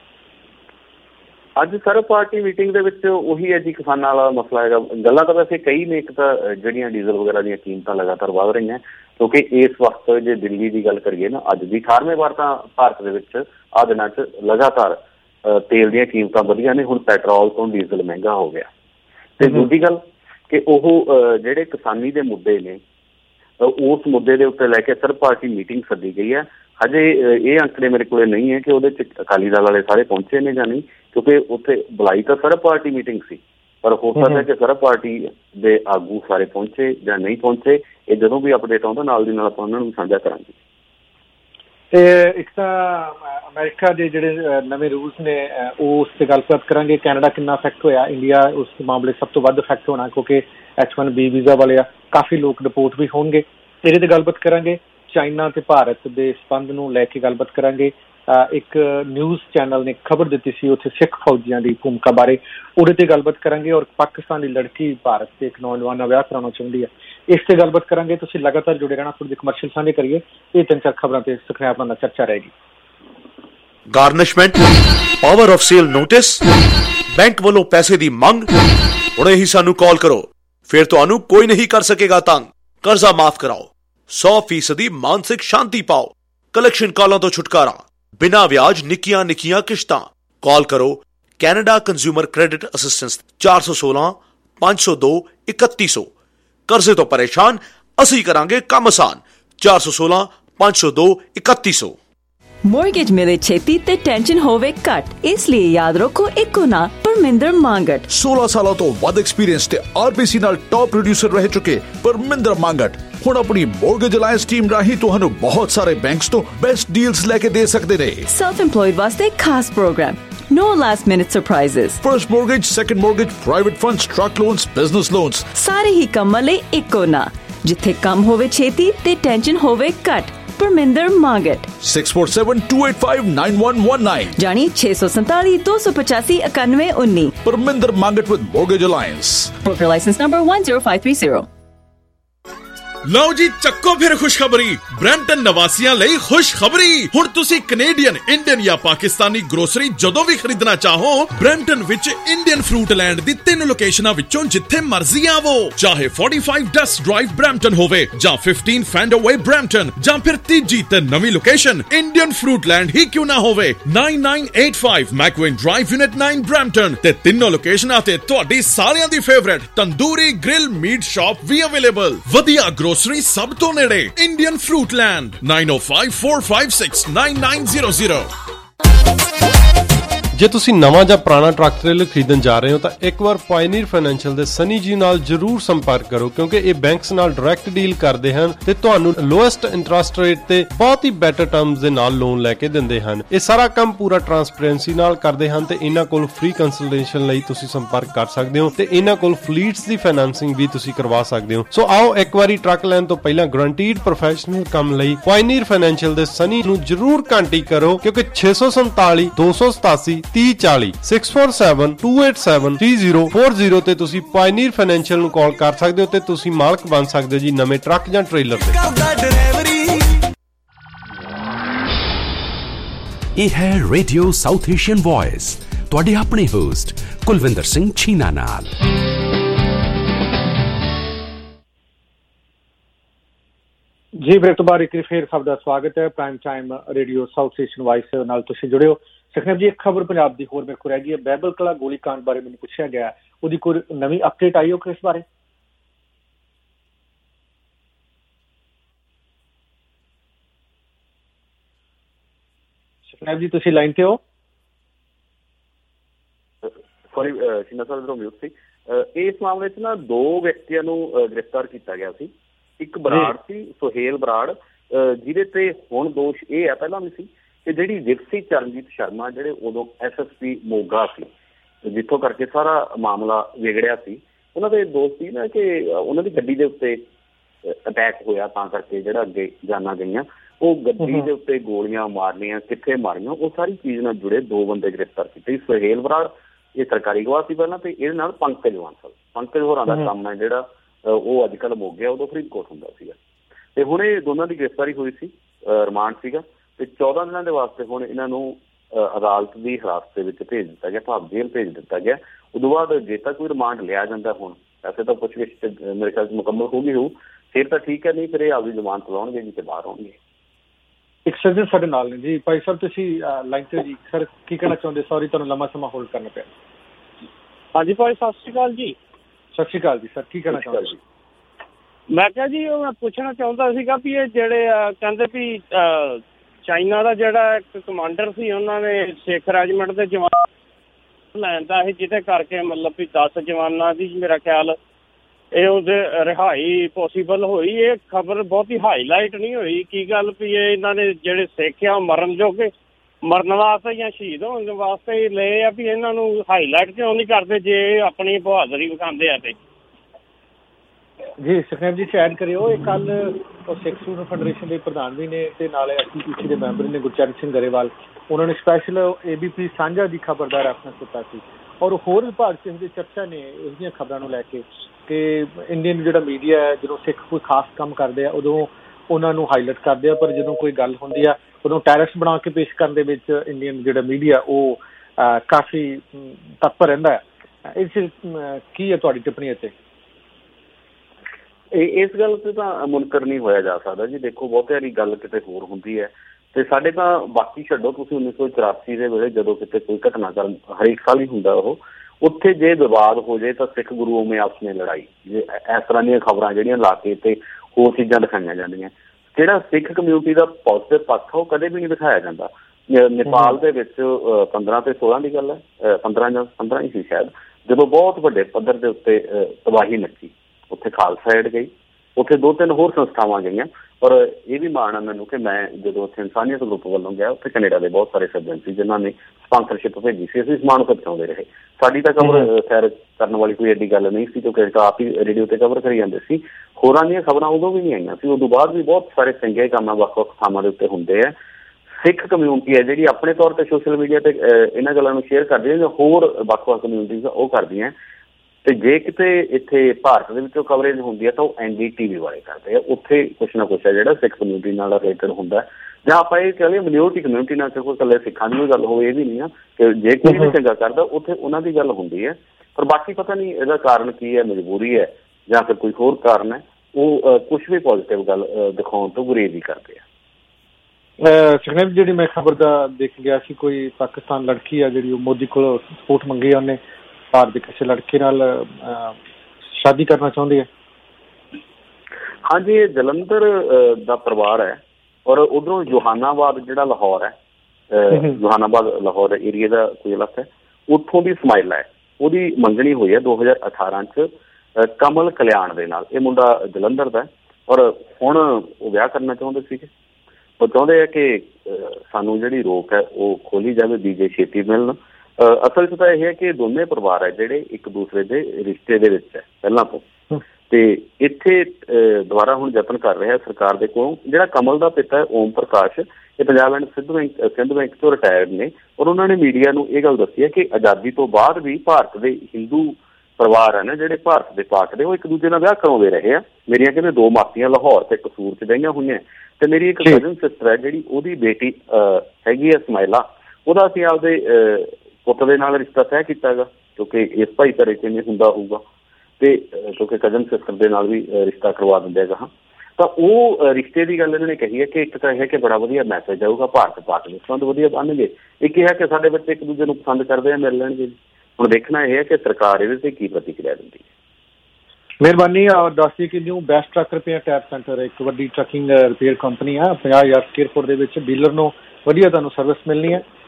[SPEAKER 13] ਅੱਜ? ਸਰਬ ਪਾਰਟੀ ਮੀਟਿੰਗ ਦੇ ਵਿੱਚ ਉਹੀ ਹੈ ਜੀ, ਕਿਸਾਨਾਂ ਵਾਲਾ ਮਸਲਾ ਹੈਗਾ। ਗੱਲਾਂ ਤਾਂ ਵੈਸੇ ਕਈ ਨੇ। ਇੱਕ ਤਾਂ ਜਿਹੜੀਆਂ ਡੀਜ਼ਲ ਵਗੈਰਾ ਦੀਆਂ ਕੀਮਤਾਂ ਲਗਾਤਾਰ ਵੱਧ ਰਹੀਆਂ, ਕਿਉਂਕਿ ਇਸ ਵਕਤ ਜੇ ਦਿੱਲੀ ਦੀ ਗੱਲ ਕਰੀਏ ਨਾ, ਅੱਜ ਦੀ ਅਠਾਰਵੇਂ ਵਾਰ ਤਾਂ ਭਾਰਤ ਦੇ ਵਿੱਚ ਆਹ ਦਿਨਾਂ 'ਚ ਲਗਾਤਾਰ ਤੇਲ ਦੀਆਂ ਕੀਮਤਾਂ ਵਧੀਆਂ ਨੇ। ਹੁਣ ਪੈਟਰੋਲ ਤੋਂ ਡੀਜ਼ਲ ਮਹਿੰਗਾ ਹੋ ਗਿਆ। ਤੇ ਦੂਜੀ ਗੱਲ ਕਿ ਉਹ ਜਿਹੜੇ ਕਿਸਾਨੀ ਦੇ ਮੁੱਦੇ ਨੇ, ਉਸ ਮੁੱਦੇ ਦੇ ਉੱਤੇ ਲੈ ਕੇ ਸਰਬ ਪਾਰਟੀ ਮੀਟਿੰਗ ਸੱਦੀ ਗਈ ਹੈ। ਹਜੇ ਇਹ ਅੰਕੜੇ ਮੇਰੇ ਕੋਲ ਨਹੀਂ ਹੈ ਕਿ ਉਹਦੇ 'ਚ ਅਕਾਲੀ ਦਲ ਵਾਲੇ ਸਾਰੇ ਪਹੁੰਚੇ ਨੇ ਜਾਂ ਨਹੀਂ, ਕਿਉਂਕਿ ਉੱਥੇ ਬੁਲਾਈ ਤਾਂ ਸਰਬ ਪਾਰਟੀ ਮੀਟਿੰਗ ਸੀ, ਪਰ ਹੋ ਸਕਦਾ ਕਿ ਸਰਬ ਪਾਰਟੀ ਦੇ ਆਗੂ ਸਾਰੇ ਪਹੁੰਚੇ ਜਾਂ ਨਹੀਂ ਪਹੁੰਚੇ। ਇਹ ਜਦੋਂ ਵੀ ਅਪਡੇਟ ਆਉਂਦਾ ਨਾਲ ਦੀ ਨਾਲ ਆਪਾਂ ਉਹਨਾਂ ਨੂੰ ਸਾਂਝਾ ਕਰਾਂਗੇ।
[SPEAKER 4] ਤੇ ਇੱਕ ਤਾਂ ਅਮਰੀਕਾ ਦੇ ਜਿਹੜੇ ਨਵੇਂ ਰੂਲਸ ਨੇ ਉਸ 'ਤੇ ਗੱਲਬਾਤ ਕਰਾਂਗੇ। ਕੈਨੇਡਾ ਕਿੰਨਾ ਇਫੈਕਟ ਹੋਇਆ, ਇੰਡੀਆ ਉਸ ਮਾਮਲੇ ਸਭ ਤੋਂ ਵੱਧ ਇਫੈਕਟ ਹੋਣਾ ਕਿਉਂਕਿ ਐਚ ਵਨ ਬੀ ਵੀਜ਼ਾ ਵਾਲੇ ਆ, ਕਾਫੀ ਲੋਕ ਡਿਪੋਰਟ ਵੀ ਹੋਣਗੇ। ਇਹਦੇ 'ਤੇ ਗੱਲਬਾਤ ਕਰਾਂਗੇ। ਚਾਈਨਾ ਤੇ ਭਾਰਤ ਦੇ ਸੰਬੰਧ ਨੂੰ ਲੈ ਕੇ ਗੱਲਬਾਤ ਕਰਾਂਗੇ। ਇੱਕ ਨਿਊਜ਼ ਚੈਨਲ ਨੇ ਖਬਰ ਦਿੱਤੀ ਸੀ ਉੱਥੇ ਸਿੱਖ ਫੌਜੀਆਂ ਦੀ ਭੂਮਿਕਾ ਬਾਰੇ, ਉਹਦੇ 'ਤੇ ਗੱਲਬਾਤ ਕਰਾਂਗੇ। ਔਰ ਪਾਕਿਸਤਾਨ ਦੀ ਲੜਕੀ ਭਾਰਤ ਦੇ ਇੱਕ ਨੌਜਵਾਨ ਨਾਲ ਵਿਆਹ ਕਰਾਉਣਾ ਚਾਹੁੰਦੀ ਹੈ, ਇਸ 'ਤੇ ਗੱਲਬਾਤ ਕਰਾਂਗੇ। ਤੁਸੀਂ ਲਗਾਤਾਰ ਜੁੜੇ ਰਹਿਣਾ। ਥੋੜ੍ਹੀ ਜਿਹੀ ਕਮਰਸ਼ੀਅਲ ਸਾਂਝੇ ਕਰੀਏ। ਇਹ ਤਿੰਨ ਚਾਰ ਖਬਰਾਂ 'ਤੇ ਸੁਖਨਿਆਰ ਨਾਲ ਚਰਚਾ ਰਹੇਗੀ।
[SPEAKER 7] Garnishment, power of sale notice, bank ਵੱਲੋਂ ਪੈਸੇ ਦੀ ਮੰਗ। ਹੁਣੇ ਹੀ ਸਾਨੂੰ ਕਾਲ ਕਰੋ, ਫਿਰ ਤੁਹਾਨੂੰ ਕੋਈ ਨਹੀਂ ਕਰ ਸਕੇਗਾ ਤੰਗ। ਕਰਜ਼ਾ ਮਾਫ ਕਰਾਓ, ਸੌ ਫੀਸਦੀ ਮਾਨਸਿਕ ਸ਼ਾਂਤੀ ਪਾਓ, ਕਲੈਕਸ਼ਨ ਕਾਲਾਂ ਤੋਂ ਛੁਟਕਾਰਾ, ਬਿਨਾਂ ਵਿਆਜ ਨਿੱਕੀਆਂ ਨਿੱਕੀਆਂ ਕਿਸ਼ਤਾਂ। ਕਾਲ ਕਰੋ ਕੈਨੇਡਾ ਕੰਜ਼ਿਊਮਰ ਕ੍ਰੈਡਿਟ ਅਸਿਸਟੈਂਸ ਚਾਰ ਸੌ ਸੋਲਾਂ ਪੰਜ ਸੌ ਦੋ ਇਕੱਤੀ ਸੌ। ਕਰਜ਼ੇ ਤੋਂ ਪਰੇਸ਼ਾਨ, ਅਸੀਂ ਕਰਾਂਗੇ ਕੰਮ ਆਸਾਨ। ਚਾਰ ਸੌ ਸੋਲਾਂ ਪੰਜ ਸੌ ਦੋ ਇਕੱਤੀ ਸੌ।
[SPEAKER 15] ਮੌਰਗੇਜ ਮਿਲੇ ਛੇਤੀ ਤੇ ਟੈਨਸ਼ਨ ਹੋਵੇ ਘੱਟ, ਇਸ ਲਈ ਯਾਦ ਰੱਖੋ ਇੱਕੋ ਨਾ ਪਰਮਿੰਦਰ ਮੰਗਟ।
[SPEAKER 16] ਸੋਲਾਂ ਸਾਲਾਂ ਤੋਂ ਵੱਧ ਐਕਸਪੀਰੀਅੰਸ ਤੇ ਆਰਬੀਸੀ ਨਾਲ ਟੌਪ ਪ੍ਰੋਡਿਊਸਰ ਰਹਿ ਚੁੱਕੇ ਪਰਮਿੰਦਰ ਮੰਗਟ ਹੁਣ ਆਪਣੀ ਮੌਰਗੇਜ ਅਲਾਇੰਸ ਟੀਮ ਰਾਹੀਂ ਤੁਹਾਨੂੰ ਬਹੁਤ ਸਾਰੇ ਬੈਂਕਸ ਤੋਂ ਬੈਸਟ ਡੀਲਸ ਲੈ ਕੇ ਦੇ ਸਕਦੇ ਨੇ।
[SPEAKER 15] ਸੈਲਫ ਇੰਪਲੋਇਡ ਵਾਸਤੇ ਖਾਸ programme, no last minute surprises,
[SPEAKER 16] first mortgage, second mortgage, private funds, truck loans, business loans,
[SPEAKER 15] ਸਾਰੇ ਹੀ ਕੰਮਾਂ ਲਈ ਇੱਕੋ ਨਾ, ਜਿੱਥੇ ਕੰਮ ਹੋਵੇ ਛੇਤੀ ਤੇ ਟੈਨਸ਼ਨ ਹੋਵੇ ਘੱਟ। Parminder Mangat
[SPEAKER 16] six four seven two eight five nine one one nine
[SPEAKER 15] ਜਾਨੀ ਛੇ ਸੌ ਸੰਤਾਲੀ ਦੋ ਸੌ ਪਚਾਸੀ ਇਕਾਨਵੇਂ ਉੱਨੀ।
[SPEAKER 16] Parminder Mangat with Mortgage Alliance,
[SPEAKER 15] broker license number one zero five three zero।
[SPEAKER 17] ਲਓ ਜੀ ਚੱਕੋ ਫਿਰ ਖੁਸ਼ਖਬਰੀ, ਬਰੈਂਪਟਨ ਨਿਵਾਸੀਆਂ ਲਈ ਖੁਸ਼ਖਬਰੀ। ਹੁਣ ਤੁਸੀਂ ਕੈਨੇਡੀਅਨ, ਇੰਡੀਅਨ ਜਾਂ ਪਾਕਿਸਤਾਨੀ ਗਰੋਸਰੀ ਜਦੋਂ ਵੀ ਖਰੀਦਣਾ ਚਾਹੋ, ਬਰੈਂਪਟਨ ਵਿੱਚ ਇੰਡੀਅਨ ਫਰੂਟ ਲੈਂਡ ਦੀ ਤਿੰਨ ਲੋਕੇਸ਼ਨਾਂ ਵਿੱਚੋਂ ਜਿੱਥੇ ਮਰਜ਼ੀ ਆਵੋ। ਚਾਹੇ forty-five ਡਸਟ ਡਰਾਈਵ ਬਰੈਂਪਟਨ ਹੋਵੇ ਜਾਂ fifteen ਫੈਂਡਰਵੇ ਬਰੈਂਪਟਨ, ਜਾਂ ਫਿਰ ਤੀਜੀ ਤੇ ਨਵੀਂ ਲੋਕੇਸ਼ਨ ਇੰਡੀਅਨ ਫਰੂਟ ਲੈਂਡ ਹੀ ਕਿਉਂ ਨਾ ਹੋਵੇ, nine nine eight five McVean drive unit nine Brampton. ਤੇ ਤਿੰਨੋਂ ਲੋਕੇਸ਼ਨਾਂ ਤੇ ਤੁਹਾਡੀ ਸਾਰਿਆਂ ਦੀ favourite tandoori grill meat shop ਵੀ ਅਵੇਲੇਬਲ। ਵਧੀਆ ਗਰੋਸਰੀ ਸਭ ਤੋਂ ਨੇੜੇ Indian fruit land nine oh five four five six nine nine zero zero।
[SPEAKER 18] ਜੇ ਤੁਸੀਂ ਨਵਾਂ ਜਾਂ ਪੁਰਾਣਾ ਟਰੱਕ ਟ੍ਰੇਲਰ ਖਰੀਦਣ ਜਾ ਰਹੇ ਹੋ ਤਾਂ ਇੱਕ ਵਾਰ ਪਾਇਨੀਅਰ ਫਾਈਨੈਂਸ਼ੀਅਲ ਦੇ ਸਨੀ ਜੀ ਨਾਲ ਜਰੂਰ ਸੰਪਰਕ ਕਰੋ, ਕਿਉਂਕਿ ਇਹ ਬੈਂਕਸ ਨਾਲ ਡਾਇਰੈਕਟ ਡੀਲ ਕਰਦੇ ਹਨ ਤੇ ਤੁਹਾਨੂੰ ਲੋਐਸਟ ਇੰਟਰਸਟ ਰੇਟ ਤੇ ਬਹੁਤ ਹੀ ਬੈਟਰ ਟਰਮਸ ਦੇ ਨਾਲ ਲੋਨ ਲੈ ਕੇ ਦਿੰਦੇ ਹਨ। ਇਹ ਸਾਰਾ ਕੰਮ ਪੂਰਾ ਟਰਾਂਸਪੇਰੈਂਸੀ ਨਾਲ ਕਰਦੇ ਹਨ ਤੇ ਇਹਨਾਂ ਕੋਲ ਫ੍ਰੀ ਕੰਸਲਟੇਸ਼ਨ ਲਈ ਤੁਸੀਂ ਸੰਪਰਕ ਕਰ ਸਕਦੇ ਹੋ ਤੇ ਇਹਨਾਂ ਕੋਲ ਫਲੀਟਸ ਦੀ ਫਾਈਨੈਂਸਿੰਗ ਵੀ ਤੁਸੀਂ ਕਰਵਾ ਸਕਦੇ ਹੋ। ਸੋ ਆਓ ਇੱਕ ਵਾਰੀ ਟਰੱਕ ਲੈਣ ਤੋਂ ਪਹਿਲਾਂ ਗਰੰਟੀਡ ਪ੍ਰੋਫੈਸ਼ਨਲ ਕੰਮ ਲਈ ਪਾਇਨੀਅਰ ਫਾਈਨੈਂਸ਼ੀਅਲ ਦੇ ਸਨੀ ਨੂੰ ਜਰੂਰ ਕੰਟੈਕਟ ਕਰੋ, ਕਿਉਂਕਿ ਛੇ ਸੌ ਸੰਤਾਲੀ ਦੋ ਸੌ ਸਤਾਸੀ ਤੀਹ ਚਾਲੀ six four seven two eight seven three zero four zero ਤੇ ਤੁਸੀਂ ਪਾਇਨੀਅਰ ਫਾਈਨੈਂਸ਼ੀਅਲ ਨੂੰ ਕਾਲ ਕਰ ਸਕਦੇ ਹੋ ਤੇ ਤੁਸੀਂ ਮਾਲਕ ਬਣ ਸਕਦੇ ਹੋ ਜੀ ਨਵੇਂ ਟਰੱਕ ਜਾਂ ਟ੍ਰੇਲਰ ਦੇ।
[SPEAKER 2] ਇਹ ਹੈ ਰੇਡੀਓ ਸਾਊਥ ਏਸ਼ੀਅਨ ਵੌਇਸ, ਤੁਹਾਡੇ ਆਪਣੇ ਹੋਸਟ ਕੁਲਵਿੰਦਰ ਸਿੰਘ ਛੀਨਾ ਨਾਲ।
[SPEAKER 4] ਜੀ ਬ੍ਰੇਕ ਤੋਂ ਬਾਅਦ ਇੱਕ ਫੇਰ ਸਭ ਦਾ ਸਵਾਗਤ ਹੈ। Prime time radio South Asian voice ਨਾਲ ਤੁਸੀਂ ਜੁੜੇ ਹੋ। ਸੁਖਨੇਬ ਜੀ, ਇੱਕ ਖਬਰ ਪੰਜਾਬ ਦੀ ਹੋਰ ਮੇਰੇ ਕੋਲ ਰਹਿ ਗਈ ਹੈ। ਬਹਿਬਲ ਕਲਾਂ ਗੋਲੀकांड ਬਾਰੇ ਮੈਨੂੰ ਪੁੱਛਿਆ ਗਿਆ, ਉਹਦੀ ਕੋਈ ਨਵੀਂ ਅਪਡੇਟ ਆਈ ਹੋ ਕਿਸ ਬਾਰੇ? ਸੁਖਨੇਬ ਜੀ ਤੁਸੀਂ ਲਾਈਨ ਤੇ ਹੋ?
[SPEAKER 13] ਸੌਰੀ ਸ਼ੀਨਾ ਸਾਹਿਬ ਇੱਧਰੋਂ ਮਿਊਟ ਸੀ। ਇਸ ਮਾਮਲੇ 'ਚ ਨਾ ਦੋ ਵਿਅਕਤੀਆਂ ਨੂੰ ਗ੍ਰਿਫਤਾਰ ਕੀਤਾ ਗਿਆ ਸੀ। ਇੱਕ ਬਰਾੜ ਸੀ, ਸੁਹੇਲ ਬਰਾੜ, ਜਿਹਦੇ ਤੇ ਹੁਣ ਦੋਸ਼ ਇਹ ਹੈ, ਪਹਿਲਾਂ ਵੀ ਸੀ, ਕਿ ਜਿਹੜੀ ਜਿਪਸੀ ਚਰਨਜੀਤ ਸ਼ਰਮਾ ਜਿਹੜੇ ਉਦੋਂ ਐਸ ਐਸ ਪੀ ਮੋਗਾ ਸੀ, ਜਿੱਥੋਂ ਕਰਕੇ ਸਾਰਾ ਮਾਮਲਾ ਵਿਗੜਿਆ ਸੀ, ਉਹਨਾਂ ਦੇ ਦੋਸ਼ ਸੀ ਨਾ ਕਿ ਉਹਨਾਂ ਦੀ ਗੱਡੀ ਦੇ ਉੱਤੇ ਅਟੈਕ ਹੋਇਆ, ਤਾਂ ਕਰਕੇ ਜਿਹੜਾ ਅੱਗੇ ਜਾਨਾਂ ਗਈਆਂ, ਉਹ ਗੱਡੀ ਦੇ ਉੱਤੇ ਗੋਲੀਆਂ ਮਾਰਨੀਆਂ, ਕਿੱਥੇ ਮਾਰੀਆਂ, ਉਹ ਸਾਰੀ ਚੀਜ਼ ਨਾਲ ਜੁੜੇ ਦੋ ਬੰਦੇ ਗ੍ਰਿਫਤਾਰ ਕੀਤੇ। ਸੁਹੇਲ ਬਰਾੜ ਇਹ ਸਰਕਾਰੀ ਗਵਾਹ ਸੀ ਪਹਿਲਾਂ, ਤੇ ਇਹਦੇ ਨਾਲ ਪੰਕਜ ਬਾਂਸਲ, ਪੰਕਜ ਹੋਰਾਂ ਦਾ ਕੰਮ ਹੈ ਜਿਹੜਾ ਉਹ ਅੱਜ ਕੱਲ੍ਹ ਮੋਗਿਆ, ਉਦੋਂ ਫਰੀਦਕੋਟ ਹੁੰਦਾ ਸੀਗਾ। ਤੇ ਹੁਣ ਇਹ ਦੋਨਾਂ ਦੀ ਗ੍ਰਿਫਤਾਰੀ ਹੋਈ ਸੀ, ਰਿਮਾਂਡ ਸੀਗਾ, ਤੇ ਚੌਦਾਂ ਦਿਨਾਂ ਦੇ ਵਾਸਤੇ ਹੁਣ ਇਹਨਾਂ ਨੂੰ ਅਦਾਲਤ ਦੀ ਹਿਰਾਸਤ ਦੇ ਵਿੱਚ ਭੇਜ ਦਿੱਤਾ ਗਿਆ, ਭਾਵ ਜੇਲ੍ਹ ਭੇਜ ਦਿੱਤਾ ਗਿਆ। ਉਦੋਂ ਬਾਅਦ ਜੇ ਤਾਂ ਕੋਈ ਰਿਮਾਂਡ ਲਿਆ ਜਾਂਦਾ, ਹੁਣ ਵੈਸੇ ਤਾਂ ਪੁੱਛਗਿੱਛ ਮੇਰੇ ਖਿਆਲ ਮੁਕੰਮਲ ਹੋ ਗਈ ਹੋਊ, ਫਿਰ ਤਾਂ ਠੀਕ ਹੈ, ਨਹੀਂ ਫਿਰ ਇਹ ਆਪਦੀ ਜ਼ਮਾਨਤ ਲਾਉਣਗੇ ਜੀ ਤੇ ਬਾਹਰ ਆਉਣਗੇ।
[SPEAKER 4] ਇੱਕ ਸੱਜਣ ਸਾਡੇ ਨਾਲ ਨੇ ਜੀ, ਭਾਈ ਸਾਹਿਬ ਤੁਸੀਂ ਲਾਈਨ ਤੇ ਜੀ, ਸਰ ਕੀ ਕਹਿਣਾ ਚਾਹੁੰਦੇ? ਸੌਰੀ ਤੁਹਾਨੂੰ ਲੰਮਾ ਸਮਾਂ ਹੋਲਡ ਕਰਨਾ ਪਿਆ।
[SPEAKER 19] ਹਾਂਜੀ ਭਾਈ ਸਤਿ ਸ਼੍ਰੀ ਅਕਾਲ ਜੀ।
[SPEAKER 4] ਸਤਿ ਸ਼੍ਰੀ ਅਕਾਲ ਜੀ ਸਰ, ਕੀ ਕਹਿਣਾ ਚਾਹੁੰਦੇ ਜੀ?
[SPEAKER 19] ਮੈਂ ਕਿਹਾ ਜੀ ਉਹ ਮੈਂ ਪੁੱਛਣਾ ਚਾਹੁੰਦਾ ਸੀਗਾ ਵੀ ਇਹ ਜਿਹੜੇ ਕਹਿੰਦੇ ਵੀ ਚਾਈਨਾ ਦਾ ਜਿਹੜਾ ਇੱਕ ਕਮਾਂਡਰ ਸੀ, ਉਹਨਾਂ ਨੇ ਸਿੱਖ ਰੈਜੀਮੈਂਟ ਦੇ ਜਵਾਨ ਲੈਣ ਦਾ ਸੀ, ਜਿਹਦੇ ਕਰਕੇ ਮਤਲਬ ਵੀ ਦਸ ਜਵਾਨਾਂ ਦੀ ਮੇਰਾ ਖਿਆਲ ਇਹ ਉਹਦੇ ਰਿਹਾਈ ਪੋਸੀਬਲ ਹੋਈ। ਇਹ ਖਬਰ ਬਹੁਤੀ ਹਾਈਲਾਈਟ ਨਹੀਂ ਹੋਈ, ਕੀ ਗੱਲ ਵੀ ਇਹ ਇਹਨਾਂ ਨੇ ਜਿਹੜੇ ਸਿੱਖ ਆ ਮਰਨ ਜੋਗੇ, ਮਰਨ ਵਾਸਤੇ ਜਾਂ ਸ਼ਹੀਦ ਹੋਣ ਵਾਸਤੇ ਹੀ ਲਏ ਆ, ਵੀ ਇਹਨਾਂ ਨੂੰ ਹਾਈਲਾਈਟ ਕਿਉਂ ਨਹੀਂ ਕਰਦੇ ਜੇ ਆਪਣੀ ਬਹਾਦਰੀ ਵਿਖਾਉਂਦੇ ਆ ਤੇ?
[SPEAKER 4] ਜੀ ਸੁਖਨੇਮ ਜੀ ਐਡ ਕਰਿਓ। ਇਹ ਕੱਲ ਉਹ ਸਿੱਖ ਸਟੂਡੈਂਟ ਫੈਡਰੇਸ਼ਨ ਦੇ ਪ੍ਰਧਾਨ ਵੀ ਨੇ ਤੇ ਨਾਲੇ ਐਸ ਪੀ ਪੀ ਸੀ ਦੇ ਮੈਂਬਰ ਨੇ ਗੁਰਚਰਨ ਸਿੰਘ ਗਰੇਵਾਲ, ਉਹਨਾਂ ਨੇ ਸਪੈਸ਼ਲ ਏ ਬੀ ਪੀ ਸਾਂਝਾ ਦੀ ਖਬਰ ਦਾ ਰੈਫਰੈਂਸ ਕੀਤਾ ਸੀ, ਔਰ ਹੋਰ ਵਿਭਾਗ 'ਚ ਇਹਦੀ ਚਰਚਾ ਨੇ ਇਸ ਦੀਆਂ ਖਬਰਾਂ ਨੂੰ ਲੈ ਕੇ ਕਿ ਇੰਡੀਅਨ ਜਿਹੜਾ ਮੀਡੀਆ ਹੈ, ਜਦੋਂ ਸਿੱਖ ਕੋਈ ਖਾਸ ਕੰਮ ਕਰਦੇ ਆ ਉਦੋਂ ਉਹਨਾਂ ਨੂੰ ਹਾਈਲਾਈਟ ਕਰਦੇ ਆ, ਪਰ ਜਦੋਂ ਕੋਈ ਗੱਲ ਹੁੰਦੀ ਆ ਉਦੋਂ ਟੈਰਰਿਸਟ ਬਣਾ ਕੇ ਪੇਸ਼ ਕਰਨ ਦੇ ਵਿੱਚ ਇੰਡੀਅਨ ਜਿਹੜਾ ਮੀਡੀਆ ਉਹ ਕਾਫੀ ਤਤਪਰ ਰਹਿੰਦਾ ਹੈ। ਇਸ ਕੀ ਹੈ ਤੁਹਾਡੀ ਟਿੱਪਣੀ ਇੱਥੇ?
[SPEAKER 13] ਇਸ ਗੱਲ ਤੇ ਤਾਂ ਮੁਨਕਰ ਨਹੀਂ ਹੋਇਆ ਜਾ ਸਕਦਾ ਜੀ। ਦੇਖੋ ਬਹੁਤਿਆਂ ਦੀ ਗੱਲ ਕਿਤੇ ਹੋਰ ਹੁੰਦੀ ਹੈ, ਤੇ ਸਾਡੇ ਤਾਂ ਬਾਕੀ ਛੱਡੋ, ਤੁਸੀਂ ਉੱਨੀ ਸੌ ਚੁਰਾਸੀ ਦੇ ਵੇਲੇ ਜਦੋਂ ਕਿਤੇ ਕੋਈ ਘਟਨਾਕ੍ਰਮ ਹਰੇਕ ਸਾਲ ਹੀ ਹੁੰਦਾ, ਉਹ ਉੱਥੇ ਜੇ ਵਿਵਾਦ ਹੋ ਜਾਏ ਤਾਂ ਸਿੱਖ ਗੁਰੂਆਂ ਮੇਂ ਆਪਸ ਮੇਂ ਲੜਾਈ, ਜੇ ਇਸ ਤਰ੍ਹਾਂ ਦੀਆਂ ਖਬਰਾਂ ਜਿਹੜੀਆਂ ਲਾ ਕੇ ਤੇ ਹੋਰ ਚੀਜ਼ਾਂ ਦਿਖਾਈਆਂ ਜਾਂਦੀਆਂ, ਜਿਹੜਾ ਸਿੱਖ ਕਮਿਊਨਿਟੀ ਦਾ ਪੋਜ਼ੀਟਿਵ ਪੱਖ ਉਹ ਕਦੇ ਵੀ ਨਹੀਂ ਦਿਖਾਇਆ ਜਾਂਦਾ। ਨੇਪਾਲ ਦੇ ਵਿੱਚ ਪੰਦਰਾਂ ਤੇ ਸੋਲਾਂ ਦੀ ਗੱਲ ਹੈ, ਪੰਦਰਾਂ ਜਾਂ ਪੰਦਰਾਂ ਹੀ ਸੀ ਸ਼ਾਇਦ, ਜਦੋਂ ਬਹੁਤ ਵੱਡੇ ਪੱਧਰ ਦੇ ਉੱਤੇ ਤਬਾਹੀ ਮੱਚੀ, ਉੱਥੇ ਖਾਲਸਾ ਏਡ ਗਈ, ਉੱਥੇ ਦੋ ਤਿੰਨ ਹੋਰ ਸੰਸਥਾਵਾਂ ਗਈਆਂ। ਪਰ ਇਹ ਵੀ ਮਾਣ ਆ ਮੈਨੂੰ ਕਿ ਮੈਂ ਜਦੋਂ ਉੱਥੇ ਇਨਸਾਨੀਅਤ ਗਰੁੱਪ ਵੱਲੋਂ ਗਿਆ, ਉੱਥੇ ਕੈਨੇਡਾ ਦੇ ਬਹੁਤ ਸਾਰੇ ਸੱਜਣ ਸੀ ਜਿਨ੍ਹਾਂ ਨੇ ਸਪਾਂਸਰਸ਼ਿਪ ਭੇਜੀ ਸੀ, ਅਸੀਂ ਸਮਾਨ ਪਹੁੰਚਾਉਂਦੇ ਰਹੇ। ਸਾਡੀ ਤਾਂ ਕਵਰ ਖੈਰ ਕਰਨ ਵਾਲੀ ਕੋਈ ਐਡੀ ਗੱਲ ਨਹੀਂ ਸੀ, ਕਿਉਂਕਿ ਆਪ ਹੀ ਰੇਡੀਓ ਤੇ ਕਵਰ ਕਰੀ ਜਾਂਦੇ ਸੀ। ਹੋਰਾਂ ਦੀਆਂ ਖਬਰਾਂ ਉਦੋਂ ਵੀ ਨਹੀਂ ਆਈਆਂ ਸੀ, ਉਦੋਂ ਬਾਅਦ ਵੀ ਬਹੁਤ ਸਾਰੇ ਚੰਗੇ ਕੰਮ ਵੱਖ ਵੱਖ ਥਾਵਾਂ ਦੇ ਉੱਤੇ ਹੁੰਦੇ ਆ। ਸਿੱਖ ਕਮਿਊਨਿਟੀ ਹੈ ਜਿਹੜੀ ਆਪਣੇ ਤੌਰ ਤੇ ਸੋਸ਼ਲ ਮੀਡੀਆ ਤੇ ਇਹਨਾਂ ਗੱਲਾਂ ਨੂੰ ਸ਼ੇਅਰ ਕਰਦੀ ਹੈ, ਹੋਰ ਵੱਖ ਵੱਖ ਕਮਿਊਨਿਟੀਜ਼ ਉਹ ਕਰਦੀਆਂ। ਤੇ ਜੇ ਕਿਤੇ ਇੱਥੇ ਭਾਰਤ ਦੇ ਵਿੱਚੋਂ ਕਵਰੇਜ ਹੁੰਦੀ ਹੈ ਤਾਂ ਉਹ ਐਨ ਡੀ ਟੀ ਵੀ ਵਾਲੇ ਕਰਦੇ ਆ, ਉੱਥੇ ਕੁਛ ਨਾ ਕੁਛ ਹੈ ਜਿਹੜਾ ਸਿੱਖ ਕਮਿਊਨਿਟੀ ਨਾਲ ਰਿਲੇਟਡ ਹੁੰਦਾ। ਜਾਂ ਆਪਾਂ ਇਹ ਕਹਿ ਲਈਏ ਮਿਨੋਰਟੀ ਕਮਿਊਨਿਟੀ ਨਾਲ ਸਿਰਫ ਇਕੱਲੇ ਸਿੱਖਾਂ ਦੀ ਗੱਲ ਹੋਵੇ, ਇਹ ਵੀ ਨਹੀਂ ਆ ਕਿ ਜੇ ਕੋਈ ਵੀ ਚੰਗਾ ਕਰਦਾ ਉੱਥੇ ਉਹਨਾਂ ਦੀ ਗੱਲ ਹੁੰਦੀ ਹੈ। ਪਰ ਬਾਕੀ ਪਤਾ ਨਹੀਂ ਇਹਦਾ ਕਾਰਨ ਕੀ ਹੈ, ਮਜਬੂਰੀ ਹੈ ਜਾਂ ਫਿਰ ਕੋਈ ਹੋਰ ਕਾਰਨ ਹੈ, ਉਹ ਕੁਛ ਵੀ ਪੋਜ਼ੀਟਿਵ ਗੱਲ ਦਿਖਾਉਣ ਤੋਂ ਗੁਰੇਜ਼ ਹੀ ਕਰਦੇ ਆ।
[SPEAKER 4] ਸੁਖਨੇਮ ਜਿਹੜੀ ਮੈਂ ਖਬਰ ਦਾ ਦੇਖ ਗਿਆ ਸੀ, ਕੋਈ ਪਾਕਿਸਤਾਨ ਲੜਕੀ ਆ ਜਿਹੜੀ ਉਹ ਮੋਦੀ ਕੋਲ ਸਪੋਰਟ ਮੰਗੀ, ਉਹਨੇ ਭਾਰਤ ਦੇ ਕਿਸੇ ਲੜਕੇ ਨਾਲ ਸ਼ਾਦੀ ਕਰਨਾ ਚਾਹੁੰਦੀ ਹੈ। ਹਾਂਜੀ, ਇਹ ਜਲੰਧਰ ਦਾ ਪਰਿਵਾਰ ਹੈ ਔਰ ਉਧਰੋਂ ਜੋਹਾਨਾਬਾਦ ਜਿਹੜਾ ਲਾਹੌਰ ਹੈ, ਜੋਹਾਨਾਬਾਦ ਲਾਹੌਰ ਏਰੀਏ ਦਾ ਕੋਈ ਇਲਾਕਾ ਹੈ, ਉੱਥੋਂ ਦੀ ਸਮਾਈਲਾ ਹੈ, ਉਹਦੀ ਮੰਗਣੀ ਹੋਈ ਹੈ ਦੋ ਹਜ਼ਾਰ ਅਠਾਰਾਂ ਚ ਕਮਲ ਕਲਿਆਣ ਦੇ ਨਾਲ। ਇਹ ਮੁੰਡਾ ਜਲੰਧਰ ਦਾ ਔਰ ਹੁਣ ਉਹ ਵਿਆਹ ਕਰਨਾ ਚਾਹੁੰਦੇ ਸੀਗੇ। ਉਹ ਚਾਹੁੰਦੇ ਆ ਕਿ ਸਾਨੂੰ ਜਿਹੜੀ ਰੋਕ ਹੈ ਉਹ ਖੋਲੀ ਜਾਵੇ, ਵੀਜ਼ੇ ਛੇਤੀ ਮਿਲਣ। ਅਸਲ 'ਚ ਤਾਂ ਇਹ ਹੈ ਕਿ ਦੋਨੇ ਪਰਿਵਾਰ ਹੈ ਜਿਹੜੇ ਇੱਕ ਦੂਸਰੇ ਦੇ ਰਿਸ਼ਤੇ ਦੇ ਵਿੱਚ ਹੈ ਪਹਿਲਾਂ ਤੋਂ, ਤੇ ਇੱਥੇ ਦੁਬਾਰਾ ਹੁਣ ਯਤਨ ਕਰ ਰਿਹਾ ਸਰਕਾਰ ਦੇ ਕੋਲੋਂ। ਜਿਹੜਾ ਕਮਲ ਦਾ ਪਿਤਾ ਹੈ ਓਮ ਪ੍ਰਕਾਸ਼, ਇਹ Punjab and Sindh bank Sindh bank ਤੋਂ ਰਿਟਾਇਰਡ ਨੇ, ਔਰ ਉਹਨਾਂ ਨੇ ਮੀਡੀਆ ਨੂੰ ਇਹ ਗੱਲ ਦੱਸੀ ਹੈ ਕਿ ਆਜ਼ਾਦੀ ਤੋਂ ਬਾਅਦ ਵੀ ਭਾਰਤ ਦੇ ਹਿੰਦੂ ਪਰਿਵਾਰ ਹੈ ਨਾ ਜਿਹੜੇ ਭਾਰਤ ਦੇ ਪਾਕ ਦੇ, ਉਹ ਇੱਕ ਦੂਜੇ ਨਾਲ ਵਿਆਹ ਕਰਾਉਂਦੇ ਰਹੇ ਆ। ਮੇਰੀਆਂ ਕਹਿੰਦੇ ਦੋ ਮਾਸੀਆਂ ਲਾਹੌਰ ਤੇ ਕਸੂਰ 'ਚ ਵਿਆਹੀਆਂ ਹੋਈਆਂ, ਤੇ ਮੇਰੀ ਇੱਕ ਕਜ਼ਨ ਸਿਸਟਰ ਹੈ ਜਿਹੜੀ ਉਹਦੀ ਬੇਟੀ ਹੈਗੀ ਹੈ ਸਮਾਈਲਾ, ਉਹਦਾ ਅਸੀਂ ਆਪਦੇ ਪੁੱਤ ਦੇ ਨਾਲ ਰਿਸ਼ਤਾ ਤੈਅ ਕੀਤਾ ਗਾ, ਕਿਉਂਕਿ ਇਸ ਭਾਈਚਾਰੇ 'ਚ ਨਹੀਂ ਹੁੰਦਾ ਹੋਊਗਾ, ਤੇ ਕਿਉਂਕਿ ਕਜ਼ਨ ਸਿਸਟਰ ਦੇ ਨਾਲ ਵੀ ਰਿਸ਼ਤਾ ਕਰਵਾ ਦਿੰਦੇ ਹੈਗਾ। ਹਾਂ, ਤਾਂ ਉਹ ਰਿਸ਼ਤੇ ਦੀ ਗੱਲ ਇਹਨਾਂ ਨੇ ਕਹੀ ਹੈ ਕਿ ਇੱਕ ਤਾਂ ਇਹ ਹੈ ਕਿ ਬੜਾ ਵਧੀਆ ਮੈਸੇਜ ਆਊਗਾ, ਭਾਰਤ ਪਾਕ ਦੇ ਸੰਬੰਧ ਵਧੀਆ ਬਣਨਗੇ। ਇੱਕ ਇਹ ਹੈ ਕਿ ਸਾਡੇ ਬੱਚੇ ਇੱਕ ਦੂਜੇ ਨੂੰ ਪਸੰਦ ਕਰਦੇ ਆ, ਮਿਲ ਲੈਣਗੇ। ਹੁਣ ਦੇਖਣਾ ਇਹ ਹੈ ਕਿ ਸਰਕਾਰ ਇਹਦੇ ਤੇ ਕੀ ਪ੍ਰਤੀਕਿਰਿਆ ਦਿੰਦੀ ਹੈ। ਮਿਹਰਬਾਨੀ। ਔਰ ਦੱਸਦੀ ਕਿ ਨਿਊ ਬੈਸਟ ਟਰੱਕ ਰਿਪੇਅਰ ਟੈਪ ਸੈਂਟਰ ਇੱਕ ਵੱਡੀ ਟਰੱਕਿੰਗ ਰਿਪੇਅਰ ਕੰਪਨੀ ਆ, ਪੰਜਾਹ ਹਜ਼ਾਰ ਸਕੁਅਰ ਫੁੱਟ ਦੇ ਵਿੱਚ ਡੀਲਰ ਨੂੰ ਵਧੀਆ ਤੁਹਾਨੂੰ ਸਰਵਿਸ ਮਿਲਣੀ ਹੈ।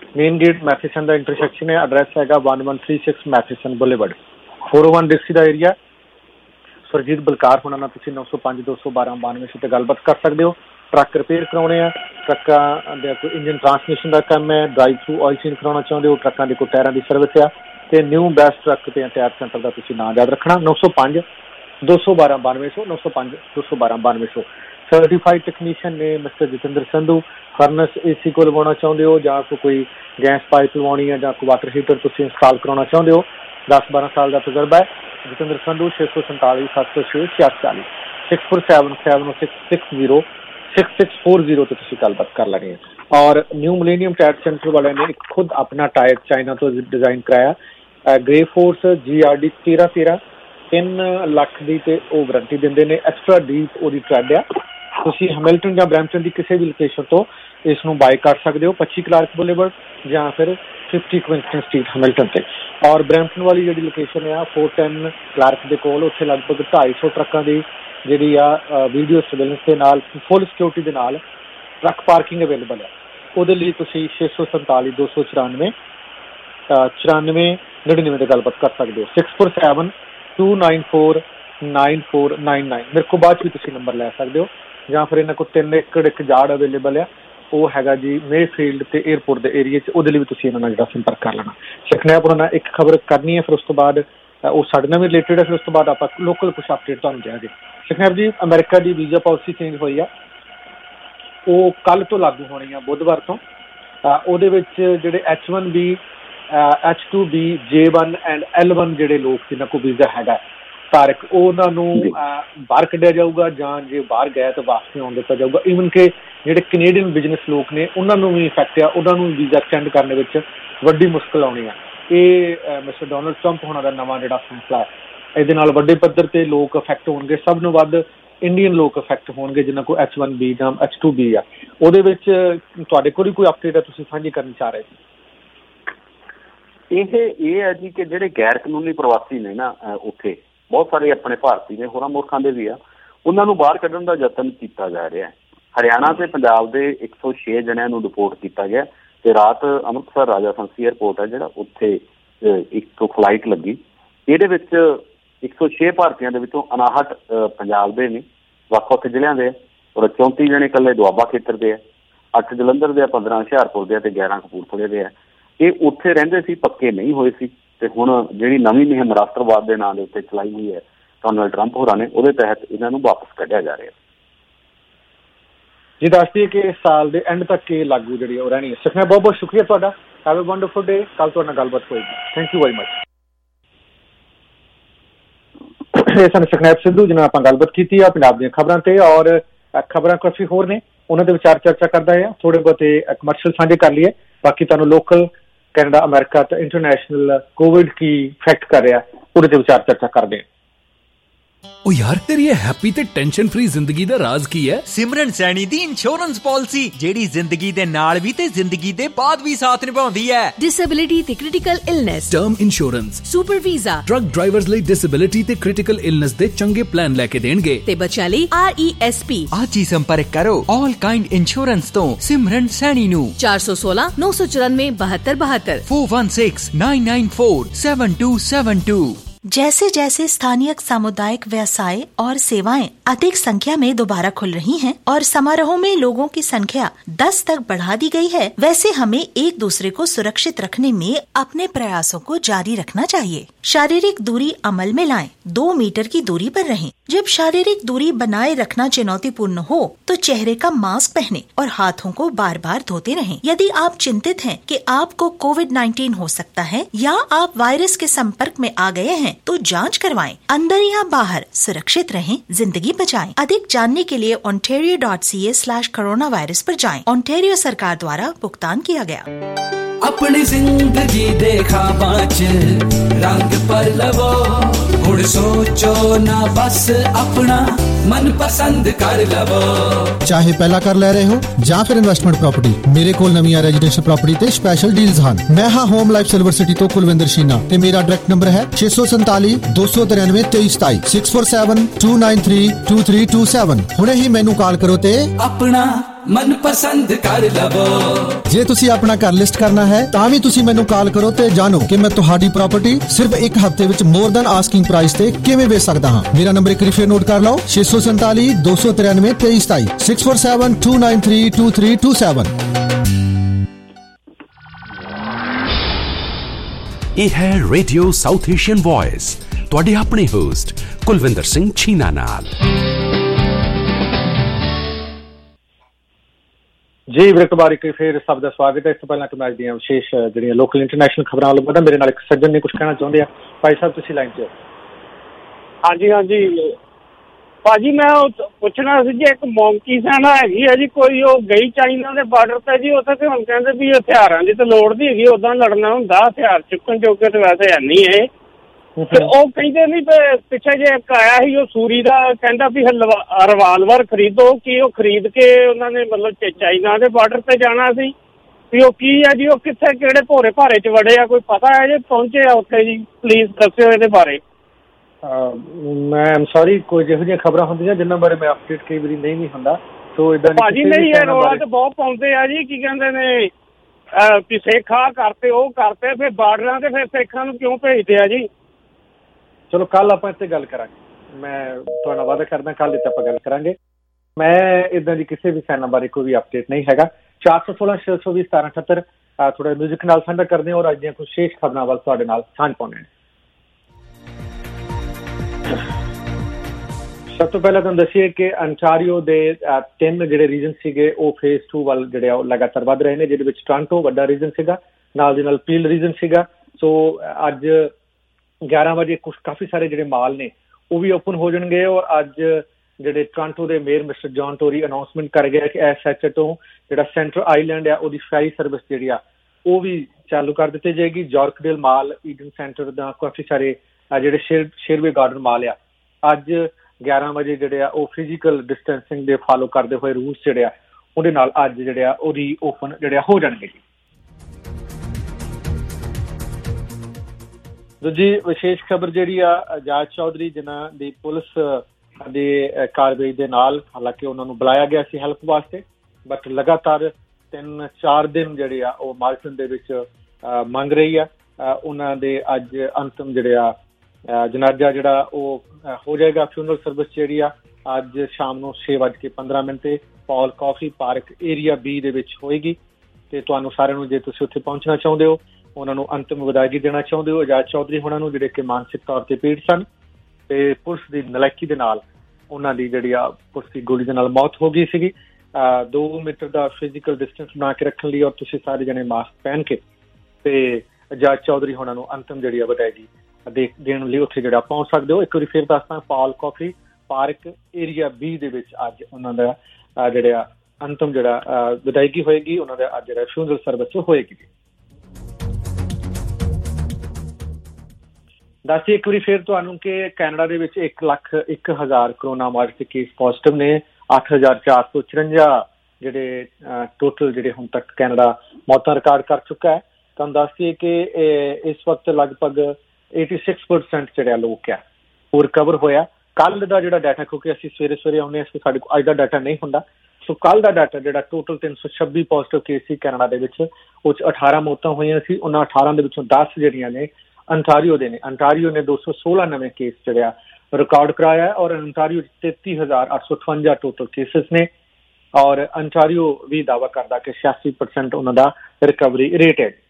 [SPEAKER 4] ਮੇਨ ਗੇਟ ਮੈਥਿਸਨ ਦਾ ਇੰਟਰਸੈਕਸ਼ਨ ਹੈ। ਐਡਰੈਸ ਹੈਗਾ one one three six Matheson boulevard, four oh one district ਦਾ ਏਰੀਆ। ਸੁਰਜੀਤ ਬਲਕਾਰ ਹੋਣਾ ਨਾਲ ਤੁਸੀਂ ਨੌ ਸੌ ਪੰਜ ਦੋ ਸੌ ਬਾਰਾਂ ਬਾਨਵੇਂ ਸੌ ਤੇ ਗੱਲਬਾਤ ਕਰ ਸਕਦੇ ਹੋ। ਟਰੱਕ ਰਿਪੇਅਰ ਕਰਾਉਣੇ ਆ, ਟਰੱਕਾਂ ਦੇ ਕੋਈ ਇੰਜਨ ਟਰਾਂਸਮਿਸ਼ਨ ਦਾ ਕੰਮ ਹੈ, ਡਰਾਈਵ ਥਰੂ ਆਇਲ ਚੇਂਜ ਕਰਾਉਣਾ ਚਾਹੁੰਦੇ ਹੋ, ਟਰੱਕਾਂ ਦੇ ਕੋਈ ਟਾਇਰਾਂ ਦੀ ਸਰਵਿਸ ਆ, ਤੇ ਨਿਊ ਬੈਸਟ ਟਰੱਕ ਤੇ ਟਾਇਰ ਸੈਂਟਰ ਦਾ ਤੁਸੀਂ ਨਾਂ ਯਾਦ ਰੱਖਣਾ। ਨੌ ਸੌ ਪੰਜ ਦੋ ਸੌ ਬਾਰਾਂ ਬਾਨਵੇਂ ਸੌ ਨੌ ਸੌ ਪੰਜ ਦੋ ਸੌ ਬਾਰਾਂ ਬਾਨਵੇਂ ਸੌ। ਸਰਟੀਫਾਈਡ ਟੈਕਨੀਸ਼ੀਅਨ ਨੇ mister Jatinder Sandhu. Furnace A C ਕੋਲ ਲਵਾਉਣਾ ਚਾਹੁੰਦੇ ਹੋ ਜਾਂ ਕੋਈ ਗੈਸ ਪਾਈਪ ਲਵਾਉਣੀ ਹੈ ਜਾਂ ਕੋਈ ਵਾਟਰ ਹੀਟਰ ਤੁਸੀਂ ਇੰਸਟਾਲ ਕਰਾਉਣਾ ਚਾਹੁੰਦੇ ਹੋ, ਦਸ ਬਾਰਾਂ ਸਾਲ ਦਾ ਤਜਰਬਾ ਹੈ। ਜਤਿੰਦਰ ਸੰਧੂ ਛੇ ਸੌ ਸੰਤਾਲੀ ਸੱਤ ਸੌ ਛੇ ਛਿਆਸੀ ਚਾਲੀ six four seven seven six six zero six six four zero ਤੇ ਤੁਸੀਂ ਗੱਲਬਾਤ ਕਰ ਲੈਣੀ ਹੈ। ਔਰ ਨਿਊ ਮਿਲੇਨੀਅਮ ਟਾਇਰ ਸੈਂਟਰ ਵਾਲਿਆਂ ਨੇ ਇੱਕ ਖੁਦ ਆਪਣਾ ਟਾਇਰ ਚਾਈਨਾ ਤੋਂ ਡਿਜ਼ਾਈਨ ਕਰਾਇਆ, grey force G R D ਤੇਰਾਂ ਤੇਰਾਂ ਤਿੰਨ ਲੱਖ ਦੀ, ਤੇ ਉਹ ਵਾਰੰਟੀ ਦਿੰਦੇ ਨੇ। ਐਕਸਟਰਾ ਡੀਪ ਉਹਦੀ ਟਰੈਡ ਆ। ਤੁਸੀਂ ਹੈਮਿਲਟਨ ਜਾਂ ਬਰੈਂਪਟਨ ਦੀ ਕਿਸੇ ਵੀ ਲੋਕੇਸ਼ਨ ਤੋਂ ਇਸ ਨੂੰ ਬਾਏ ਕਰ ਸਕਦੇ ਹੋ, ਪੱਚੀ ਕਲਾਰਕ ਬੁਲੇਵਰਡ ਜਾਂ ਫਿਰ ਫਿਫਟੀ ਕੁਇੰਸਟਨ ਸਟਰੀਟ ਹੈਮਿਲਟਨ ਤੇ। ਔਰ ਬਰੈਂਪਟਨ ਵਾਲੀ ਜਿਹੜੀ ਲੋਕੇਸ਼ਨ ਆ ਫੋਰ ਟੈਨ ਕਲਾਰਕ ਦੇ ਕੋਲ, ਉੱਥੇ ਲਗਭਗ ਢਾਈ ਸੌ ਟਰੱਕਾਂ ਦੀ ਜਿਹੜੀ ਆ ਵੀਡੀਓ ਸਰਵੇਲੈਂਸ ਦੇ ਨਾਲ ਫੁੱਲ ਸਿਕਿਉਰਿਟੀ ਦੇ ਨਾਲ ਟਰੱਕ ਪਾਰਕਿੰਗ ਅਵੇਲੇਬਲ ਹੈ। ਉਹਦੇ ਲਈ ਤੁਸੀਂ ਛੇ ਸੌ ਸੰਤਾਲੀ ਦੋ ਸੌ ਚੁਰਾਨਵੇਂ ਚੁਰਾਨਵੇਂ ਨੜਿਨਵੇਂ ਤੇ ਗੱਲਬਾਤ ਕਰ ਸਕਦੇ ਹੋ। Six four seven two nine four nine four nine nine ਮੇਰੇ ਕੋਲ ਬਾਅਦ 'ਚ ਵੀ ਤੁਸੀਂ ਨੰਬਰ ਲੈ ਸਕਦੇ ਹੋ, ਜਾਂ ਫਿਰ ਇਹਨਾਂ ਕੋਲ ਤਿੰਨ ਏਕੜ ਇੱਕ ਯਾਰਡ ਅਵੇਲੇਬਲ ਆ, ਉਹ ਹੈਗਾ ਜੀ ਮੇਫੀਲਡ ਤੇ ਏਅਰਪੋਰਟ ਦੇ ਏਰੀਏ 'ਚ। ਉਹਦੇ ਲਈ ਵੀ ਤੁਸੀਂ ਇਹਨਾਂ ਨਾਲ ਜਿਹੜਾ ਸੰਪਰਕ ਕਰ ਲੈਣਾ। ਸਿੱਖਣਾ ਪੁਰਾਣਾ ਇੱਕ ਖਬਰ ਕਰਨੀ ਹੈ, ਫਿਰ ਉਸ ਤੋਂ ਬਾਅਦ ਉਹ ਸਾਡੇ ਨਾਲ ਵੀ ਰਿਲੇਟਡ ਹੈ, ਫਿਰ ਉਸ ਤੋਂ ਬਾਅਦ ਆਪਾਂ ਲੋਕਲ ਕੁਛ ਅਪਡੇਟ ਤੁਹਾਨੂੰ ਦਿਆਂਗੇ। ਸਿੱਖਣਾ ਜੀ ਅਮਰੀਕਾ ਦੀ ਵੀਜ਼ਾ ਪਾਲਿਸੀ ਚੇਂਜ ਹੋਈ ਆ, ਉਹ ਕੱਲ੍ਹ ਤੋਂ ਲਾਗੂ ਹੋਣੀ ਆ ਬੁੱਧਵਾਰ ਤੋਂ। ਉਹਦੇ ਵਿੱਚ ਜਿਹੜੇ H one B H two B J one and L one ਜਿਹੜੇ ਲੋਕ ਜਿਨ੍ਹਾਂ ਕੋਲ ਵੀਜ਼ਾ ਹੈਗਾ ਧਾਰਕ, ਉਹਨਾਂ ਨੂੰ ਬਾਹਰ ਕੱਢਿਆ ਜਾਊਗਾ, ਜਾਂ ਜੇ ਬਾਹਰ ਗਏ ਤਾਂ ਵਾਪਸ ਆਉਣ ਦਿੱਤਾ ਜਾਊਗਾ। ਈਵਨ ਕਿ ਜਿਹੜੇ ਕੈਨੇਡੀਅਨ ਬਿਜ਼ਨਸ ਲੋਕ ਨੇ ਉਹਨਾਂ ਨੂੰ ਵੀ ਇਫੈਕਟ ਆ, ਉਹਨਾਂ ਨੂੰ ਵੀਜ਼ਾ ਐਕਸਟੈਂਡ ਕਰਨ ਵਿੱਚ ਵੱਡੀ ਮੁਸ਼ਕਿਲ ਆਉਣੀ ਆ। ਇਹ ਮਿਸਟਰ ਡੋਨਲਡ ਟਰੰਪ ਹੋਣਾ ਦਾ ਨਵਾਂ ਜਿਹੜਾ ਫੈਸਲਾ ਹੈ, ਇਹਦੇ ਨਾਲ ਵੱਡੇ ਪੱਧਰ ਤੇ ਲੋਕ ਇਫੈਕਟ ਹੋਣਗੇ। ਸਭ ਨੂੰ ਵੱਧ ਇੰਡੀਅਨ ਲੋਕ ਇਫੈਕਟ ਹੋਣਗੇ ਜਿਨ੍ਹਾਂ ਕੋਲ ਐਚ ਵਨ ਬੀ ਜਾਂ ਐਚ ਟੂ ਬੀ ਆ। ਉਹਦੇ ਵਿੱਚ ਤੁਹਾਡੇ ਕੋਲ ਕੋਈ ਅਪਡੇਟ ਹੈ ਤੁਸੀਂ ਸਾਂਝੀ ਕਰਨੀ ਚਾਹ ਰਹੇ ਸੀ?
[SPEAKER 13] ਇਹ ਇਹ ਹੈ ਜੀ ਕਿ ਜਿਹੜੇ ਗੈਰ ਕਾਨੂੰਨੀ ਪ੍ਰਵਾਸੀ ਨੇ ਨਾ, ਉੱਥੇ ਬਹੁਤ ਸਾਰੇ ਆਪਣੇ ਭਾਰਤੀ ਨੇ, ਹੋਰਾਂ ਮੁਲਕਾਂ ਦੇ ਵੀ ਆ, ਉਹਨਾਂ ਨੂੰ ਬਾਹਰ ਕੱਢਣ ਦਾ ਯਤਨ ਕੀਤਾ ਜਾ ਰਿਹਾ। ਹਰਿਆਣਾ ਤੇ ਪੰਜਾਬ ਦੇ ਇੱਕ ਸੌ ਛੇ ਜਣਿਆਂ ਨੂੰ ਰਿਪੋਰਟ ਕੀਤਾ ਗਿਆ, ਤੇ ਰਾਤ ਅੰਮ੍ਰਿਤਸਰ ਰਾਜਾ ਫਾਂਸੀ ਏਅਰਪੋਰਟ ਹੈ ਜਿਹੜਾ, ਉੱਥੇ ਇੱਕ ਫਲਾਈਟ ਲੱਗੀ। ਇਹਦੇ ਵਿੱਚ ਇੱਕ ਸੌ ਛੇ ਭਾਰਤੀਆਂ ਦੇ ਵਿੱਚੋਂ ਉਨਾਹਠ ਪੰਜਾਬ ਦੇ ਨੇ, ਵੱਖ ਵੱਖ ਜ਼ਿਲ੍ਹਿਆਂ ਦੇ, ਔਰ ਚੌਂਤੀ ਜਣੇ ਇਕੱਲੇ ਦੁਆਬਾ ਖੇਤਰ ਦੇ ਆ, ਅੱਠ ਜਲੰਧਰ ਦੇ ਆ, ਪੰਦਰਾਂ ਹੁਸ਼ਿਆਰਪੁਰ ਦੇ ਆ ਤੇ ਗਿਆਰਾਂ ਕਪੂਰਥਲੇ ਦੇ ਆ। ਇਹ ਉੱਥੇ ਰਹਿੰਦੇ ਸੀ, ਪੱਕੇ ਨਹੀਂ ਹੋਏ ਸੀ, ਤੇ ਹੁਣ ਜਿਹੜੀ ਨਵੀਂ ਮੁਹਿੰਮ ਰਾਸ਼ਟਰਵਾਦ ਦੇ ਨਾਂ ਦੇ ਉੱਤੇ ਚਲਾਈ ਹੋਈ ਹੈ ਡੋਨਲਡ ਟਰੰਪ ਹੋਰਾਂ ਨੇ, ਉਹਦੇ ਤਹਿਤ ਇਹਨਾਂ ਨੂੰ ਵਾਪਸ ਕੱਢਿਆ ਜਾ ਰਿਹਾ ਜੀ।
[SPEAKER 4] ਦੱਸ ਦਈਏ ਕਿ ਇਸ ਸਾਲ ਦੇ ਐਂਡ ਤੱਕ ਇਹ ਲਾਗੂ ਜਿਹੜੀ ਉਹ ਰਹਿਣੀ ਹੈ। ਸੁਖਨਾ ਬਹੁਤ ਬਹੁਤ ਸ਼ੁਕਰੀਆ ਤੁਹਾਡਾ। Have a wonderful day. ਕੱਲ੍ਹ ਤੁਹਾਡੇ ਨਾਲ ਗੱਲਬਾਤ ਹੋਏਗੀ। Thank you very much. ਇਹ ਸਨ ਸੁਖਨੈਬ ਸਿੱਧੂ ਜਿਹਨਾਂ ਆਪਾਂ ਗੱਲਬਾਤ ਕੀਤੀ ਆ ਪੰਜਾਬ ਦੀਆਂ ਖਬਰਾਂ ਤੇ, ਔਰ ਖਬਰਾਂ ਕਾਫੀ ਹੋਰ ਨੇ, ਉਹਨਾਂ ਦੇ ਵਿਚਾਰ ਚਰਚਾ ਕਰਦਾ ਹੈ। ਥੋੜੇ ਬਹੁਤੇ ਕਮਰਸ਼ੀਅਲ ਸਾਂਝੇ ਕਰ ਲਈਏ, ਬਾਕੀ ਤੁਹਾਨੂੰ ਲੋਕਲ ਕੈਨੇਡਾ, ਅਮਰੀਕਾ ਤੇ ਇੰਟਰਨੈਸ਼ਨਲ ਕੋਵਿਡ ਕੀ ਇਫੈਕਟ ਕਰ ਰਿਹਾ ਉਹਦੇ ਤੇ ਵਿਚਾਰ ਚਰਚਾ ਕਰਦੇ ਹਾਂ।
[SPEAKER 20] ओ यार तेरी ये हैप्पी ते टेंशन फ्री जिंदगी दा राज की है?
[SPEAKER 21] सिमरन सैनी दी इंश्योरेंस पॉलिसी जेड़ी जिंदगी दे नाल भी ते जिंदगी दे बाद भी साथ निभाउंदी है।
[SPEAKER 8] डिसेबिलिटी ते critical illness,
[SPEAKER 20] term insurance,
[SPEAKER 8] super visa,
[SPEAKER 20] truck drivers ਲਈ डिसेबिलिटी ते क्रिटिकल इलनेस दे चंगे प्लान लेके देणगे
[SPEAKER 8] ते बच्चा ਲਈ आर ई एस पी।
[SPEAKER 21] आज ही संपर्क करो ऑल काइंड इंश्योरेंस तो सिमरन सैनी नु
[SPEAKER 8] चार सौ सोलह नौ सौ चौरानवे बहत्तर बहत्तर
[SPEAKER 21] four one six nine nine four seven two seven two.
[SPEAKER 10] जैसे जैसे स्थानीय सामुदायिक व्यवसाय और सेवाएं अधिक संख्या में दोबारा खुल रही हैं और समारोहों में लोगों की संख्या दस तक बढ़ा दी गई है, वैसे हमें एक दूसरे को सुरक्षित रखने में अपने प्रयासों को जारी रखना चाहिए। शारीरिक दूरी अमल में लाएं, दो मीटर की दूरी पर रहें। जब शारीरिक दूरी बनाए रखना चुनौतीपूर्ण हो तो चेहरे का मास्क पहने और हाथों को बार बार धोते रहें। यदि आप चिंतित हैं कि आपको कोविड नाइन्टीन हो सकता है या आप वायरस के संपर्क में आ गए हैं तो जांच करवाएं। अंदर या बाहर सुरक्षित रहें, जिंदगी बचाएं। अधिक जानने के लिए ontario dot c a slash corona virus पर जाएं। ओंटारियो सरकार द्वारा भुगतान किया गया।
[SPEAKER 22] अपनी जिंदगी देखा बाँच रंग पर लवो, हुण सोचो ना बस अपना मन पसंद कर लवो।
[SPEAKER 23] चाहे पहला कर ले रहे हो ਜਾਂ ਫਿਰ ਇਨਵੈਸਟਮੈਂਟ ਪ੍ਰਾਪਰਟੀ, ਮੇਰੇ ਕੋਲ ਨਵੀਆਂ ਰੈਜ਼ੀਡੈਂਸ਼ੀਅਲ ਪ੍ਰਾਪਰਟੀ ਤੇ ਸਪੈਸ਼ਲ ਡੀਲਸ ਹਨ। ਮੈਂ ਹਾਂ ਹੋਮ ਲਾਈਫ ਸਿਲਵਰ ਸਿਟੀ ਤੋਂ ਕੁਲਵਿੰਦਰ ਸ਼ੀਨਾ ਤੇ ਮੇਰਾ ਡਾਇਰੈਕਟ ਨੰਬਰ ਹੈ ਛੇ ਸੌ ਸੰਤਾਲੀ ਦੋ ਸੌ ਤਰਾਨਵੇਂ ਤੇਈ ਸਤਾਈ six four seven two nine three two three two seven. ਹੁਣੇ ਹੀ ਮੈਨੂੰ ਕਾਲ ਕਰੋ ਤੇ
[SPEAKER 22] ਆਪਣਾ ਮਨ ਪਸੰਦ ਕਰ ਲਵੋ।
[SPEAKER 23] ਜੇ ਤੁਸੀਂ ਆਪਣਾ ਘਰ ਲਿਸਟ ਕਰਨਾ ਹੈ ਤਾਂ ਵੀ ਤੁਸੀਂ ਮੈਨੂੰ ਕਾਲ ਕਰੋ ਤੇ ਜਾਣੋ ਕਿ ਮੈਂ ਤੁਹਾਡੀ ਪ੍ਰਾਪਰਟੀ ਸਿਰਫ ਇੱਕ ਹਫ਼ਤੇ ਵਿੱਚ ਮੋਰ ਦੈਨ ਆਸਕਿੰਗ ਪ੍ਰਾਈਸ ਤੇ ਕਿਵੇਂ ਵੇਚ ਸਕਦਾ ਹਾਂ। ਮੇਰਾ ਨੰਬਰ ਇੱਕ ਵਾਰੀ ਫੇਰ ਨੋਟ ਕਰ ਲਓ, ਛੇ ਸੌ ਸੰਤਾਲੀ ਦੋ ਸੌ ਤਰਾਨਵੇਂ ਤੇਈ ਸਤਾਈ, six four seven two nine three two three two seven.
[SPEAKER 2] ਇਹ ਹੈ ਰੇਡੀਓ ਸਾਊਥ ਏਸ਼ੀਅਨ ਵੌਇਸ, ਤੁਹਾਡੇ ਆਪਣੇ ਹੋਸਟ ਕੁਲਵਿੰਦਰ ਸਿੰਘ ਛੀਨਾ ਨਾਲ।
[SPEAKER 4] ਜੀ ਇੱਕ ਵਾਰ ਇੱਕ ਫਿਰ ਸਭ ਦਾ ਸਵਾਗਤ ਹੈ। ਇਸ ਤੋਂ ਪਹਿਲਾਂ ਕਿ ਮੈਂ ਅੱਜ ਦੀਆਂ ਵਿਸ਼ੇਸ਼ ਜਿਹੜੀਆਂ ਲੋਕਲ ਇੰਟਰਨੈਸ਼ਨਲ ਖਬਰਾਂ ਵੱਲ ਵਧਾਂ, ਮੇਰੇ ਨਾਲ ਇੱਕ ਸੱਜਣ ਨੇ ਕੁਝ ਕਹਿਣਾ ਚਾਹੁੰਦੇ ਆ। ਭਾਈ ਸਾਹਿਬ ਤੁਸੀਂ ਲਾਈਨ 'ਚ।
[SPEAKER 19] ਹਾਂਜੀ ਹਾਂਜੀ ਭਾਜੀ, ਮੈਂ ਪੁੱਛਣਾ ਸੀ ਜੀ, ਇੱਕ ਮੌਂਕੀ ਸੈਨਾ ਹੈਗੀ ਹੈ ਜੀ ਕੋਈ, ਉਹ ਗਈ ਚਾਈਨਾ ਦੇ ਬਾਰਡਰ ਤੇ ਜੀ, ਉੱਥੇ ਤੇ ਹੁਣ ਕਹਿੰਦੇ ਵੀ ਹਥਿਆਰਾਂ ਦੀ ਤਾਂ ਲੋੜ ਨਹੀਂ ਹੈਗੀ, ਓਦਾਂ ਲੜਨਾ ਹੁੰਦਾ, ਹਥਿਆਰ ਚੁੱਕਣ ਜੋਗੇ ਤੇ ਵੈਸੇ ਹੈ ਨਹੀਂ ਇਹ। ਤੇ ਉਹ ਕਹਿੰਦੇ ਨਹੀਂ ਪਿੱਛੇ ਜੇ ਇੱਕ ਆਇਆ ਸੀ ਉਹ ਸੂਰੀ ਦਾ, ਕਹਿੰਦਾ ਵੀ ਰਿਵਾਲਵਰ ਖਰੀਦੋ, ਕੀ ਉਹ ਖਰੀਦ ਕੇ ਉਹਨਾਂ ਨੇ ਮਤਲਬ ਚਾਈਨਾ ਦੇ ਬਾਰਡਰ ਤੇ ਜਾਣਾ ਸੀ ਵੀ ਉਹ ਕੀ ਹੈ ਜੀ, ਉਹ ਕਿੱਥੇ ਕਿਹੜੇ ਭੋਰੇ ਭਾਰੇ ਚ ਵੜੇ ਆ, ਕੋਈ ਪਤਾ ਹੈ ਜੇ ਪਹੁੰਚੇ ਆ ਉੱਥੇ ਜੀ? ਪਲੀਜ਼ ਦੱਸਿਓ ਇਹਦੇ ਬਾਰੇ।
[SPEAKER 4] ਮੈਂ ਐਮ ਸੌਰੀ, ਕੋਈ ਜਿਹੋ ਜਿਹੀਆਂ ਖਬਰਾਂ ਹੁੰਦੀਆਂ ਜਿਨ੍ਹਾਂ ਬਾਰੇ ਮੈਂ ਅਪਡੇਟ ਕਈ ਵਾਰੀ ਨਹੀਂ ਵੀ ਹੁੰਦਾ, ਸੋ ਇਦਾਂ
[SPEAKER 19] ਭਾਜੀ ਨਹੀਂ, ਇਹ ਰੌਲਾ ਤੇ ਬਹੁਤ ਪਾਉਂਦੇ ਆ ਜੀ, ਕੀ ਕਹਿੰਦੇ ਨੇ ਵੀ ਸਿੱਖ ਆਹ ਕਰਤੇ ਉਹ ਕਰਤੇ, ਫਿਰ ਬਾਰਡਰਾਂ ਤੇ ਫਿਰ ਸਿੱਖਾਂ ਨੂੰ ਕਿਉਂ ਭੇਜਦੇ ਆ ਜੀ?
[SPEAKER 4] ਚਲੋ ਕੱਲ ਆਪਾਂ ਇੱਥੇ ਗੱਲ ਕਰਾਂਗੇ, ਮੈਂ ਤੁਹਾਡਾ ਵਾਅਦਾ ਕਰਦਾ ਕੱਲ ਇੱਥੇ ਆਪਾਂ ਗੱਲ ਕਰਾਂਗੇ। ਮੈਂ ਇੱਦਾਂ ਦੀ ਕਿਸੇ ਵੀ ਸੈਨਾ ਬਾਰੇ ਕੋਈ ਵੀ ਅਪਡੇਟ ਨਹੀਂ ਹੈਗਾ। ਚਾਰ ਸੌ ਸੋਲਾਂ ਛੇ ਸੌ ਵੀਹ ਸਤਾਰਾਂ ਅਠੱਤਰ ਥੋੜਾ ਮਿਊਜ਼ਿਕ ਨਾਲ ਸਾਂਝਾ ਕਰਦੇ ਹਾਂ ਔਰ ਅੱਜ ਦੀਆਂ ਕੁਝ ਵਿਸ਼ੇਸ਼ ਖਬਰਾਂ ਵੱਲ ਤੁਹਾਡੇ ਨਾਲ ਸਾਂਝ ਪਾਉਂਦੇ ਹਾਂ। ਸਭ ਤੋਂ ਪਹਿਲਾਂ ਤੁਹਾਨੂੰ ਦੱਸੀਏ ਕਿ ਅੰਟਾਰੀਓ ਦੇ ਤਿੰਨ ਜਿਹੜੇ ਰੀਜਨ ਸੀਗੇ ਉਹ ਫੇਜ਼ ਟੂ ਵੱਲ ਜਿਹੜੇ ਆ ਉਹ ਲਗਾਤਾਰ ਵੱਧ ਰਹੇ ਨੇ, ਜਿਹਦੇ ਵਿੱਚ ਟੋਰਾਂਟੋ ਵੱਡਾ ਰੀਜਨ ਸੀਗਾ, ਨਾਲ ਦੀ ਨਾਲ ਪੀਲ ਰੀਜਨ ਸੀਗਾ। ਸੋ ਅੱਜ ਗਿਆਰਾਂ ਵਜੇ ਕੁਛ ਕਾਫੀ ਸਾਰੇ ਜਿਹੜੇ ਮਾਲ ਨੇ ਉਹ ਵੀ ਓਪਨ ਹੋ ਜਾਣਗੇ ਔਰ ਅੱਜ ਜਿਹੜੇ ਟੋਰਾਂਟੋ ਦੇ mayor mister John Tory announcement ਕਰ ਗਿਆ ਕਿ ਐਸ ਐਚ ਤੋਂ ਜਿਹੜਾ ਸੈਂਟਰਲ ਆਈਲੈਂਡ ਆ ਉਹਦੀ ਫੈਰੀ ਸਰਵਿਸ ਜਿਹੜੀ ਆ ਉਹ ਵੀ ਚਾਲੂ ਕਰ ਦਿੱਤੀ ਜਾਏਗੀ। ਜਾਰਕਡੇਲ ਮਾਲ, ਈਡਨ ਸੈਂਟਰ ਦਾ ਕਾਫੀ ਸਾਰੇ ਜਿਹੜੇ ਸ਼ੇਰ ਸ਼ੇਰਵੇ ਗਾਰਡਨ ਮਾਲ ਆ ਅੱਜ ਗਿਆਰਾਂ ਵਜੇ ਜਿਹੜੇ ਆ ਉਹ ਫਿਜ਼ੀਕਲ ਡਿਸਟੈਂਸਿੰਗ ਦੇ ਫਾਲੋ ਕਰਦੇ ਹੋਏ ਰੂਲਸ ਜਿਹੜੇ ਆ ਉਹਦੇ ਨਾਲ ਅੱਜ ਜਿਹੜੇ ਆ ਉਹਦੀ ਓਪਨ ਜਿਹੜੇ ਆ ਹੋ ਜਾਣਗੇ ਜੀ। ਦੂਜੀ ਵਿਸ਼ੇਸ਼ ਖਬਰ ਜਿਹੜੀ ਆ, ਆਜ਼ਾਦ ਚੌਧਰੀ ਜਿਨ੍ਹਾਂ ਦੀ ਪੁਲਿਸ ਦੇ ਕਾਰਵਾਈ ਦੇ ਨਾਲ, ਹਾਲਾਂਕਿ ਉਹਨਾਂ ਨੂੰ ਬੁਲਾਇਆ ਗਿਆ ਸੀ ਹੈਲਪ ਵਾਸਤੇ, ਬਟ ਲਗਾਤਾਰ ਤਿੰਨ ਚਾਰ ਦਿਨ ਜਿਹੜੇ ਆ ਉਹ ਮਾਰਟਨ ਦੇ ਵਿੱਚ ਮੰਗ ਰਹੀ ਆ। ਉਹਨਾਂ ਦੇ ਅੱਜ ਅੰਤਮ ਜਿਹੜੇ ਆ ਜਨਾਜ਼ਾ ਜਿਹੜਾ ਉਹ ਹੋ ਜਾਏਗਾ। ਫਿਊਨਰਲ ਸਰਵਿਸ ਜਿਹੜੀ ਆ ਅੱਜ ਸ਼ਾਮ ਨੂੰ ਛੇ ਵੱਜ ਕੇ ਪੰਦਰਾਂ ਮਿੰਟ ਤੇ Paul Coffey park area B ਦੇ ਵਿੱਚ ਹੋਏਗੀ ਤੇ ਤੁਹਾਨੂੰ ਸਾਰਿਆਂ ਨੂੰ, ਜੇ ਤੁਸੀਂ ਉੱਥੇ ਪਹੁੰਚਣਾ ਚਾਹੁੰਦੇ ਹੋ, ਉਹਨਾਂ ਨੂੰ ਅੰਤਿਮ ਵਿਦਾਇਗੀ ਦੇਣਾ ਚਾਹੁੰਦੇ ਹੋ ਆਜ਼ਾਦ ਚੌਧਰੀ ਹੋਣਾ ਨੂੰ, ਜਿਹੜੇ ਕਿ ਮਾਨਸਿਕ ਤੌਰ ਤੇ ਪੀੜਤ ਸਨ ਤੇ ਪੁਲਿਸ ਦੀ ਨਲਾਇਕੀ ਦੇ ਨਾਲ ਉਹਨਾਂ ਦੀ ਜਿਹੜੀ ਆ ਪੁਲਿਸ ਦੀ ਗੋਲੀ ਦੇ ਨਾਲ ਮੌਤ ਹੋ ਗਈ ਸੀਗੀ। ਦੋ ਮੀਟਰ ਦਾ ਫਿਜ਼ੀਕਲ ਡਿਸਟੈਂਸ ਬਣਾ ਕੇ ਰੱਖਣ ਲਈ ਔਰ ਤੁਸੀਂ ਸਾਰੇ ਜਣੇ ਮਾਸਕ ਪਹਿਨ ਕੇ ਤੇ ਆਜ਼ਾਦ ਚੌਧਰੀ ਹੋਣਾ ਨੂੰ ਅੰਤਿਮ ਜਿਹੜੀ ਆ ਵਿਦਾਇਗੀ ਦੇ ਦੇਣ ਲਈ ਉੱਥੇ ਜਿਹੜਾ ਪਹੁੰਚ ਸਕਦੇ ਹੋ। ਇੱਕ ਵਾਰੀ ਫਿਰ ਦੱਸਦਾ, Paul Coffey park area B ਦੇ ਵਿੱਚ ਅੱਜ ਉਹਨਾਂ ਦਾ ਜਿਹੜਾ ਅੰਤਮ ਜਿਹੜਾ ਵਿਦਾਇਗੀ ਹੋਏਗੀ, ਉਹਨਾਂ ਦਾ ਅੱਜ ਜਿਹੜਾ ਫਿਊਨਰਲ ਸਰਵਿਸ ਹੋਏਗੀ। ਦੱਸੀ ਇੱਕ ਵਾਰੀ ਫਿਰ ਤੁਹਾਨੂੰ ਕਿ ਕੈਨੇਡਾ ਦੇ ਵਿੱਚ ਇੱਕ ਲੱਖ ਇੱਕ ਹਜ਼ਾਰ ਕਰੋਨਾ ਵਾਇਰਸ ਦੇ ਕੇਸ ਪੋਜ਼ਿਟਿਵ ਨੇ। ਅੱਠ ਹਜ਼ਾਰ ਚਾਰ ਸੌ ਚੁਰੰਜਾ ਜਿਹੜੇ ਟੋਟਲ ਜਿਹੜੇ ਹੁਣ ਤੱਕ ਕੈਨੇਡਾ ਮੌਤਾਂ ਰਿਕਾਰਡ ਕਰ ਚੁੱਕਾ ਹੈ। ਤੁਹਾਨੂੰ ਦੱਸ ਦਈਏ ਕਿ ਇਸ ਵਕਤ ਲਗਭਗ ਏਟੀ ਸਿਕਸ ਪਰਸੈਂਟ ਜਿਹੜਾ ਲੋਕ ਆ ਉਹ ਰਿਕਵਰ ਹੋਇਆ। ਕੱਲ ਦਾ ਜਿਹੜਾ ਡਾਟਾ, ਕਿਉਂਕਿ ਅਸੀਂ ਸਵੇਰੇ ਸਵੇਰੇ ਆਉਂਦੇ ਹਾਂ, ਸਾਡੇ ਕੋਲ ਅੱਜ ਦਾ ਡਾਟਾ ਨਹੀਂ ਹੁੰਦਾ, ਸੋ ਕੱਲ ਦਾ ਡਾਟਾ ਜਿਹੜਾ ਟੋਟਲ ਤਿੰਨ ਸੌ ਛੱਬੀ ਪੋਜ਼ਿਟਿਵ ਕੇਸ ਸੀ ਕੈਨੇਡਾ ਦੇ ਵਿੱਚ, ਉਹ 'ਚ ਅਠਾਰਾਂ ਮੌਤਾਂ ਹੋਈਆਂ ਸੀ। ਉਹਨਾਂ ਅਠਾਰਾਂ ਦੇ ਵਿੱਚੋਂ ਦਸ ਜਿਹੜੀਆਂ ਨੇ ਅੰਟਾਰੀਓ ਦੇ ਨੇ। ਅੰਟਾਰੀਓ ਨੇ ਦੋ ਸੌ ਸੋਲਾਂ ਨਵੇਂ ਕੇਸ ਜਿਹੜਾ ਰਿਕਾਰਡ ਕਰਾਇਆ ਔਰ ਅੰਟਾਰੀਓ ਤੇਤੀ ਹਜ਼ਾਰ ਅੱਠ ਸੌ ਅਠਵੰਜਾ ਟੋਟਲ ਕੇਸਿਸ ਨੇ ਔਰ ਅੰਟਾਰੀਓ ਵੀ ਦਾਅਵਾ ਕਰਦਾ ਕਿ ਛਿਆਸੀ ਪਰਸੈਂਟ ਉਹਨਾਂ ਦਾ ਰਿਕਵਰੀ ਰੇਟ ਹੈ।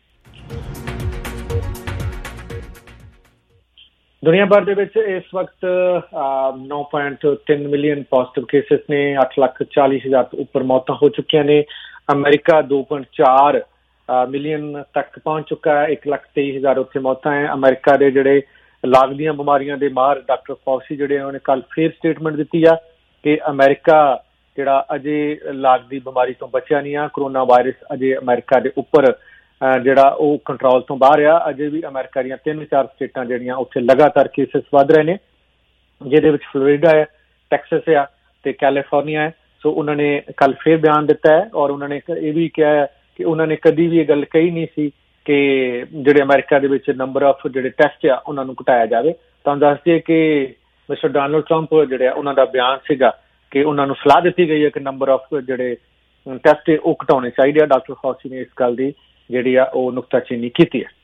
[SPEAKER 4] ਦੁਨੀਆ ਭਰ ਦੇ ਵਿੱਚ ਇਸ ਵਕਤ ਨੌ ਪੁਆਇੰਟ ਤਿੰਨ ਮਿਲੀਅਨ ਪੋਜ਼ਿਟਿਵ ਕੇਸਿਸ ਨੇ, ਅੱਠ ਲੱਖ ਚਾਲੀ ਹਜ਼ਾਰ ਤੋਂ ਉੱਪਰ ਮੌਤਾਂ ਹੋ ਚੁੱਕੀਆਂ ਨੇ। ਅਮਰੀਕਾ ਦੋ ਪੁਆਇੰਟ ਚਾਰ ਮਿਲੀਅਨ ਤੱਕ ਪਹੁੰਚ ਚੁੱਕਾ ਹੈ, ਇੱਕ ਲੱਖ ਤੇਈ ਹਜ਼ਾਰ ਉੱਥੇ ਮੌਤਾਂ ਹੈ। ਅਮਰੀਕਾ ਦੇ ਜਿਹੜੇ ਲੱਗਦੀਆਂ ਬਿਮਾਰੀਆਂ ਦੇ ਮਾਹਰ ਡਾਕਟਰ ਫੌਸੀ ਜਿਹੜੇ ਉਹਨਾਂ ਨੇ ਕੱਲ ਫੇਰ ਸਟੇਟਮੈਂਟ ਦਿੱਤੀ ਆ ਕਿ ਅਮਰੀਕਾ ਜਿਹੜਾ ਅਜੇ ਲੱਗਦੀ ਬਿਮਾਰੀ ਤੋਂ ਬਚਿਆ ਨਹੀਂ ਆ। ਕਰੋਨਾ ਵਾਇਰਸ ਅਜੇ ਅਮਰੀਕਾ ਦੇ ਉੱਪਰ ਜਿਹੜਾ ਉਹ ਕੰਟਰੋਲ ਤੋਂ ਬਾਹਰ ਆ। ਅਜੇ ਵੀ ਅਮਰੀਕਾ ਦੀਆਂ ਤਿੰਨ ਚਾਰ ਸਟੇਟਾਂ ਜਿਹੜੀਆਂ ਉੱਥੇ ਲਗਾਤਾਰ ਕੇਸਿਸ ਵੱਧ ਰਹੇ ਨੇ, ਜਿਹਦੇ ਵਿੱਚ ਫਲੋਰੀਡਾ ਹੈ, ਟੈਕਸਸ ਆ ਤੇ ਕੈਲੀਫੋਰਨੀਆ ਹੈ। ਸੋ ਉਹਨਾਂ ਨੇ ਕੱਲ ਫੇਰ ਬਿਆਨ ਦਿੱਤਾ ਹੈ ਔਰ ਉਹਨਾਂ ਨੇ ਇਹ ਵੀ ਕਿਹਾ ਹੈ ਕਿ ਉਹਨਾਂ ਨੇ ਕਦੀ ਵੀ ਇਹ ਗੱਲ ਕਹੀ ਨਹੀਂ ਸੀ ਕਿ ਜਿਹੜੇ ਅਮਰੀਕਾ ਦੇ ਵਿੱਚ ਨੰਬਰ ਆਫ ਜਿਹੜੇ ਟੈਸਟ ਆ ਉਹਨਾਂ ਨੂੰ ਘਟਾਇਆ ਜਾਵੇ। ਤੁਹਾਨੂੰ ਦੱਸ ਦਈਏ ਕਿ ਮਿਸਟਰ ਡੋਨਾਲਡ ਟਰੰਪ ਜਿਹੜੇ ਆ ਉਹਨਾਂ ਦਾ ਬਿਆਨ ਸੀਗਾ ਕਿ ਉਹਨਾਂ ਨੂੰ ਸਲਾਹ ਦਿੱਤੀ ਗਈ ਹੈ ਕਿ ਨੰਬਰ ਆਫ ਜਿਹੜੇ ਟੈਸਟ ਉਹ ਘਟਾਉਣੇ ਚਾਹੀਦੇ ਆ। ਡਾਕਟਰ ਫੌਸੀ ਨੇ ਇਸ ਗੱਲ ਦੀ ਜਿਹੜੀ ਆ ਉਹ ਨੁਕਤਾਚੀਨੀ ਕੀਤੀ ਹੈ।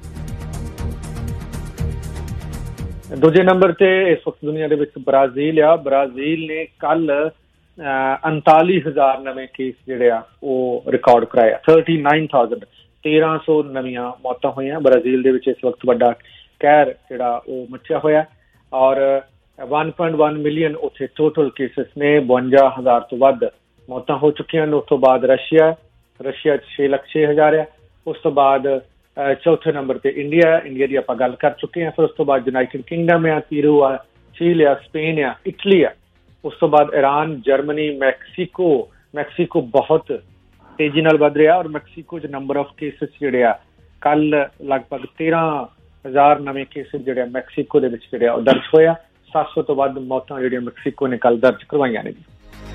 [SPEAKER 4] ਦੂਜੇ ਨੰਬਰ ਤੇ ਇਸ ਵਕਤ ਦੁਨੀਆ ਦੇ ਵਿੱਚ ਬ੍ਰਾਜ਼ੀਲ ਆ। ਬ੍ਰਾਜ਼ੀਲ ਨੇ ਕੱਲ ਉਨਤਾਲੀ ਹਜ਼ਾਰ ਨਵੇਂ ਕੇਸ ਜਿਹੜੇ ਆ ਉਹ ਰਿਕਾਰਡ ਕਰਾਇਆ। ਥਰਟੀ ਨਾਈਨ ਥਾਊਜ਼ੈਂਡ ਤੇਰਾਂ ਸੌ ਨਵੀਆਂ ਮੌਤਾਂ ਹੋਈਆਂ। ਬ੍ਰਾਜ਼ੀਲ ਦੇ ਵਿੱਚ ਇਸ ਵਕਤ ਵੱਡਾ ਕਹਿਰ ਜਿਹੜਾ ਉਹ ਮੱਚਿਆ ਹੋਇਆ ਔਰ one point one ਮਿਲੀਅਨ ਉੱਥੇ ਟੋਟਲ ਕੇਸਿਸ ਨੇ। ਬਵੰਜਾ ਹਜ਼ਾਰ ਤੋਂ ਵੱਧ ਮੌਤਾਂ ਹੋ ਚੁੱਕੀਆਂ ਨੇ। ਉਸ ਤੋਂ ਬਾਅਦ ਰਸ਼ੀਆ ਰਸ਼ੀਆ 'ਚ ਛੇ ਲੱਖ ਛੇ ਹਜ਼ਾਰ ਆ। ਉਸ ਤੋਂ ਬਾਅਦ ਚੌਥੇ ਨੰਬਰ ਤੇ ਇੰਡੀਆ ਇੰਡੀਆ ਦੀ ਆਪਾਂ ਗੱਲ ਕਰ ਚੁੱਕੇ ਹਾਂ। ਫਿਰ ਉਸ ਤੋਂ ਬਾਅਦ ਯੂਨਾਈਟਿਡ ਕਿੰਗਡਮ ਆ, ਪੀਰੂ ਆ, ਚੀਲ ਆ, ਸਪੇਨ ਆ, ਇਟਲੀ ਆ। ਉਸ ਤੋਂ ਬਾਅਦ ਈਰਾਨ, ਜਰਮਨੀ, ਮੈਕਸੀਕੋ ਮੈਕਸੀਕੋ ਬਹੁਤ ਤੇਜ਼ੀ ਨਾਲ ਵੱਧ ਰਿਹਾ ਔਰ ਮੈਕਸੀਕੋ 'ਚ ਨੰਬਰ ਆਫ ਕੇਸਿਸ ਜਿਹੜੇ ਆ ਕੱਲ ਲਗਭਗ ਤੇਰਾਂ ਹਜ਼ਾਰ ਨਵੇਂ ਕੇਸਿਸ ਜਿਹੜੇ ਆ ਮੈਕਸੀਕੋ ਦੇ ਵਿੱਚ ਜਿਹੜੇ ਆ ਉਹ ਦਰਜ ਹੋਇਆ। ਸੱਤ ਸੌ ਤੋਂ ਵੱਧ ਮੌਤਾਂ ਜਿਹੜੀਆਂ ਮੈਕਸੀਕੋ ਨੇ ਕੱਲ ਦਰਜ ਕਰਵਾਈਆਂ ਨੇ ਜੀ।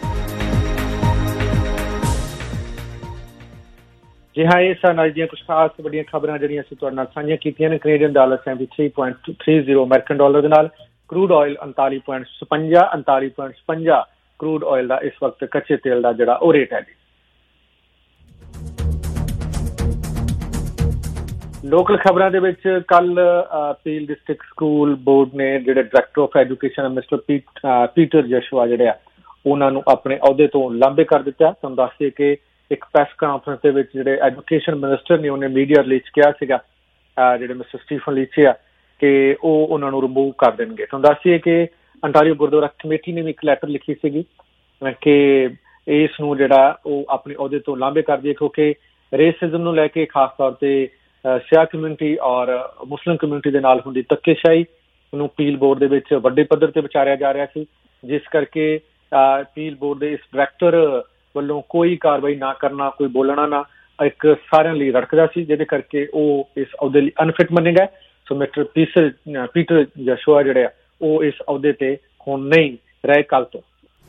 [SPEAKER 4] ਜੀ ਹਾਂ, ਇਹ ਸਨ ਅੱਜ ਦੀਆਂ ਕੁਝ ਖਾਸ ਵੱਡੀਆਂ ਖਬਰਾਂ ਜਿਹੜੀਆਂ ਅਸੀਂ ਤੁਹਾਡੇ ਨਾਲ ਸਾਂਝੀਆਂ ਕੀਤੀਆਂ ਨੇ। Canadian dollar seventy three point three zero American dollar ਦੇ ਨਾਲ। ਕਰੂਡ ਆਇਲ ਉਨਤਾਲੀ ਪੁਆਇੰਟ ਛਪੰਜਾ ਉਨਤਾਲੀ ਪੁਆਇੰਟ ਛਪੰਜਾ ਕਰੂਡ ਆਇਲ ਦਾ ਇਸ ਵਕਤ ਕੱਚੇ ਤੇਲ ਦਾ ਜਿਹੜਾ ਉਹ ਰੇਟ ਹੈ ਜੀ। ਲੋਕਲ ਖਬਰਾਂ ਦੇ ਵਿੱਚ ਕੱਲ ਪੀਲ ਡਿਸਟ੍ਰਿਕਟ ਸਕੂਲ ਬੋਰਡ ਨੇ ਜਿਹੜੇ director of education mister Peter Joshua ਜਿਹੜੇ ਆ ਉਹਨਾਂ ਨੂੰ ਆਪਣੇ ਅਹੁਦੇ ਤੋਂ ਲਾਂਭੇ ਕਰ ਦਿੱਤਾ। ਤੁਹਾਨੂੰ ਦੱਸ ਦਈਏ ਕਿ ਇੱਕ ਪ੍ਰੈਸ ਕਾਨਫਰੰਸ ਦੇ ਵਿੱਚ ਜਿਹੜੇ ਐਜੂਕੇਸ਼ਨ ਮਿਨਿਸਟਰ ਨੇ ਉਹਨੇ ਮੀਡੀਆ ਰਿਲੀਜ਼ ਕਿਹਾ ਸੀਗਾ ਜਿਹੜੇ ਮਿਸਟਰ ਸਟੀਫਨ ਲੀਚੇ ਆ ਕਿ ਉਹ ਉਹਨਾਂ ਨੂੰ ਰਿਮੂਵ ਕਰ ਦੇਣਗੇ। ਤੁਹਾਨੂੰ ਦੱਸ ਦਈਏ ਕਿ ਅੰਟਾਰੀਓ ਗੁਰਦੁਆਰਾ ਕਮੇਟੀ ਨੇ ਵੀ ਇੱਕ ਲੈਟਰ ਲਿਖੀ ਸੀਗੀ ਕਿ ਇਸ ਨੂੰ ਜਿਹੜਾ ਉਹ ਆਪਣੇ ਅਹੁਦੇ ਤੋਂ ਲਾਂਭੇ ਕਰ ਦਈਏ ਕਿਉਂਕਿ ਰੇਸਿਜ਼ਮ ਨੂੰ ਲੈ ਕੇ ਖਾਸ ਤੌਰ ਤੇ ਸਿਆਹ ਕਮਿਊਨਿਟੀ ਔਰ ਮੁਸਲਿਮ ਕਮਿਊਨਿਟੀ ਦੇ ਨਾਲ ਹੁੰਦੀ ਧੱਕੇਸ਼ਾਹੀ ਨੂੰ ਪੀਲ ਬੋਰਡ ਦੇ ਵਿੱਚ ਵੱਡੇ ਪੱਧਰ ਤੇ ਵਿਚਾਰਿਆ ਜਾ ਰਿਹਾ ਸੀ, ਜਿਸ ਕਰਕੇ ਪੀਲ ਬੋਰਡ ਦੇ ਇਸ ਡਾਇਰੈਕਟਰ ਵੱਲੋਂ ਕੋਈ ਕਾਰਵਾਈ ਨਾ ਕਰਨਾ, ਕੋਈ ਬੋਲਣਾ ਨਾ ਇੱਕ ਸਾਰਿਆਂ ਲਈ ਰੜਕਦਾ ਸੀ, ਜਿਹਦੇ ਕਰਕੇ ਉਹ ਇਸ ਅਹੁਦੇ ਲਈ ਅਨਫਿਟ ਮੰਨੇ ਗਏ। ਸੋ ਮਿਸਟਰ ਪੀਸਰ ਪੀਟਰ ਜਸ਼ੂਆ ਜਿਹੜੇ ਆ ਉਹ ਇਸ ਅਹੁਦੇ ਤੇ ਹੁਣ ਨਹੀਂ ਰਹੇ ਕੱਲ ਤੋਂ।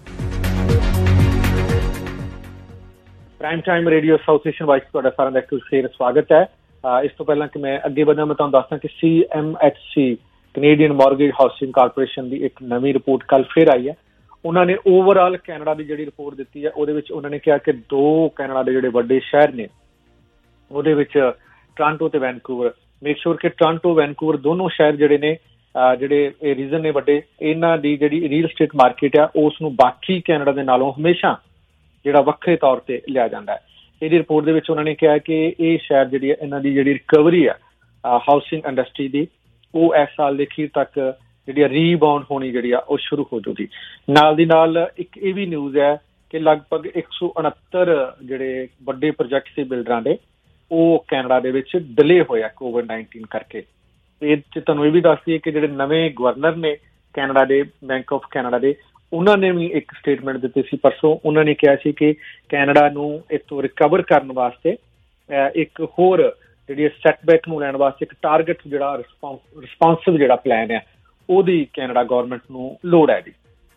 [SPEAKER 4] Prime time radio South Asian voice ਤੁਹਾਡਾ ਸਾਰਿਆਂ ਦਾ ਇੱਕ ਫੇਰ ਸਵਾਗਤ ਹੈ। ਇਸ ਤੋਂ ਪਹਿਲਾਂ ਕਿ ਮੈਂ ਅੱਗੇ ਵਧਾਂ ਮੈਂ ਤੁਹਾਨੂੰ ਦੱਸਦਾ ਕਿ C M H C Canadian mortgage housing corporation ਦੀ ਇੱਕ ਨਵੀਂ ਰਿਪੋਰਟ ਕੱਲ ਫਿਰ ਆਈ ਹੈ। ਉਹਨਾਂ ਨੇ ਓਵਰਆਲ ਕੈਨੇਡਾ ਦੀ ਜਿਹੜੀ ਰਿਪੋਰਟ ਦਿੱਤੀ ਹੈ ਉਹਦੇ ਵਿੱਚ ਉਹਨਾਂ ਨੇ ਕਿਹਾ ਕਿ ਦੋ ਕੈਨੇਡਾ ਦੇ ਜਿਹੜੇ ਵੱਡੇ ਸ਼ਹਿਰ ਨੇ ਉਹਦੇ ਵਿੱਚ ਟੋਰਾਂਟੋ ਤੇ ਵੈਨਕੂਵਰ, ਮੇਕ ਸ਼ੋਰ ਕਿ ਟੋਰਾਂਟੋ ਵੈਨਕੂਵਰ ਦੋਨੋਂ ਸ਼ਹਿਰ ਜਿਹੜੇ ਨੇ ਜਿਹੜੇ ਇਹ ਰੀਜ਼ਨ ਨੇ ਵੱਡੇ, ਇਹਨਾਂ ਦੀ ਜਿਹੜੀ ਰੀਅਲ ਸਟੇਟ ਮਾਰਕੀਟ ਆ ਉਸ ਨੂੰ ਬਾਕੀ ਕੈਨੇਡਾ ਦੇ ਨਾਲੋਂ ਹਮੇਸ਼ਾ ਜਿਹੜਾ ਵੱਖਰੇ ਤੌਰ ਤੇ ਲਿਆ ਜਾਂਦਾ ਹੈ। ਇਹਦੀ ਰਿਪੋਰਟ ਦੇ ਵਿੱਚ ਉਹਨਾਂ ਨੇ ਕਿਹਾ ਕਿ ਇਹ ਸ਼ਹਿਰ ਜਿਹੜੀ ਹੈ ਇਹਨਾਂ ਦੀ ਜਿਹੜੀ ਰਿਕਵਰੀ ਆ ਹਾਊਸਿੰਗ ਇੰਡਸਟਰੀ ਦੀ ਉਹ ਇਸ ਸਾਲ ਦੇ ਅਖੀਰ ਤੱਕ ਜਿਹੜੀ ਆ ਰੀਬਾਉਂਡ ਹੋਣੀ ਜਿਹੜੀ ਆ ਉਹ ਸ਼ੁਰੂ ਹੋ ਜੂਗੀ। ਨਾਲ ਦੀ ਨਾਲ ਇੱਕ ਇਹ ਵੀ ਨਿਊਜ਼ ਹੈ ਕਿ ਲਗਭਗ ਇੱਕ ਸੌ ਉਣਹੱਤਰ ਜਿਹੜੇ ਵੱਡੇ ਪ੍ਰੋਜੈਕਟ ਸੀ ਬਿਲਡਰਾਂ ਦੇ ਉਹ ਕੈਨੇਡਾ ਦੇ ਵਿੱਚ ਡਿਲੇ ਹੋਇਆ ਕੋਵਿਡ ਨਾਈਨਟੀਨ ਕਰਕੇ। ਇਹ 'ਚ ਤੁਹਾਨੂੰ ਇਹ ਵੀ ਦੱਸ ਦਈਏ ਕਿ ਜਿਹੜੇ ਨਵੇਂ ਗਵਰਨਰ ਨੇ ਕੈਨੇਡਾ ਦੇ, ਬੈਂਕ ਆਫ ਕੈਨੇਡਾ ਦੇ, ਉਹਨਾਂ ਨੇ ਵੀ ਇੱਕ ਸਟੇਟਮੈਂਟ ਦਿੱਤੀ ਸੀ ਪਰਸੋਂ। ਉਹਨਾਂ ਨੇ ਕਿਹਾ ਸੀ ਕਿ ਕੈਨੇਡਾ ਨੂੰ ਇੱਥੋਂ ਰਿਕਵਰ ਕਰਨ ਵਾਸਤੇ ਇੱਕ ਹੋਰ ਜਿਹੜੀ ਸੈਟਬੈਕ ਨੂੰ ਲੈਣ ਵਾਸਤੇ ਇੱਕ ਟਾਰਗੇਟ ਜਿਹੜਾ ਰਿਸਪਾਂਸਿਵ ਜਿਹੜਾ ਪਲਾਨ ਹੈ ਉਹਦੀ ਕੈਨੇਡਾ ਗੌਰਮੈਂਟ ਨੂੰ ਲੋੜ ਹੈ ਜੀ।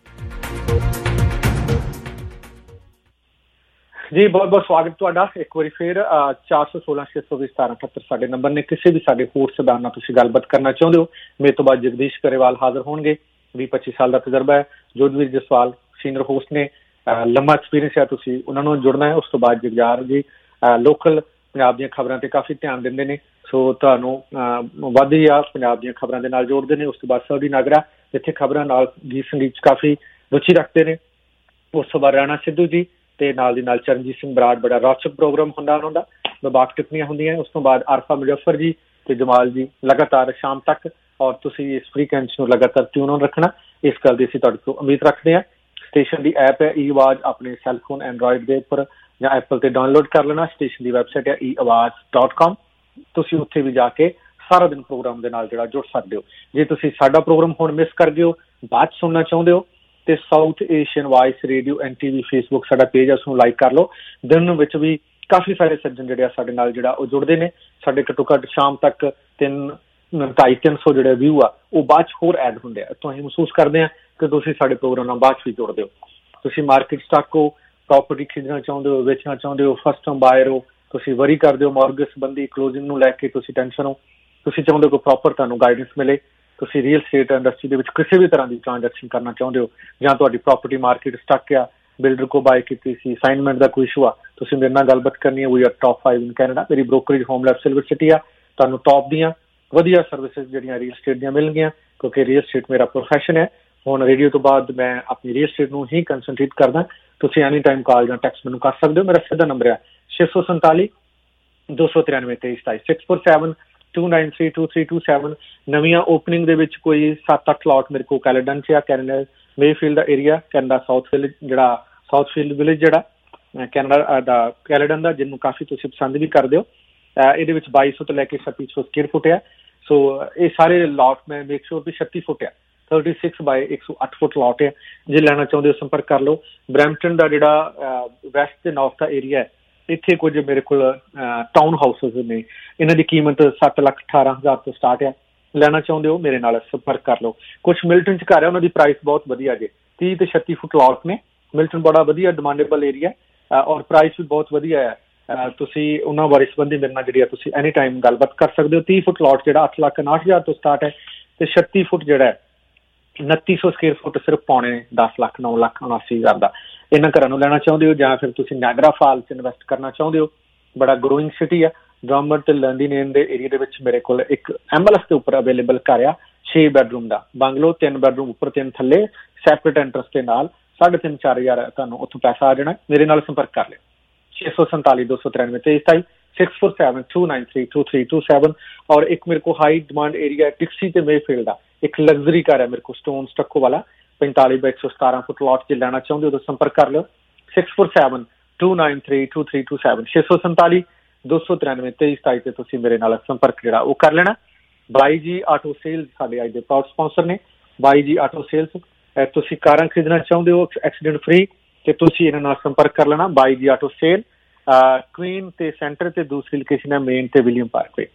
[SPEAKER 4] ਜੀ ਬਹੁਤ ਬਹੁਤ ਸਵਾਗਤ ਤੁਹਾਡਾ ਇੱਕ ਵਾਰੀ ਫਿਰ। ਚਾਰ ਸੌ ਸੋਲਾਂ ਛੇ ਸੌ ਵੀਹ ਸਤਾਰਾਂ ਅਠੱਤਰ ਸਾਡੇ ਨੰਬਰ ਨੇ। ਕਿਸੇ ਵੀ ਸਾਡੇ ਹੋਰ ਸਭਾ ਨਾਲ ਤੁਸੀਂ ਗੱਲਬਾਤ ਕਰਨਾ ਚਾਹੁੰਦੇ ਹੋ, ਮੇਰੇ ਤੋਂ ਬਾਅਦ ਜਗਦੀਸ਼ ਕਰੇਵਾਲ ਹਾਜ਼ਰ ਹੋਣਗੇ। ਵੀਹ ਪੱਚੀ ਸਾਲ ਦਾ ਤਜਰਬਾ ਹੈ। ਜੋਧਵੀਰ ਜਸਵਾਲ ਸੀਨੀਅਰ ਹੋਸਟ ਨੇ, ਲੰਮਾ ਐਕਸਪੀਰੀਅੰਸ ਹੈ, ਤੁਸੀਂ ਉਹਨਾਂ ਨੂੰ ਜੁੜਨਾ ਹੈ। ਉਸ ਤੋਂ ਬਾਅਦ ਜਗਜਾਰ ਜੀ ਲੋਕਲ ਪੰਜਾਬ ਦੀਆਂ ਖਬਰਾਂ ਤੇ ਕਾਫੀ ਧਿਆਨ ਦਿੰਦੇ ਨੇ, ਸੋ ਤੁਹਾਨੂੰ ਵੱਧ ਹੀ ਆ ਪੰਜਾਬ ਦੀਆਂ ਖਬਰਾਂ ਦੇ ਨਾਲ ਜੋੜਦੇ ਨੇ। ਉਸ ਤੋਂ ਬਾਅਦ ਸਰਦੀ ਨਾਗਰਾ ਜਿੱਥੇ ਖਬਰਾਂ ਨਾਲ ਗੀਤ ਸੰਗੀਤ 'ਚ ਕਾਫੀ ਰੁਚੀ ਰੱਖਦੇ ਨੇ। ਉਸ ਤੋਂ ਬਾਅਦ ਰਾਣਾ ਸਿੱਧੂ ਜੀ ਤੇ ਨਾਲ ਦੀ ਨਾਲ ਚਰਨਜੀਤ ਸਿੰਘ ਬਰਾੜ, ਬੜਾ ਰੌਚਕ ਪ੍ਰੋਗਰਾਮ ਹੁੰਦਾ ਉਹਨਾਂ ਦਾ, ਵਿਭਾਗ ਟਿੱਪਣੀਆਂ ਹੁੰਦੀਆਂ। ਉਸ ਤੋਂ ਬਾਅਦ ਆਰਫਾ ਮੁਜ਼ੱਫਰ ਜੀ ਤੇ ਜਮਾਲ ਜੀ ਲਗਾਤਾਰ ਸ਼ਾਮ ਤੱਕ, ਔਰ ਤੁਸੀਂ ਇਸ ਫ੍ਰੀਕੁਐਂਸੀ ਨੂੰ ਲਗਾਤਾਰ ਟਿਊਨ ਆਨ ਰੱਖਣਾ, ਇਸ ਗੱਲ ਦੀ ਅਸੀਂ ਤੁਹਾਡੇ ਤੋਂ ਉਮੀਦ ਰੱਖਦੇ ਹਾਂ। ਸਟੇਸ਼ਨ ਦੀ ਐਪ ਹੈ ਈ ਆਵਾਜ਼, ਆਪਣੇ ਸੈੱਲਫੋਨ ਐਂਡਰੋਇਡ ਦੇ ਉੱਪਰ ਜਾਂ ਐਪਲ ਤੇ ਡਾਊਨਲੋਡ ਕਰ ਲੈਣਾ। ਸਟੇਸ਼ਨ ਦੀ ਵੈਬਸਾਈਟ ਹੈ ਈ ਆਵਾਜ਼ ਡਾਟ ਕਾਮ। ਤੁਸੀਂ ਉੱਥੇ ਵੀ ਜਾ ਕੇ ਸਾਰਾ ਦਿਨ ਪ੍ਰੋਗਰਾਮ ਦੇ ਨਾਲ ਜਿਹੜਾ ਜੁੜ ਸਕਦੇ ਹੋ। ਜੇ ਤੁਸੀਂ ਸਾਡਾ ਪ੍ਰੋਗਰਾਮ ਹੁਣ ਮਿਸ ਕਰ ਗਏ ਹੋ, ਬਾਅਦ ਸੁਣਨਾ ਚਾਹੁੰਦੇ ਹੋ ਤੇ South Asian vice radio N T V Facebook ਸਾਡਾ ਪੇਜ ਹੈ, ਉਸਨੂੰ ਲਾਈਕ ਕਰ ਲਓ। ਦਿਨ ਵਿੱਚ ਵੀ ਕਾਫੀ ਸਾਰੇ ਸੱਜਣ ਜਿਹੜੇ ਆ ਸਾਡੇ ਨਾਲ ਜਿਹੜਾ ਉਹ ਜੁੜਦੇ ਨੇ। ਸਾਡੇ ਘੱਟੋ ਘੱਟ ਸ਼ਾਮ ਤੱਕ ਤਿੰਨ ਢਾਈ ਤਿੰਨ ਸੌ ਜਿਹੜੇ ਵਿਊ ਆ ਉਹ ਬਾਅਦ 'ਚ ਹੋਰ ਐਡ ਹੁੰਦੇ ਆ। ਤੋਂ ਅਸੀਂ ਮਹਿਸੂਸ ਕਰਦੇ ਹਾਂ ਕਿ ਤੁਸੀਂ ਸਾਡੇ ਪ੍ਰੋਗਰਾਮ ਨਾਲ ਬਾਅਦ 'ਚ ਵੀ ਜੁੜਦੇ ਹੋ। ਤੁਸੀਂ ਮਾਰਕੀਟ ਸਟਾਕ ਹੋ, ਪ੍ਰੋਪਰਟੀ ਖਰੀਦਣਾ ਚਾਹੁੰਦੇ ਹੋ, ਵੇਚਣਾ ਚਾਹੁੰਦੇ ਹੋ, ਫਸਟ ਟਾਈਮ ਬਾਇਰ ਹੋ, ਤੁਸੀਂ ਵਰੀ ਕਰਦੇ ਹੋ ਮੌਰਗੇਜ ਸੰਬੰਧੀ ਕਲੋਜ਼ਿੰਗ ਨੂੰ ਲੈ ਕੇ ਤੁਸੀਂ ਟੈਨਸ਼ਨ ਹੋ, ਤੁਸੀਂ ਚਾਹੁੰਦੇ ਹੋ ਕਿ ਪ੍ਰੋਪਰ ਤੁਹਾਨੂੰ ਗਾਈਡੈਂਸ ਮਿਲੇ, ਤੁਸੀਂ ਰੀਅਲ ਸਟੇਟ ਇੰਡਸਟਰੀ ਦੇ ਵਿੱਚ ਕਿਸੇ ਵੀ ਤਰ੍ਹਾਂ ਦੀ ਟ੍ਰਾਂਜੈਕਸ਼ਨ ਕਰਨਾ ਚਾਹੁੰਦੇ ਹੋ, ਜਾਂ ਤੁਹਾਡੀ ਪ੍ਰੋਪਰਟੀ ਮਾਰਕੀਟ ਸਟਕ ਆ, ਬਿਲਡਰ ਕੋ ਬਾਏ ਕੀਤੀ ਸੀ, ਅਸਾਈਨਮੈਂਟ ਦਾ ਕੋਈ ਇਸ਼ੂ ਆ, ਤੁਸੀਂ ਮੇਰੇ ਨਾਲ ਗੱਲਬਾਤ ਕਰਨੀ ਹੈ। We are top five in Canada. ਮੇਰੀ brokerage Home life silver City ਆ। ਤੁਹਾਨੂੰ ਟੌਪ ਦੀਆਂ ਵਧੀਆ ਸਰਵਿਸਿਜ਼ ਜਿਹੜੀਆਂ ਰੀਅਲ ਸਟੇਟ ਦੀਆਂ ਮਿਲਣਗੀਆਂ, ਕਿਉਂਕਿ ਰੀਅਲ ਸਟੇਟ ਮੇਰਾ ਪ੍ਰੋਫੈਸ਼ਨ ਹੈ। ਹੁਣ ਰੇਡੀਓ ਤੋਂ ਬਾਅਦ ਮੈਂ ਆਪਣੀ ਰੀਅਲ ਸਟੇਟ ਨੂੰ ਹੀ ਕੰਸਨਟਰੇਟ ਕਰਦਾ। ਤੁਸੀਂ ਐਨੀ ਟਾਈਮ ਕਾਲ ਜਾਂ ਟੈਕਸਟ ਮੈਨੂੰ ਕਰ ਸਕਦੇ ਹੋ। ਮੇਰਾ ਸਿੱਧਾ ਨੰਬਰ ਹੈ ਛੇ ਸੌ ਸੰਤਾਲੀ ਦੋ ਸੌ ਤਿਰਾਨਵੇਂ ਤੇਈ ਸਤਾਈ six four seven two nine three two three two seven. ਨਵੀਆਂ ਓਪਨਿੰਗ ਦੇ ਵਿੱਚ ਕੋਈ ਸੱਤ ਅੱਠ ਲਾਟ ਮੇਰੇ ਕੋਲ ਕੈਲੇਡਨ 'ਚ ਆ। ਕੈਨੇਡਾ ਮੇਫੀਲਡ ਦਾ ਏਰੀਆ, ਕੈਨੇਡਾ ਸਾਊਥ ਵਿਲੇਜ, ਜਿਹੜਾ ਸਾਊਥਫੀਲਡ ਵਿਲੇਜ ਜਿਹੜਾ ਕੈਨੇਡਾ ਦਾ ਕੈਲੇਡਨ ਦਾ, ਜਿਹਨੂੰ ਕਾਫੀ ਤੁਸੀਂ ਪਸੰਦ ਵੀ ਕਰਦੇ ਹੋ। ਇਹਦੇ ਵਿੱਚ ਬਾਈ ਸੌ ਤੋਂ ਲੈ ਕੇ ਛੱਤੀ ਸੌ ਸਕੁਅਰ ਫੁੱਟ ਆ। ਸੋ ਇਹ ਸਾਰੇ ਲਾਟ ਮੈਂ ਮੇਕ ਸ਼ੋਰ ਵੀ ਛੱਤੀ ਫੁੱਟ ਆ, ਥਰਟੀ ਸਿਕਸ ਬਾਏ ਇੱਕ ਸੌ ਅੱਠ ਫੁੱਟ ਲਾਟ ਆ। ਜੇ ਲੈਣਾ ਚਾਹੁੰਦੇ ਹੋ ਸੰਪਰਕ ਕਰ ਲਓ। ਬਰੈਂਪਟਨ ਦਾ ਜਿਹੜਾ ਵੈਸਟ ਤੇ ਨਾਰਥ ਦਾ ਏਰੀਆ ਹੈ, ਇੱਥੇ ਕੁਝ ਮੇਰੇ ਕੋਲ ਟਾਊਨ ਹਾਊਸਿਸ ਨੇ, ਇਹਨਾਂ ਦੀ ਕੀਮਤ ਸੱਤ ਲੱਖ ਅਠਾਰਾਂ ਹਜ਼ਾਰ ਤੋਂ ਸਟਾਰਟ ਆ। ਲੈਣਾ ਚਾਹੁੰਦੇ ਹੋ ਮੇਰੇ ਨਾਲ ਸੰਪਰਕ ਕਰ ਲਓ। ਕੁਛ ਮਿਲਟਨ 'ਚ ਘਰ ਹੈ, ਉਹਨਾਂ ਦੀ ਪ੍ਰਾਈਸ ਬਹੁਤ ਵਧੀਆ ਜੇ, ਤੀਹ ਤੇ ਛੱਤੀ ਫੁੱਟ ਲਾਟ ਨੇ। ਮਿਲਟਨ ਬੜਾ ਵਧੀਆ ਡਿਮਾਂਡੇਬਲ ਏਰੀਆ ਔਰ ਪ੍ਰਾਈਸ ਵੀ ਬਹੁਤ ਵਧੀਆ ਹੈ। ਤੁਸੀਂ ਉਹਨਾਂ ਬਾਰੇ ਸੰਬੰਧੀ ਮੇਰੇ ਨਾਲ ਜਿਹੜੀ ਆ ਤੁਸੀਂ ਐਨੀ ਟਾਈਮ ਗੱਲਬਾਤ ਕਰ ਸਕਦੇ ਹੋ। ਤੀਹ ਫੁੱਟ ਲਾਟ ਜਿਹੜਾ ਅੱਠ ਲੱਖ ਉਨਾਹਠ ਹਜ਼ਾਰ ਤੋਂ ਸਟਾਰਟ ਹੈ, ਤੇ ਛੱਤੀ ਫੁੱਟ ਜਿਹੜਾ ਹੈ ਉਨੱਤੀ ਸੌ ਸਕੁਅਰ ਫੁੱਟ ਸਿਰਫ ਪੌਣੇ ਦਸ ਲੱਖ ਨੌ ਲੱਖ ਉਨਾਸੀ ਹਜ਼ਾਰ ਦਾ। ਇਹਨਾਂ ਘਰਾਂ ਨੂੰ ਲੈਣਾ ਚਾਹੁੰਦੇ ਹੋ, ਜਾਂ ਫਿਰ ਤੁਸੀਂ ਨਾਇਗਰਾ ਫਾਲ 'ਚ ਇਨਵੈਸਟ ਕਰਨਾ ਚਾਹੁੰਦੇ ਹੋ, ਬੜਾ ਗਰੋਇੰਗ ਸਿਟੀ ਆ। ਡਰਮਰ ਤੇ ਲੰਡੀਨੇਨ ਦੇ ਏਰੀਆ ਦੇ ਵਿੱਚ ਮੇਰੇ ਕੋਲ ਇੱਕ ਐਮਐਲਐਸ ਦੇ ਉੱਪਰ ਅਵੇਲੇਬਲ ਘਰ ਆ, ਛੇ ਬੈਡਰੂਮ ਦਾ ਬੰਗਲੋ, ਤਿੰਨ ਬੈਡਰੂਮ ਉੱਪਰ ਤਿੰਨ ਥੱਲੇ, ਸੈਪਰੇਟ ਐਂਟਰਸ ਦੇ ਨਾਲ ਸਾਢੇ ਤਿੰਨ ਚਾਰ ਹਜ਼ਾਰ ਤੁਹਾਨੂੰ ਉੱਥੋਂ ਪੈਸਾ ਆ ਜਾਣਾ। ਮੇਰੇ ਨਾਲ ਸੰਪਰਕ ਕਰ ਲਿਓ ਛੇ ਸੌ ਸੰਤਾਲੀ ਦੋ ਸੌ ਤਿਰਾਨਵੇਂ ਤੇਈ ਸਤਾਈ six four seven two nine three two three two seven. ਔਰ ਇੱਕ ਮੇਰੇ ਕੋਲ ਹਾਈ ਡਿਮਾਂਡ ਏਰੀਆ ਟਿਕਸੀ ਤੇ ਮੇਫੀਲਡ ਦਾ ਇੱਕ ਲਗਜ਼ਰੀ ਘਰ ਹੈ ਮੇਰੇ ਕੋਲ, ਸਟੋਨ ਸਟੱਕੋ ਵਾਲਾ, ਪੈਂਤਾਲੀ ਬਾਈ ਇੱਕ ਸੌ ਸਤਾਰਾਂ ਫੁੱਟ ਲਾਟ 'ਚ ਲੈਣਾ ਚਾਹੁੰਦੇ ਹੋ ਤਾਂ ਸੰਪਰਕ ਕਰ ਲਿਓ six four seven two nine three two three two seven ਛੇ ਸੌ ਸੰਤਾਲੀ ਦੋ ਸੌ ਤਿਰਾਨਵੇਂ ਤੇਈ ਸਤਾਈ ਤੇ ਤੁਸੀਂ ਮੇਰੇ ਨਾਲ ਸੰਪਰਕ ਜਿਹੜਾ ਉਹ ਕਰ ਲੈਣਾ। ਬਾਈ ਜੀ ਆਟੋ ਸੇਲਸ ਸਾਡੇ ਅੱਜ ਦੇ ਪ੍ਰਾਊਡ ਸਪਾਂਸਰ ਨੇ। ਬਾਈ ਜੀ ਆਟੋ ਸੇਲਸ, ਤੁਸੀਂ ਕਾਰਾਂ ਖਰੀਦਣਾ ਚਾਹੁੰਦੇ ਹੋ ਐਕਸੀਡੈਂਟ ਫ੍ਰੀ, ਤੇ ਤੁਸੀਂ ਇਹਨਾਂ ਨਾਲ ਸੰਪਰਕ ਕਰ ਲੈਣਾ। ਬਾਈ ਜੀ ਆਟੋ ਸੇਲ, ਕੁਈਨ ਤੇ ਸੈਂਟਰ ਤੇ ਦੂਸਰੀ ਲੋਕੇਸ਼ਨ ਹੈ ਮੇਨ ਤੇ ਵਿਲੀਅਮ ਪਾਰਕਵੇ।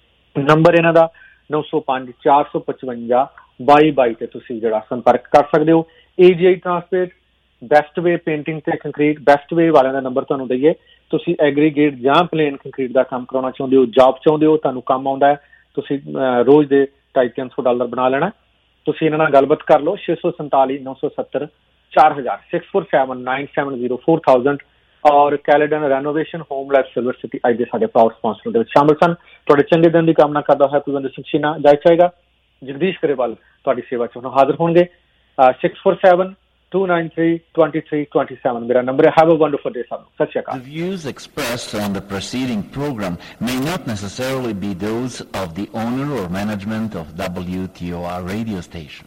[SPEAKER 4] ਨੰਬਰ ਇਹਨਾਂ ਦਾ ਨੌ ਸੌ ਪੰਜ ਚਾਰ ਸੌ ਪਚਵੰਜਾ ਬਾਈ ਬਾਈ ਤੇ ਤੁਸੀਂ ਜਿਹੜਾ ਸੰਪਰਕ ਕਰ ਸਕਦੇ ਹੋ। AGI transport, best way painting ਤੇ ਕੰਕਰੀਟ, ਬੈਸਟ ਵੇ ਵਾਲਿਆਂ ਦਾ ਨੰਬਰ ਤੁਹਾਨੂੰ ਦਈਏ। ਤੁਸੀਂ ਐਗਰੀਗੇਟ ਜਾਂ ਪਲੇਨ ਕੰਕਰੀਟ ਦਾ ਕੰਮ ਕਰਾਉਣਾ ਚਾਹੁੰਦੇ ਹੋ, ਜੌਬ ਚਾਹੁੰਦੇ ਹੋ, ਤੁਹਾਨੂੰ ਕੰਮ ਆਉਂਦਾ ਹੈ, ਤੁਸੀਂ ਰੋਜ਼ ਦੇ ਢਾਈ ਤਿੰਨ ਸੌ ਡਾਲਰ ਬਣਾ ਲੈਣਾ, ਤੁਸੀਂ ਇਹਨਾਂ ਨਾਲ ਗੱਲਬਾਤ ਕਰ ਲਓ ਛੇ ਸੌ ਸੰਤਾਲੀ ਨੌ ਸੌ ਸੱਤਰ ਚਾਰ ਹਜ਼ਾਰ six four seven nine seven zero four thousand. ਔਰ Caledon renovation Home life silver City ਅੱਜ ਦੇ ਸਾਡੇ ਪ੍ਰਾਊਡ ਸਪਾਂਸਰ ਦੇ ਵਿੱਚ ਸ਼ਾਮਲ ਸਨ। ਤੁਹਾਡੇ ਚੰਗੇ ਦਿਨ ਦੀ ਕਾਮਨਾ ਕਰਦਾ ਹੋਇਆ ਕੁਲਵਿੰਦਰ ਸਿੰਘ ਸ਼ੀਨਾ ਜਾਇ ਚਾਹੇਗਾ ਜਗਦੀਸ਼ ਗਰੇਵਾਲ ਤੁਹਾਡੀ ਸੇਵਾ 'ਚ ਹੁਣ ਹਾਜ਼ਰ ਹੋਣਗੇ। Six four seven two nine three two three two seven ਮੇਰਾ ਨੰਬਰ ਹੈ। ਹੈਵ ਅ ਵੰਡਰਫੁਲ ਡੇ ਸਭ ਨੂੰ। ਸਤਿ ਸ਼੍ਰੀ ਅਕਾਲ।
[SPEAKER 1] The views expressed on the preceding program may not necessarily be those of the owner or management of W T O R radio station.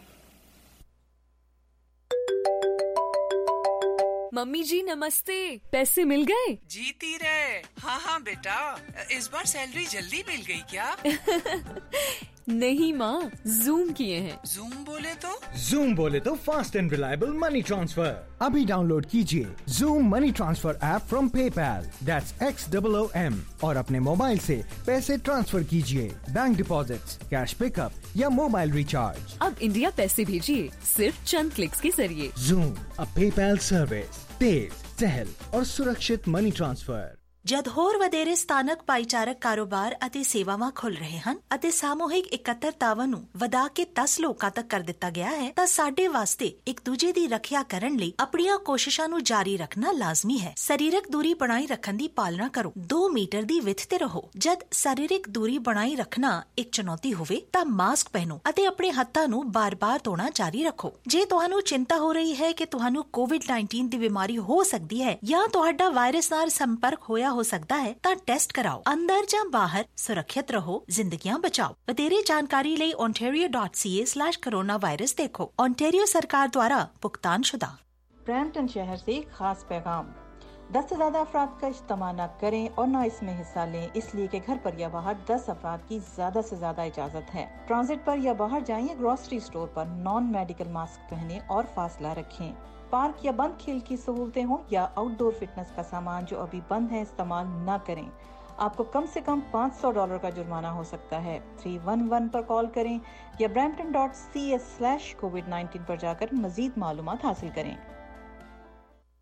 [SPEAKER 3] Mummy जी नमस्ते, पैसे मिल गए?
[SPEAKER 5] जीती रहे। हाँ हाँ बेटा, इस बार सैलरी जल्दी मिल गई क्या?
[SPEAKER 3] नहीं माँ, जूम किए हैं।
[SPEAKER 5] जूम बोले तो?
[SPEAKER 24] जूम बोले तो fast and reliable money transfer. अभी डाउनलोड कीजिए Zoom money transfer app from PayPal, that's X double O M, और अपने मोबाइल से पैसे ट्रांसफर कीजिए, बैंक डिपॉजिट्स, कैश पिकअप या मोबाइल रिचार्ज।
[SPEAKER 3] अब इंडिया पैसे भेजिए सिर्फ चंद क्लिक्स के जरिए।
[SPEAKER 24] जूम, अ पेपैल सर्विस, तेज, सहल और सुरक्षित मनी ट्रांसफर।
[SPEAKER 10] ਜਦ ਹੋਰ ਵਧੇਰੇ ਸਥਾਨਕ ਭਾਈਚਾਰਕ ਕਾਰੋਬਾਰ ਅਤੇ ਸੇਵਾਵਾਂ ਖੁੱਲ ਰਹੇ ਹਨ ਅਤੇ ਸਾਮੂਹਿਕ ਇਕੱਤਰਤਾਵਾਂ ਨੂੰ ਵਧਾ ਕੇ ਦਸ ਲੋਕਾਂ ਤੱਕ ਕਰ ਦਿੱਤਾ ਗਿਆ ਹੈ, ਤਾਂ ਸਾਡੇ ਵਾਸਤੇ ਇੱਕ ਦੂਜੇ ਦੀ ਰੱਖਿਆ ਕਰਨ ਲਈ ਆਪਣੀਆਂ ਕੋਸ਼ਿਸ਼ਾਂ ਨੂੰ ਜਾਰੀ ਰੱਖਣਾ ਲਾਜ਼ਮੀ ਹੈ। ਸਰੀਰਕ ਦੂਰੀ ਬਣਾਈ ਰੱਖਣ ਦੀ ਪਾਲਣਾ ਕਰੋ, ਦੋ ਮੀਟਰ ਦੀ ਵਿੱਥ ਤੇ ਰਹੋ। ਜਦ ਸਰੀਰਕ ਦੂਰੀ ਬਣਾਈ ਰੱਖਣਾ ਇੱਕ ਚੁਣੌਤੀ ਹੋਵੇ ਤਾਂ ਮਾਸਕ ਪਹਿਨੋ ਅਤੇ ਆਪਣੇ ਹੱਥਾਂ ਨੂੰ ਬਾਰ-ਬਾਰ ਧੋਣਾ ਜਾਰੀ ਰੱਖੋ। ਜੇ ਤੁਹਾਨੂੰ ਚਿੰਤਾ ਹੋ ਰਹੀ ਹੈ ਕਿ ਤੁਹਾਨੂੰ ਕੋਵਿਡ ਉੱਨੀ ਦੀ ਬਿਮਾਰੀ ਹੋ ਸਕਦੀ ਹੈ ਜਾਂ ਤੁਹਾਡਾ ਵਾਇਰਸ ਨਾਲ ਸੰਪਰਕ ਹੋਇਆ ਹੋ ਸਕਦਾ ਹੈ, ਤਾਂ ਟੈਸਟ ਕਰਾਓ। ਅੰਦਰ ਜਾਂ ਬਾਹਰ ਸੁਰੱਖਿਅਤ ਰਹੋ, ਜ਼ਿੰਦਗੀਆਂ ਬਚਾਓ। ਵਧੇਰੇ ਜਾਣਕਾਰੀ ਲਈ ontario dot c a slash coronavirus देखो। ontario सरकार द्वारा भुगतान शुदा।
[SPEAKER 25] ब्रैम्पटन शहर से एक खास पैगाम, दस से ज्यादा अफराद का इज्तिमा न करें और न इसमें हिस्सा लें, इसलिए कि घर पर या बाहर दस अफराद की ज्यादा से ज्यादा इजाजत है। ट्रांजिट पर या बाहर जाएं या ग्रोसरी स्टोर पर नॉन मेडिकल मास्क पहने और फासला रखें। पार्क या बंद खेल की सहूलतें हों या आउटडोर फिटनेस का सामान जो अभी बंद है इस्तेमाल न करें। आपको कम से कम पाँच सौ डॉलर का जुर्माना हो सकता है। थ्री वन वन पर कॉल करें या Brampton dot C A slash COVID nineteen पर जाकर मजीद मालूमात हासिल करें।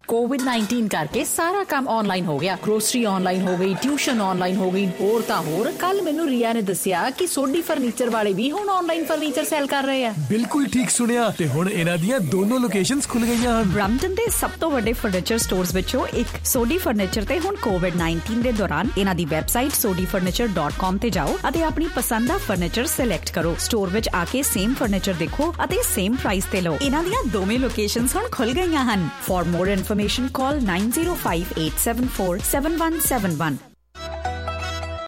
[SPEAKER 6] कोविड नाइनटीन करके सारा काम ऑनलाइन हो गया। ग्रोसरी ऑनलाइन हो गई, ट्यूशन ऑनलाइन हो गई, होर तां होर। कल मैनू रिया ने दसिया कि सोडी फर्नीचर वाले भी हुण ऑनलाइन फर्नीचर सेल कर रहे हैं।
[SPEAKER 20] बिल्कुल ठीक सुनिया ते हुण इन्हां दियां दोनों लोकेशंस खुल गईयां हन।
[SPEAKER 15] ब्रैम्पटन दे सब तो वड्डे फर्नीचर स्टोर्स विचों एक सोडी फर्नीचर ते हुण कोविड नाइनटीन दे दौरान इन्हां दी website Sodhi furniture dot com ते जाओ अते अपनी पसंद दा फर्नीचर सिलेक्ट करो। स्टोर विच आके सेम फर्नीचर देखो अते सेम प्राइस ते लो। इन्हां दियां दोवें लोकेशंस हुण खुल गईयां हन। For more information call nine zero five eight seven four seven one seven one